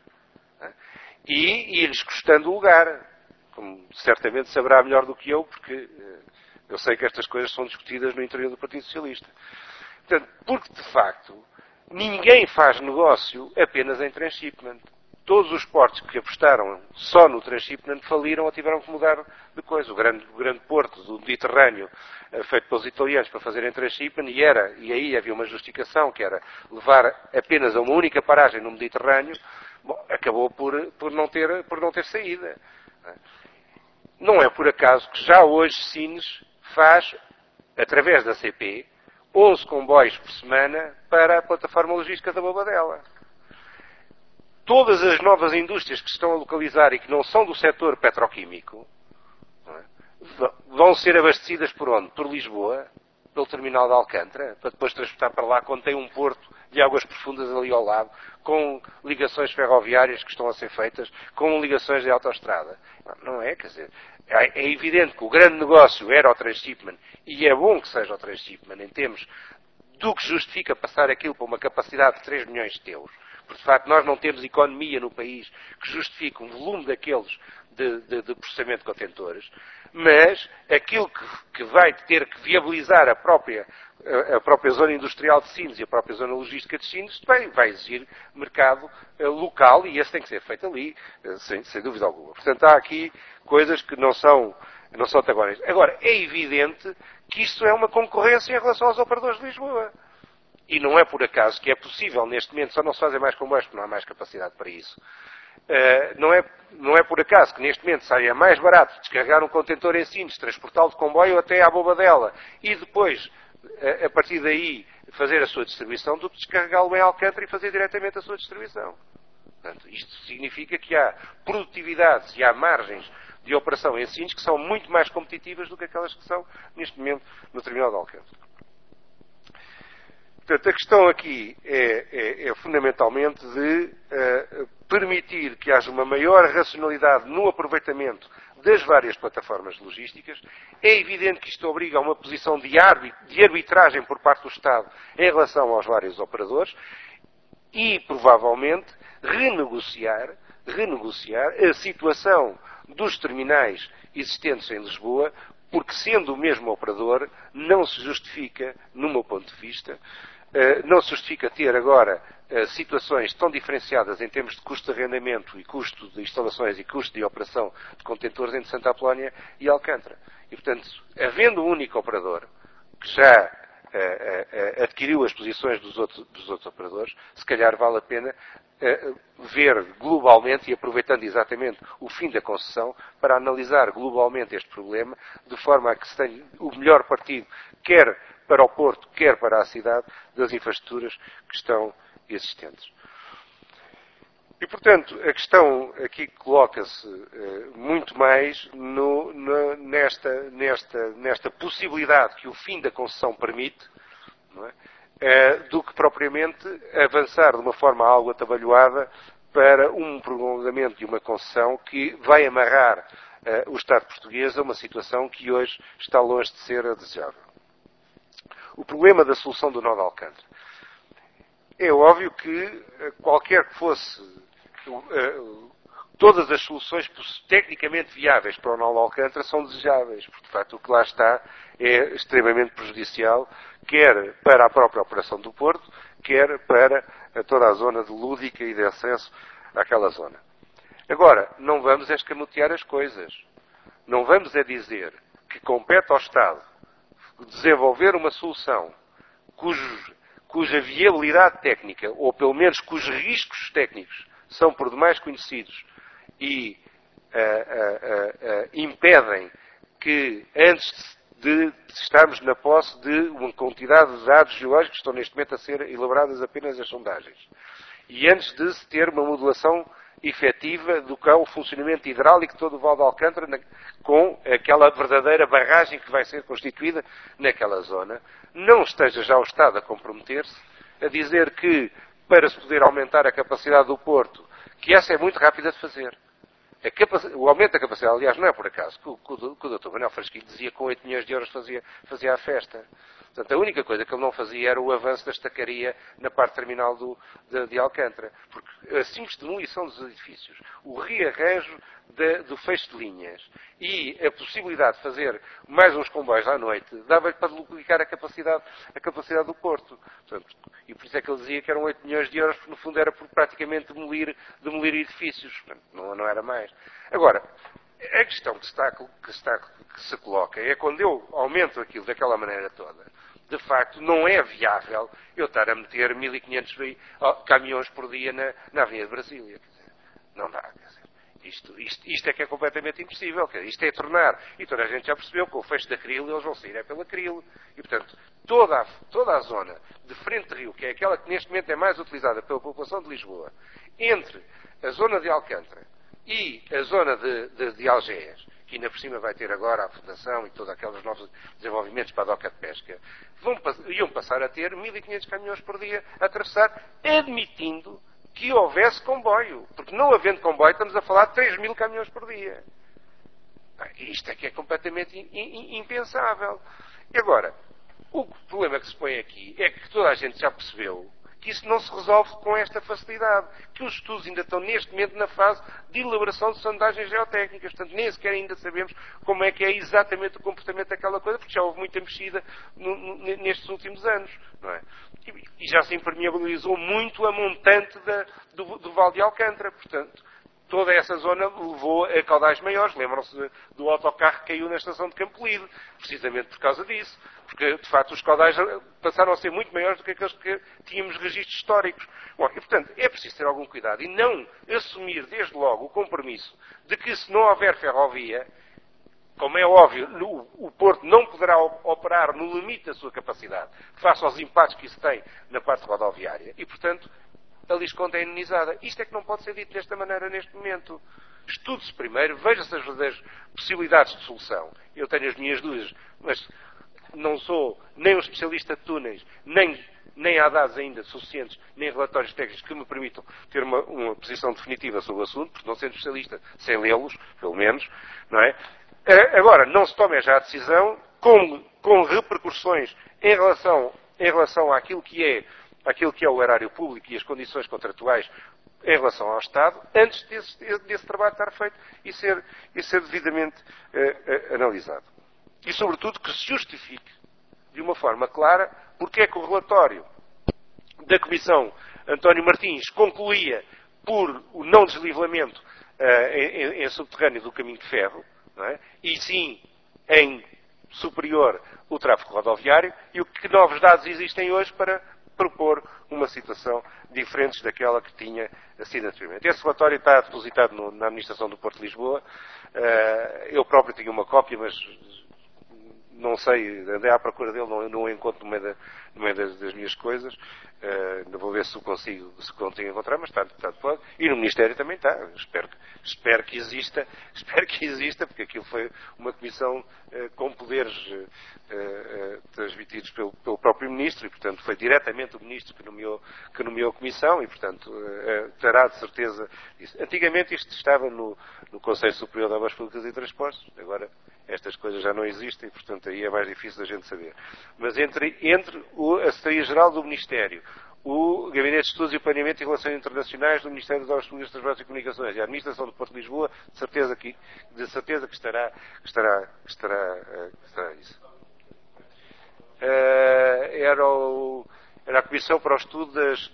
E ir-lhes custando o lugar, como certamente saberá melhor do que eu, porque eu sei que estas coisas são discutidas no interior do Partido Socialista. Portanto, porque, de facto, ninguém faz negócio apenas em transshipment. Todos os portos que apostaram só no transshipment faliram ou tiveram que mudar de coisa. O grande porto do Mediterrâneo, feito pelos italianos para fazerem transshipment, e aí havia uma justificação, que era levar apenas a uma única paragem no Mediterrâneo, acabou por não ter saída. Não é por acaso que já hoje Sines faz, através da CP, 11 comboios por semana para a plataforma logística da Bobadela. Todas as novas indústrias que se estão a localizar e que não são do setor petroquímico, vão ser abastecidas por onde? Por Lisboa, pelo terminal de Alcântara, para depois transportar para lá, quando tem um porto de águas profundas ali ao lado, com ligações ferroviárias que estão a ser feitas, com ligações de autoestrada. Não é, quer dizer, é evidente que o grande negócio era o transshipment, e é bom que seja o transshipment, em termos do que justifica passar aquilo para uma capacidade de 3 milhões de euros. Porque, de facto, nós não temos economia no país que justifique um volume daqueles de processamento de contentores, mas aquilo que vai ter que viabilizar a própria zona industrial de Sines e a própria zona logística de Sines vai exigir mercado local, e esse tem que ser feito ali, sem dúvida alguma. Portanto, há aqui coisas que não são antagónicas. Agora, é evidente que isto é uma concorrência em relação aos operadores de Lisboa. E não é por acaso que é possível, neste momento, só não se fazem mais comboios porque não há mais capacidade para isso. Não é por acaso que neste momento saia mais barato descarregar um contentor em Sines, transportá-lo de comboio até à Bobadela e depois, a partir daí, fazer a sua distribuição do que descarregá-lo em Alcântara e fazer diretamente a sua distribuição. Portanto, isto significa que há produtividades e há margens de operação em Sines que são muito mais competitivas do que aquelas que são, neste momento, no terminal de Alcântara. Portanto, a questão aqui é fundamentalmente de permitir que haja uma maior racionalidade no aproveitamento das várias plataformas logísticas. É evidente que isto obriga a uma posição de arbitragem por parte do Estado em relação aos vários operadores e, provavelmente, renegociar a situação dos terminais existentes em Lisboa, porque, sendo o mesmo operador, não se justifica, no meu ponto de vista, não se justifica ter agora situações tão diferenciadas em termos de custo de arrendamento e custo de instalações e custo de operação de contentores entre Santa Apolónia e Alcântara. E, portanto, havendo um único operador, que já adquiriu as posições dos outros operadores, se calhar vale a pena ver globalmente e aproveitando exatamente o fim da concessão para analisar globalmente este problema de forma a que se tenha o melhor partido, quer para o Porto, quer para a cidade, das infraestruturas que estão existentes. E, portanto, a questão aqui coloca-se muito mais nesta possibilidade que o fim da concessão permite, não é? Do que propriamente avançar de uma forma algo atabalhoada para um prolongamento de uma concessão que vai amarrar o Estado português a uma situação que hoje está longe de ser a desejável. O problema da solução do nó de Alcântara. É óbvio que qualquer que fosse todas as soluções tecnicamente viáveis para o nó de Alcântara são desejáveis, porque de facto o que lá está é extremamente prejudicial, quer para a própria operação do Porto, quer para toda a zona de lúdica e de acesso àquela zona. Agora, não vamos escamotear as coisas. Não vamos dizer que compete ao Estado desenvolver uma solução cuja viabilidade técnica, ou pelo menos cujos riscos técnicos, são por demais conhecidos e impedem que, antes de estarmos na posse de uma quantidade de dados geológicos que estão neste momento a ser elaboradas apenas as sondagens, e antes de se ter uma modulação efetiva do que é o funcionamento hidráulico de todo o Val de Alcântara, com aquela verdadeira barragem que vai ser constituída naquela zona, não esteja já o Estado a comprometer-se a dizer que, para se poder aumentar a capacidade do Porto, que essa é muito rápida de fazer. O aumento da capacidade, aliás, não é por acaso, que o Dr. Manuel Frasquilho dizia que com 8 milhões de euros fazia a festa. Portanto, a única coisa que ele não fazia era o avanço da estacaria na parte terminal de Alcântara. Porque a simples demolição dos edifícios, o rearranjo do fecho de linhas e a possibilidade de fazer mais uns comboios à noite, dava-lhe para duplicar a capacidade do Porto. Portanto, e por isso é que ele dizia que eram 8 milhões de euros, porque no fundo era por praticamente demolir edifícios. Portanto, não era mais. Agora, a questão que se coloca é quando eu aumento aquilo daquela maneira toda, de facto não é viável eu estar a meter 1.500 caminhões por dia na Avenida de Brasília. Quer dizer, não dá. Quer dizer, isto é que é completamente impossível. Quer dizer, isto é tornar, e toda a gente já percebeu que com o fecho da Cril eles vão sair pela Cril. E, portanto, toda a zona de frente de Rio, que é aquela que neste momento é mais utilizada pela população de Lisboa, entre a zona de Alcântara e a zona de Algés, que ainda por cima vai ter agora a fundação e todos aqueles novos desenvolvimentos para a doca de pesca, iam passar a ter 1.500 caminhões por dia a atravessar, admitindo que houvesse comboio. Porque não havendo comboio, estamos a falar de 3.000 caminhões por dia. Isto é que é completamente impensável. E agora, o problema que se põe aqui é que toda a gente já percebeu que isso não se resolve com esta facilidade, que os estudos ainda estão neste momento na fase de elaboração de sondagens geotécnicas, portanto nem sequer ainda sabemos como é que é exatamente o comportamento daquela coisa, porque já houve muita mexida nestes últimos anos, não é? E já se impermeabilizou muito a montante do Val de Alcântara, portanto toda essa zona levou a caudais maiores. Lembram-se do autocarro que caiu na estação de Campolide, precisamente por causa disso. Porque, de facto, os caudais passaram a ser muito maiores do que aqueles que tínhamos registros históricos. Bom, e, portanto, é preciso ter algum cuidado e não assumir, desde logo, o compromisso de que, se não houver ferrovia, como é óbvio, o Porto não poderá operar no limite da sua capacidade, face aos impactos que isso tem na parte rodoviária. E, portanto, a Lisconde é indemnizada. Isto é que não pode ser dito desta maneira neste momento. Estude-se primeiro, veja-se as possibilidades de solução. Eu tenho as minhas dúvidas, mas não sou nem um especialista de túneis, nem há dados ainda suficientes, nem relatórios técnicos que me permitam ter uma posição definitiva sobre o assunto, porque não sendo especialista, sem lê-los, pelo menos, não é? Agora, não se tome já a decisão com repercussões em relação àquilo que é o erário público e as condições contratuais em relação ao Estado, antes desse trabalho estar feito e ser devidamente analisado. E, sobretudo, que se justifique de uma forma clara porque é que o relatório da Comissão António Martins concluía por o não desnivelamento em subterrâneo do caminho de ferro, não é? E sim em superior o tráfego rodoviário, e que novos dados existem hoje para propor uma situação diferente daquela que tinha sido anteriormente. Esse relatório está depositado na Administração do Porto de Lisboa. Eu próprio tenho uma cópia, mas não sei, andei à procura dele, não o encontro no meio das minhas coisas. Não vou ver se consigo encontrar, mas está pode. E no Ministério também está. Espero que exista, porque aquilo foi uma comissão com poderes transmitidos pelo próprio Ministro, e portanto foi diretamente o Ministro que nomeou a comissão, e portanto terá de certeza isso. Antigamente isto estava no Conselho Superior de Obras Públicas e Transportes, agora estas coisas já não existem, portanto aí é mais difícil da gente saber. Mas entre a Secretaria-Geral do Ministério, o Gabinete de Estudos e Planeamento e Relações Internacionais do Ministério das Obras Públicas, Transportes e Comunicações e a Administração do Porto de Lisboa, de certeza que estará isso. Era a Comissão para o Estudo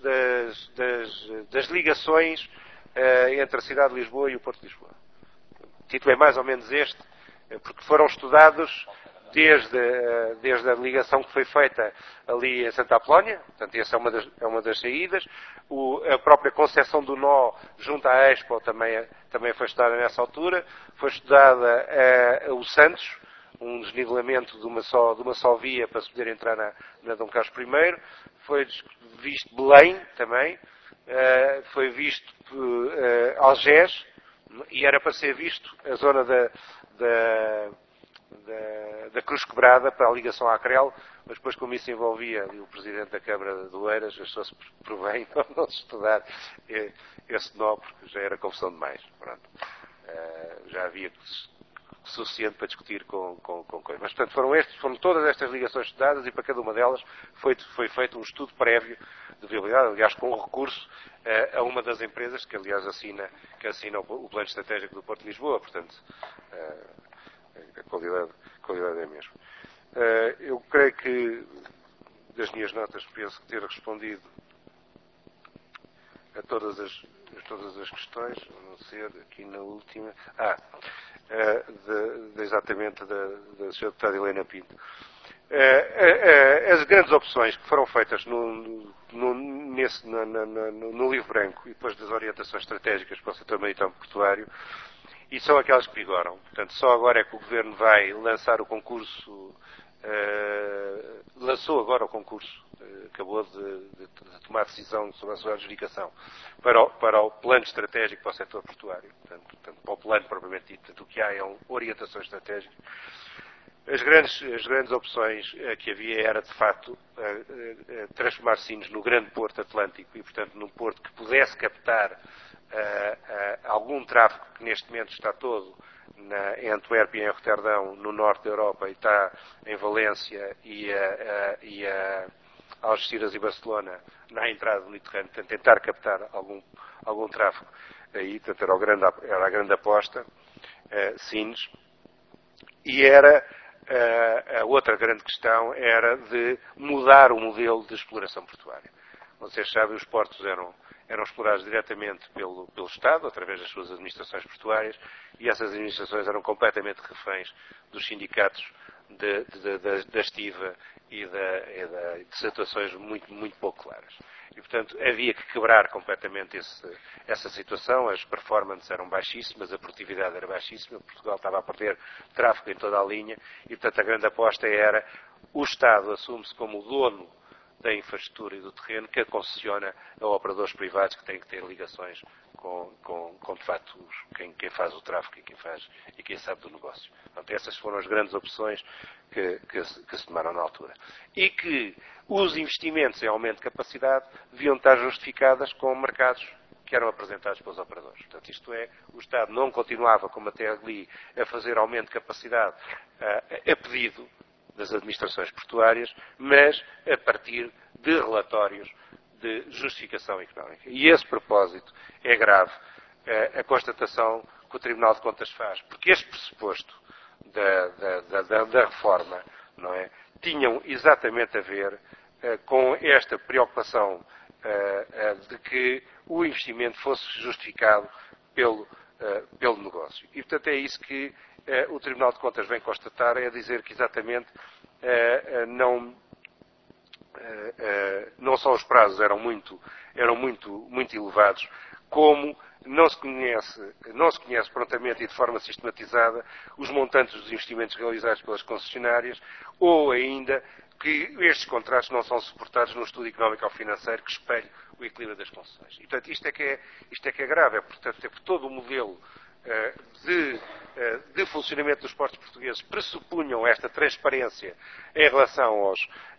das ligações entre a cidade de Lisboa e o Porto de Lisboa. O título é mais ou menos este, porque foram estudados desde a ligação que foi feita ali em Santa Apolónia, portanto essa é uma das saídas, a própria concepção do nó junto à Expo também foi estudada nessa altura, foi estudada o Santos, um desnivelamento de uma só via para se poder entrar na Dom Carlos I, foi visto Belém também, foi visto Algés, e era para ser visto a zona da Cruz Quebrada para a ligação à Crel, mas depois, como isso envolvia o Presidente da Câmara de Oeiras, achou-se por bem não se estudar esse nó, porque já era confusão demais. Pronto. Já havia suficiente para discutir com coisas. Mas, portanto, foram todas estas ligações estudadas, e para cada uma delas foi feito um estudo prévio de viabilidade, aliás, com o recurso a uma das empresas que, aliás, assina o Plano Estratégico do Porto de Lisboa. Portanto, a qualidade é a mesma. Eu creio que, das minhas notas, penso ter respondido a todas as questões, a não ser aqui na última. Exatamente da Sra. Deputada Helena Pinto. As grandes opções que foram feitas no livro branco e depois das orientações estratégicas para o setor maritimo portuário, e são aquelas que vigoram. Portanto, só agora é que o Governo vai lançar o concurso, lançou agora o concurso, acabou de tomar decisão sobre a sua adjudicação para o plano estratégico para o setor portuário. Portanto, para o plano propriamente dito, o que há é orientações estratégicas. As grandes opções que havia era, de facto, transformar Sines no grande porto atlântico e, portanto, num porto que pudesse captar algum tráfego que neste momento está todo em Antuérpia e em Roterdão, no norte da Europa, e está em Valência e Algeciras e Barcelona na entrada do Mediterrâneo, portanto, tentar captar algum tráfego aí, portanto, era a grande aposta, Sines. E a outra grande questão era de mudar o modelo de exploração portuária. Vocês sabem, os portos eram explorados diretamente pelo Estado, através das suas administrações portuárias, e essas administrações eram completamente reféns dos sindicatos da estiva e de situações muito, muito pouco claras. E, portanto, havia que quebrar completamente essa situação. As performances eram baixíssimas, a produtividade era baixíssima, Portugal estava a perder tráfego em toda a linha, e, portanto, a grande aposta era o Estado assume-se como o dono da infraestrutura e do terreno, que a concessiona a operadores privados que têm que ter ligações com de facto, quem faz o tráfego e quem sabe do negócio. Portanto, essas foram as grandes opções que se tomaram na altura. E que os investimentos em aumento de capacidade deviam estar justificadas com mercados que eram apresentados pelos operadores. Portanto, isto é, o Estado não continuava, como até ali, a fazer aumento de capacidade a pedido das administrações portuárias, mas a partir de relatórios de justificação económica. E esse propósito é grave, a constatação que o Tribunal de Contas faz, porque este pressuposto da reforma, não é, tinham exatamente a ver com esta preocupação de que o investimento fosse justificado pelo negócio. E, portanto, é isso que o Tribunal de Contas vem constatar, é dizer que exatamente não só os prazos eram muito elevados, como não se conhece prontamente e de forma sistematizada os montantes dos investimentos realizados pelas concessionárias, ou ainda que estes contratos não são suportados num estudo económico ou financeiro que espelhe o equilíbrio das concessões. E, portanto, isto é que é grave, portanto, é porque todo o modelo de funcionamento dos portos portugueses pressupunham esta transparência em relação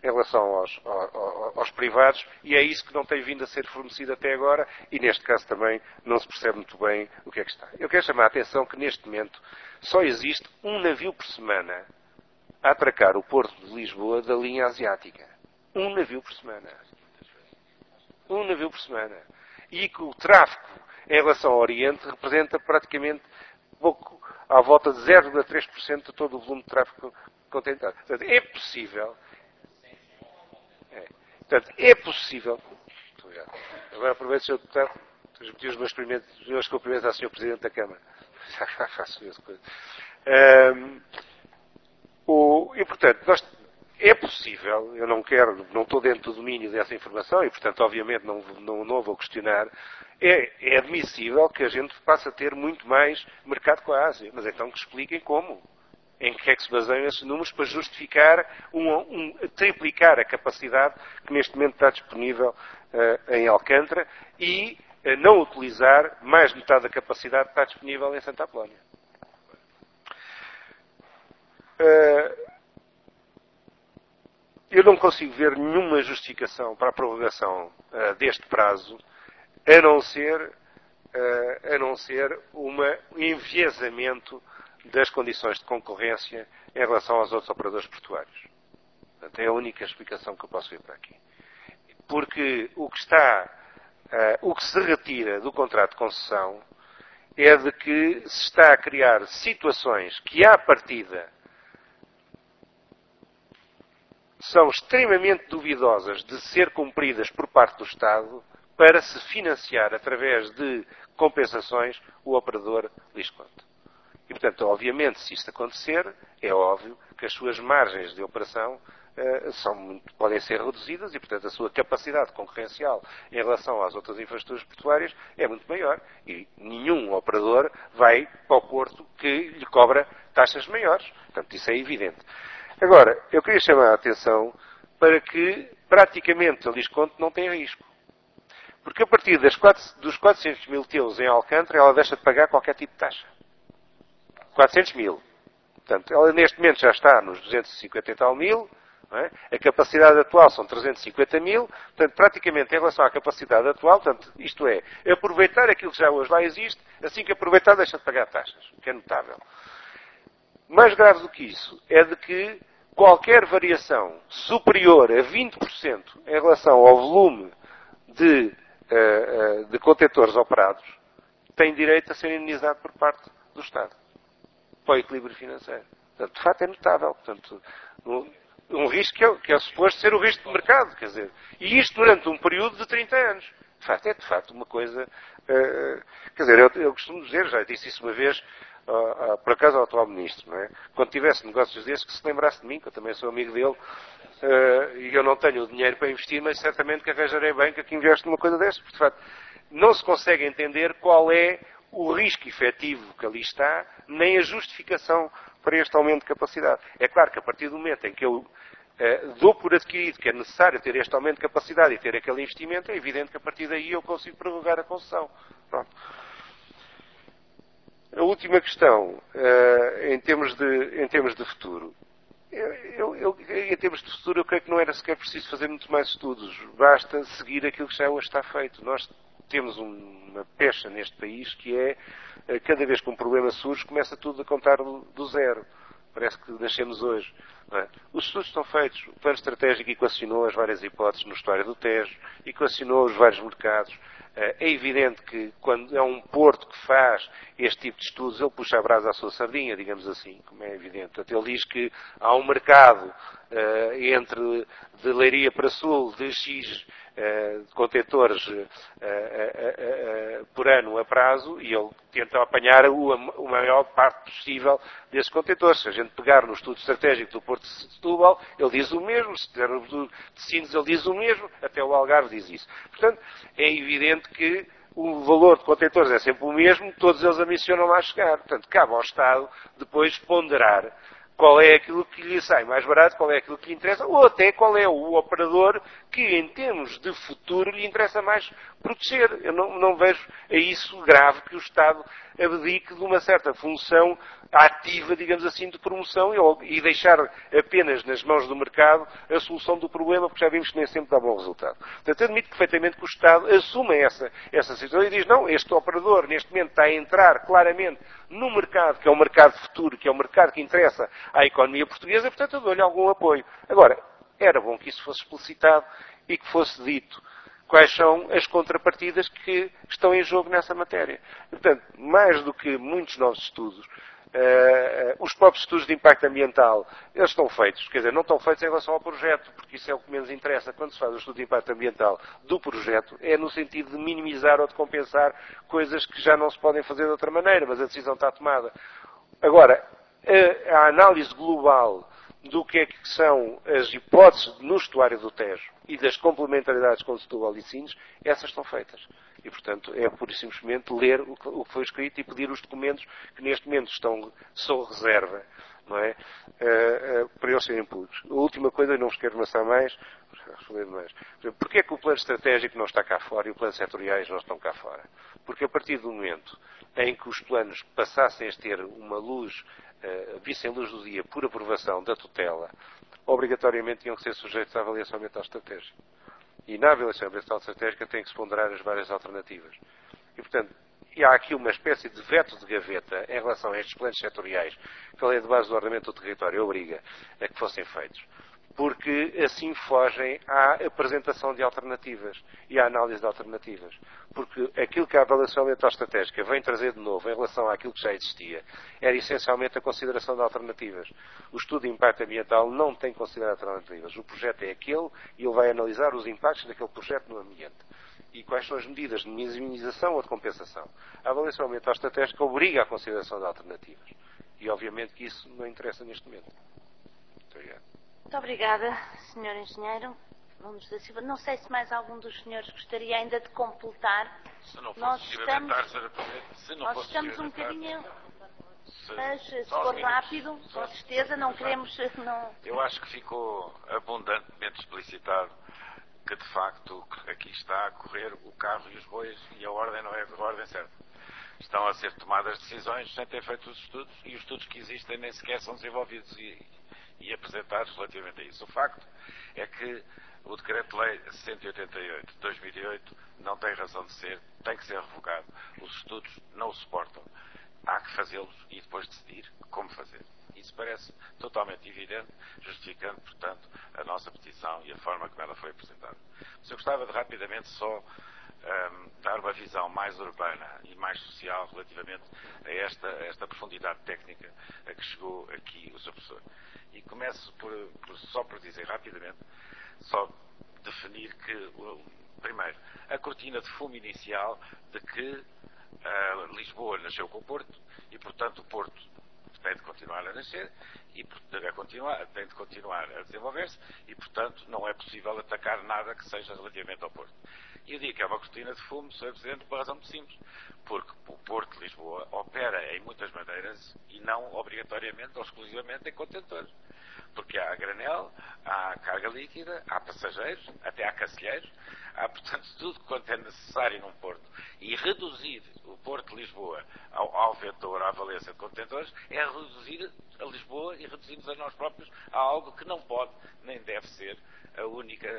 aos privados, e é isso que não tem vindo a ser fornecido até agora, e neste caso também não se percebe muito bem o que é que está. Eu quero chamar a atenção que neste momento só existe um navio por semana a atracar o porto de Lisboa da linha asiática. Um navio por semana. Um navio por semana. E que o tráfego em relação ao Oriente representa praticamente pouco, à volta de 0,3% de todo o volume de tráfego continental. Portanto, é possível. Portanto, é possível. Muito obrigado. Agora aproveito, Sr. Deputado, transmitir os meus cumprimentos ao Sr. Presidente da Câmara. Já faço essa coisa. E, portanto, é possível, eu não estou dentro do domínio dessa informação e, portanto, obviamente não vou questionar, é admissível que a gente passe a ter muito mais mercado com a Ásia, mas então que expliquem como. Em que é que se baseiam esses números para justificar triplicar a capacidade que neste momento está disponível em Alcântara e não utilizar mais de metade da capacidade que está disponível em Santa Apolónia. Eu não consigo ver nenhuma justificação para a prorrogação deste prazo, a não ser um enviesamento das condições de concorrência em relação aos outros operadores portuários. Portanto, é a única explicação que eu posso ver para aqui. Porque o que se retira do contrato de concessão é de que se está a criar situações que, à partida, são extremamente duvidosas de ser cumpridas por parte do Estado para se financiar, através de compensações, o operador Lisconte. E, portanto, obviamente, se isto acontecer, é óbvio que as suas margens de operação podem ser reduzidas e, portanto, a sua capacidade concorrencial em relação às outras infraestruturas portuárias é muito maior. E nenhum operador vai para o Porto que lhe cobra taxas maiores. Portanto, isso é evidente. Agora, eu queria chamar a atenção para que, praticamente, a Lisconte não tem risco. Porque a partir dos 400 mil teus em Alcântara, ela deixa de pagar qualquer tipo de taxa. 400 mil. Portanto, ela neste momento já está nos 250 e tal mil. Não é? A capacidade atual são 350 mil. Portanto, praticamente, em relação à capacidade atual, portanto, isto é, aproveitar aquilo que já hoje lá existe, assim que aproveitar, deixa de pagar taxas. O que é notável. Mais grave do que isso é de que qualquer variação superior a 20% em relação ao volume de contentores operados tem direito a ser indenizado por parte do Estado para o equilíbrio financeiro. Portanto, de facto é notável. Portanto, um risco que é suposto ser o risco de mercado, quer dizer, e isto durante um período de 30 anos. De facto uma coisa, quer dizer, eu costumo dizer, já disse isso uma vez, por acaso ao atual Ministro, não é? Quando tivesse negócios desses, que se lembrasse de mim, que eu também sou amigo dele, e eu não tenho o dinheiro para investir, mas certamente que arranjarei banca que investe numa coisa destas, porque de facto não se consegue entender qual é o risco efetivo que ali está, nem a justificação para este aumento de capacidade. É claro que a partir do momento em que eu dou por adquirido que é necessário ter este aumento de capacidade e ter aquele investimento, é evidente que a partir daí eu consigo prorrogar a concessão. Pronto. A última questão, em termos de futuro. Em termos de futuro, eu creio que não era sequer preciso fazer muito mais estudos. Basta seguir aquilo que já hoje está feito. Nós temos uma pecha neste país que é, cada vez que um problema surge, começa tudo a contar do zero. Parece que nascemos hoje. Não é? Os estudos estão feitos. O plano estratégico equacionou as várias hipóteses no estuário do Tejo, equacionou os vários mercados. É evidente que quando é um porto que faz este tipo de estudos, ele puxa a brasa à sua sardinha, digamos assim, como é evidente. Portanto, ele diz que há um mercado entre de Leiria para Sul de X contentores por ano a prazo, e ele tenta apanhar a maior parte possível desses contentores. Se a gente pegar no estudo estratégico do Porto de Setúbal, ele diz o mesmo, se der no de Sines ele diz o mesmo, até o Algarve diz isso. Portanto, é evidente que o valor de contentores é sempre o mesmo, todos eles ambicionam lá chegar. Portanto, cabe ao Estado depois ponderar qual é aquilo que lhe sai mais barato, qual é aquilo que lhe interessa, ou até qual é o operador que, em termos de futuro, lhe interessa mais proteger. Eu não vejo a isso grave que o Estado abdique de uma certa função ativa, digamos assim, de promoção e deixar apenas nas mãos do mercado a solução do problema, porque já vimos que nem sempre dá bom resultado. Portanto, admito perfeitamente que o Estado assume essa situação e diz, não, este operador neste momento está a entrar claramente no mercado, que é o mercado futuro, que é o mercado que interessa à economia portuguesa, portanto eu dou-lhe algum apoio. Agora, era bom que isso fosse explicitado e que fosse dito quais são as contrapartidas que estão em jogo nessa matéria. Portanto, mais do que muitos novos estudos, os próprios estudos de impacto ambiental, eles estão feitos, quer dizer, não estão feitos em relação ao projeto, porque isso é o que menos interessa quando se faz o estudo de impacto ambiental do projeto, é no sentido de minimizar ou de compensar coisas que já não se podem fazer de outra maneira, mas a decisão está tomada. Agora, a análise global do que é que são as hipóteses no estuário do Tejo e das complementaridades com Setúbal e Sines, essas estão feitas. E, portanto, é pura e simplesmente ler o que foi escrito e pedir os documentos que neste momento estão sob reserva, não é? Para eles serem públicos. A última coisa, e não vos quero amassar mais, responder mais. Porquê é que o plano estratégico não está cá fora e o plano setoriais não estão cá fora? Porque a partir do momento em que os planos passassem a ter uma luz, vissem luz do dia por aprovação da tutela, obrigatoriamente tinham que ser sujeitos à avaliação ambiental estratégica. E na avaliação ambiental estratégica tem que se ponderar as várias alternativas. E, portanto, há aqui uma espécie de veto de gaveta em relação a estes planos setoriais que a lei de base do ordenamento do território obriga a que fossem feitos. Porque assim fogem à apresentação de alternativas e à análise de alternativas. Porque aquilo que a avaliação ambiental estratégica vem trazer de novo em relação àquilo que já existia era essencialmente a consideração de alternativas. O estudo de impacto ambiental não tem que considerar alternativas. O projeto é aquele e ele vai analisar os impactos daquele projeto no ambiente. E quais são as medidas de minimização ou de compensação. A avaliação ambiental estratégica obriga à consideração de alternativas. E obviamente que isso não interessa neste momento. Muito obrigado. Muito obrigada, Sr. Engenheiro Nunes da Silva. Não sei se mais algum dos senhores gostaria ainda de completar. Se não Nós fosse estamos, Sra. Presidente, se não nós fosse estamos um Sra. bocadinho, Se- mas se só for uns rápido, minutos. com Só- certeza, não queremos... Não... Eu acho que ficou abundantemente explicitado que, de facto, aqui está a correr o carro e os bois e a ordem não é a ordem certa. Estão a ser tomadas decisões sem ter feito os estudos e os estudos que existem nem sequer são desenvolvidos e apresentados relativamente a isso. O facto é que o Decreto-Lei 188 de 2008 não tem razão de ser, tem que ser revogado. Os estudos não o suportam. Há que fazê-los e depois decidir como fazer. Isso parece totalmente evidente, justificando, portanto, a nossa petição e a forma como ela foi apresentada. Mas eu gostava de rapidamente só dar uma visão mais urbana e mais social relativamente a esta profundidade técnica a que chegou aqui o Sr. Professor. E começo só por dizer rapidamente, só definir que, primeiro, a cortina de fumo inicial de que Lisboa nasceu com o Porto e, portanto, o Porto tem de continuar a nascer e tem de continuar a desenvolver-se e, portanto, não é possível atacar nada que seja relativamente ao Porto. E eu digo que é uma cortina de fumo, Sr. Presidente, por uma razão muito simples. Porque o Porto de Lisboa opera em muitas maneiras e não obrigatoriamente ou exclusivamente em contentores. Porque há a granel, há carga líquida, há passageiros, até há cacilheiros, há, portanto, tudo quanto é necessário num porto. E reduzir o Porto de Lisboa ao vetor, à valência de contentores, é reduzir a Lisboa e reduzir-nos a nós próprios a algo que não pode nem deve ser o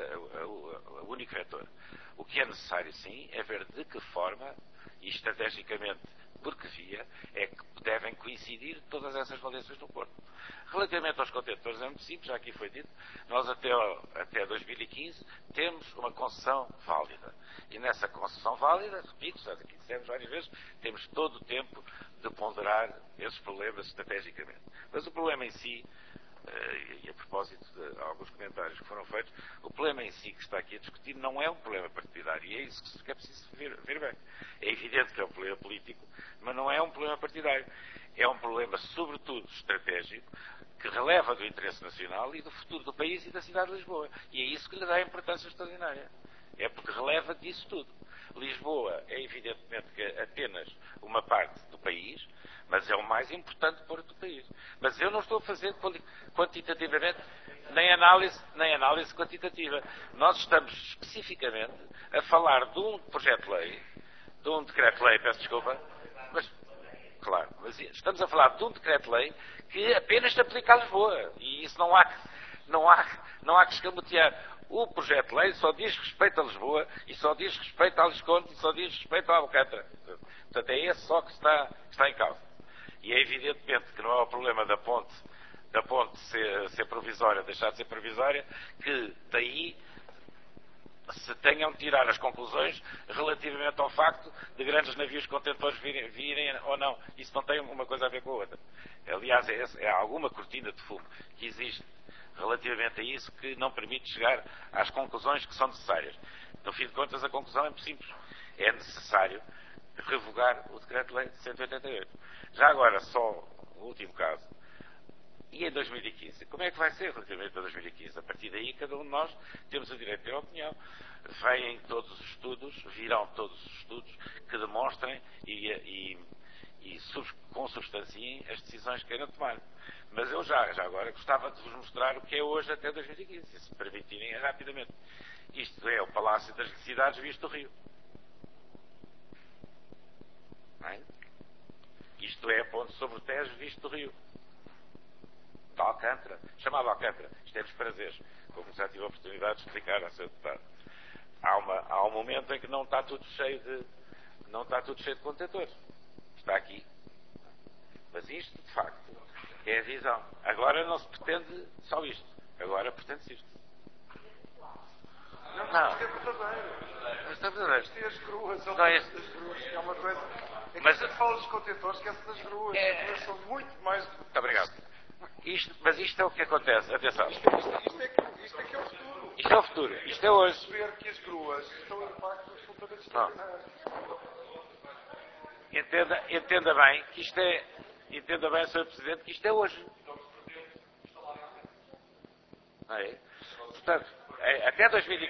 único vetor. O que é necessário, sim, é ver de que forma e estrategicamente por que via é que devem coincidir todas essas valências no Porto. Relativamente aos contentores, é muito simples, já aqui foi dito, nós até 2015 temos uma concessão válida. E nessa concessão válida, repito, já aqui dissemos várias vezes, temos todo o tempo de ponderar esses problemas estrategicamente. Mas o problema em si, e a propósito de alguns comentários que foram feitos, o problema em si que está aqui a discutir não é um problema partidário, e é isso que é preciso ver bem. É evidente que é um problema político, mas não é um problema partidário. É um problema, sobretudo, estratégico, que releva do interesse nacional e do futuro do país e da cidade de Lisboa. E é isso que lhe dá importância extraordinária. É porque releva disso tudo. Lisboa é evidentemente que apenas uma parte do país, mas é o mais importante porto do país. Mas eu não estou a fazer quantitativamente nem análise quantitativa. Nós estamos especificamente a falar de um projeto-lei, de um decreto-lei, peço desculpa, mas, claro, mas estamos a falar de um decreto-lei que apenas se aplica a Lisboa. E isso não há que escamotear. O projeto-lei só diz respeito a Lisboa, e só diz respeito a Lisconde, e só diz respeito a Alcântara. Portanto, é esse só que está em causa. E é evidentemente que não é o problema da ponte ser provisória, deixar de ser provisória, que daí se tenham de tirar as conclusões relativamente ao facto de grandes navios contentores virem ou não. Isso não tem uma coisa a ver com a outra. Aliás, é alguma cortina de fumo que existe relativamente a isso que não permite chegar às conclusões que são necessárias. No fim de contas, a conclusão é muito simples. É necessário revogar o Decreto-Lei de 188. Já agora, só o último caso. E em 2015? Como é que vai ser relativamente a 2015? A partir daí, cada um de nós temos o direito de ter opinião. Virão todos os estudos que demonstrem e consubstanciem as decisões que queiram tomar. Mas eu já agora gostava de vos mostrar o que é hoje até 2015, se me permitirem rapidamente. Isto é o Palácio das Necessidades visto do Rio. Não é? Isto é a ponte sobre o Tejo visto do Rio. De Alcântara. Chamado Alcântara. Isto é dos prazeres. Como já tive a oportunidade de explicar ao Sr. Deputado. Há um momento em que não está tudo cheio de contentores. Está aqui. Mas isto, de facto, é a visão. Agora não se pretende só isto. Agora pretende-se isto. Não. Isto é verdadeiro. Isto é verdadeiro. Isto é as gruas. Não é Das gruas. É uma coisa... É que mas você fala dos contentores, esquece das gruas. As gruas são muito mais... Muito obrigado. Mas isto é o que acontece. Atenção. Isto é que é o futuro. Isto é o futuro. Isto é hoje. Perceber que as gruas estão em impacto absolutamente extraordinário. Entenda bem que isto é... Entenda bem, Sr. Presidente, que isto é hoje. Não é? Portanto, até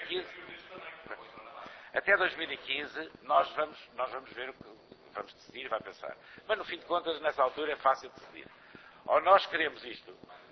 2015 nós vamos ver o que vamos decidir e vai pensar. Mas no fim de contas, nessa altura é fácil decidir. Ou nós queremos isto,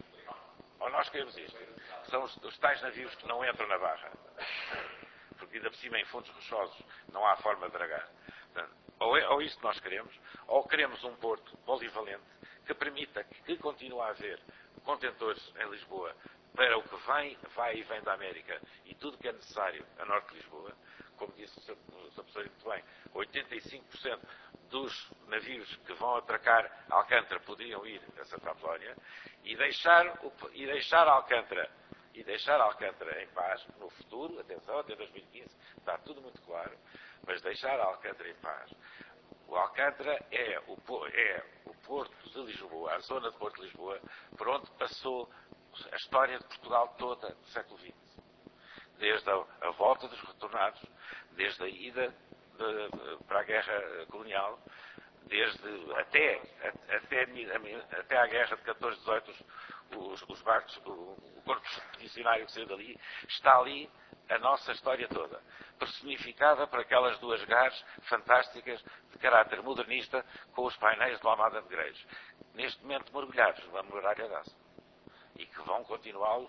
que são os tais navios que não entram na barra, porque ainda por cima em fundos rochosos não há forma de dragar. Portanto, ou isto nós queremos, ou queremos um porto polivalente que permita que continue a haver contentores em Lisboa para o que vai e vem da América e tudo que é necessário a norte de Lisboa. Como disse o Sr. Professor muito bem, 85% dos navios que vão atracar Alcântara poderiam ir a Santa Apolónia e deixar Alcântara em paz no futuro. Atenção, até 2015 está tudo muito claro, mas deixar Alcântara em paz. O Alcântara é o Porto de Lisboa, a zona de Porto de Lisboa, por onde passou a história de Portugal toda do século XX. Desde a volta dos retornados, desde a ida para a guerra colonial, até à guerra de 14-18, os barcos, o corpo expedicionário que saiu dali, está ali a nossa história toda, personificada por aquelas duas garras fantásticas de caráter modernista com os painéis de Almada de Negreiros, neste momento mergulhados numa muralha de aço, e que vão continuá-lo.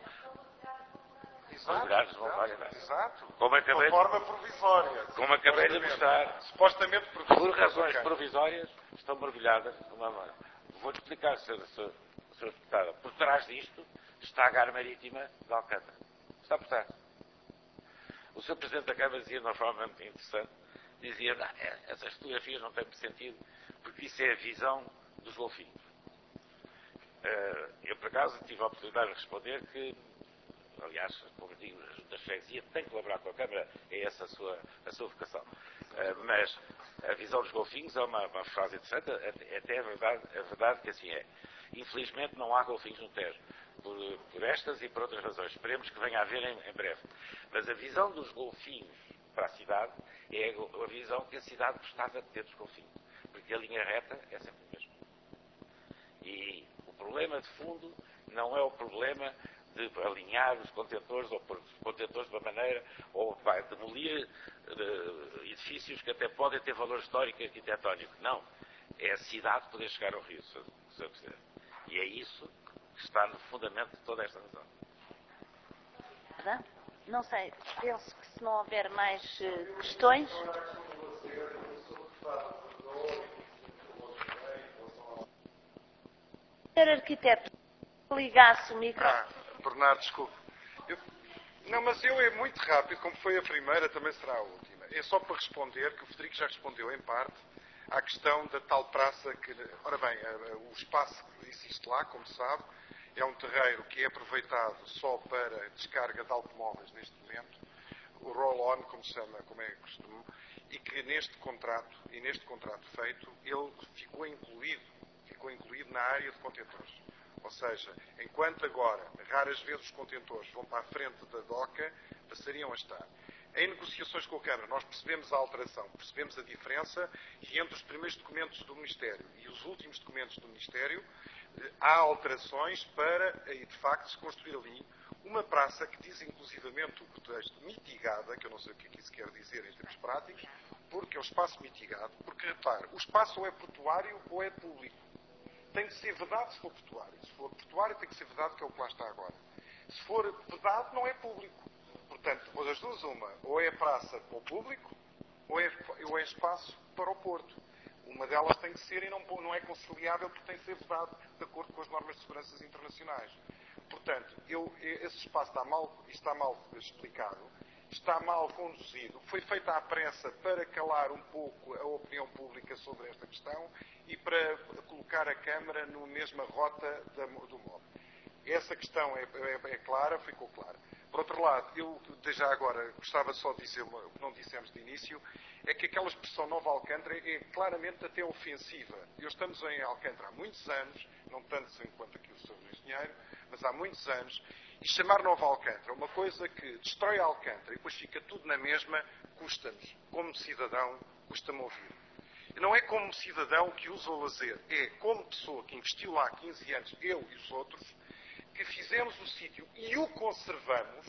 Exato. Como acabei, de forma provisória. Como acabei de mostrar, supostamente por razões provisórias, estão mergulhadas numa mão. Vou-te explicar, Sr. Deputado. Por trás disto está a Gar Marítima de Alcântara. Está por trás. O Sr. Presidente da Câmara dizia de uma forma muito interessante, dizia, essas fotografias não têm muito sentido, porque isso é a visão dos golfinhos. Eu, por acaso, tive a oportunidade de responder que, aliás, como digo, a Junta de Freguesia tem que colaborar com a Câmara, é essa a sua vocação. Mas a visão dos golfinhos é uma frase interessante, até é verdade que assim é. Infelizmente não há golfinhos no Tejo, por estas e por outras razões. Esperemos que venha a haver em breve. Mas a visão dos golfinhos para a cidade é a visão que a cidade gostava de ter dos golfinhos. Porque a linha reta é sempre a mesma. E o problema de fundo não é o problema de alinhar os contentores ou pôr os contentores de uma maneira, ou vai demolir edifícios que até podem ter valor histórico e arquitetónico. Não. É a cidade poder chegar ao rio, se eu quiser. E é isso que está no fundamento de toda esta razão. Não sei, penso que se não houver mais questões... Senhor arquiteto, ligasse o micro... Bernardo, desculpe. Não, mas eu é muito rápido, como foi a primeira, também será a última. É só para responder, que o Frederico já respondeu em parte, à questão da tal praça que... Ora bem, o espaço que existe lá, como sabe, é um terreiro que é aproveitado só para descarga de automóveis neste momento, o roll-on, como se chama, como é costume, e que neste contrato feito, ele ficou incluído na área de contentores. Ou seja, enquanto agora, raras vezes os contentores vão para a frente da doca, passariam a estar. Em negociações com a Câmara, nós percebemos a alteração, percebemos a diferença, e entre os primeiros documentos do Ministério e os últimos documentos do Ministério, há alterações para, de facto, se construir ali uma praça que diz inclusivamente o texto mitigada, que eu não sei o que isso quer dizer em termos práticos, porque é o espaço mitigado, porque, repare, o espaço ou é portuário ou é público. Tem de ser vedado se for portuário. Se for portuário tem que ser vedado, que é o que lá está agora. Se for vedado, não é público. Portanto, ou das duas uma, ou é praça para o público, ou é espaço para o Porto. Uma delas tem que ser e não é conciliável porque tem que ser vedado de acordo com as normas de segurança internacionais. Portanto, esse espaço está mal explicado, está mal conduzido, foi feita à pressa para calar um pouco a opinião pública sobre esta questão e para colocar a Câmara na mesma rota do MOB. Essa questão é clara, ficou clara. Por outro lado, eu já agora gostava só de dizer o que não dissemos de início, é que aquela expressão Nova Alcântara é claramente até ofensiva. Estamos em Alcântara há muitos anos, não tanto enquanto aqui o Sr. Engenheiro, mas há muitos anos, e chamar Nova Alcântara uma coisa que destrói a Alcântara e depois fica tudo na mesma, custa-nos. Como cidadão, custa-me ouvir. E não é como cidadão que usa o lazer, é como pessoa que investiu lá há 15 anos, eu e os outros, que fizemos o sítio e o conservamos.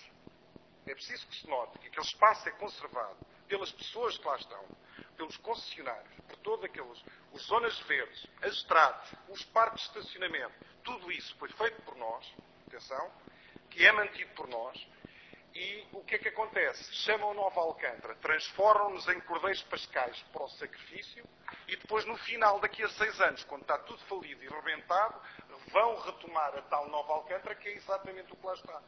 É preciso que se note que aquele espaço é conservado pelas pessoas que lá estão, pelos concessionários, por todas aquelas, as zonas verdes, as estradas, os parques de estacionamento, tudo isso foi feito por nós, atenção, que é mantido por nós, e o que é que acontece? Chamam Nova Alcântara, transformam-nos em cordeiros pascais para o sacrifício, e depois no final, daqui a 6 anos, quando está tudo falido e rebentado, vão retomar a tal Nova Alcântara, que é exatamente o que lá está.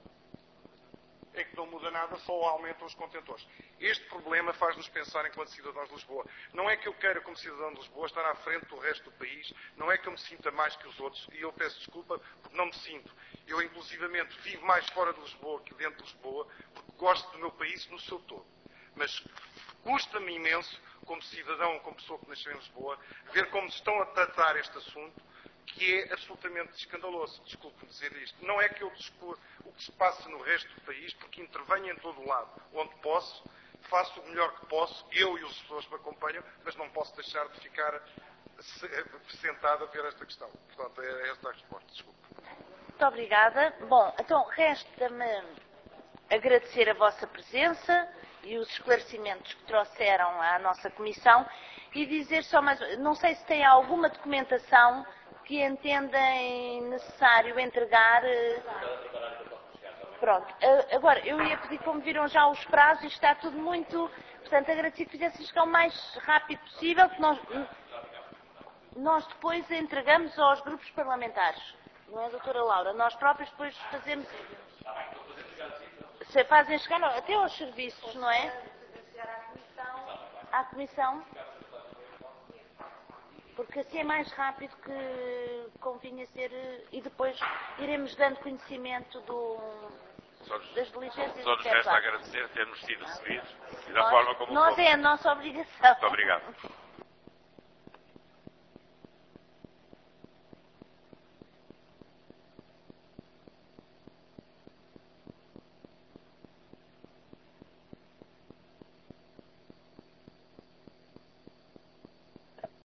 É que não muda nada, só aumentam os contentores. Este problema faz-nos pensar enquanto cidadãos de Lisboa. Não é que eu queira, como cidadão de Lisboa, estar à frente do resto do país, não é que eu me sinta mais que os outros, e eu peço desculpa porque não me sinto. Eu, inclusivamente, vivo mais fora de Lisboa que dentro de Lisboa, porque gosto do meu país no seu todo. Mas custa-me imenso, como cidadão, como pessoa que nasceu em Lisboa, ver como estão a tratar este assunto, que é absolutamente escandaloso. Desculpe-me dizer isto. Não é que eu descubra o que se passa no resto do país, porque intervenho em todo o lado onde posso, faço o melhor que posso, eu e as pessoas que me acompanham, mas não posso deixar de ficar sentado a ver esta questão. Portanto, é esta a resposta. Desculpe. Muito obrigada. Bom, então resta-me agradecer a vossa presença e os esclarecimentos que trouxeram à nossa comissão e dizer só mais... Não sei se tem alguma documentação que entendem necessário entregar. Pronto. Agora, eu ia pedir, como viram já os prazos, isto está tudo muito... Portanto, agradecer que fizessem chegar o mais rápido possível, que nós depois entregamos aos grupos parlamentares. Não é, doutora Laura? Nós próprios depois fazemos... Se fazem chegar até aos serviços, não é? À comissão. Porque assim é mais rápido que convinha ser... E depois iremos dando conhecimento das diligências. Só nos resta agradecer termos sido recebidos e da forma como... Nós é a nossa obrigação. Muito obrigado.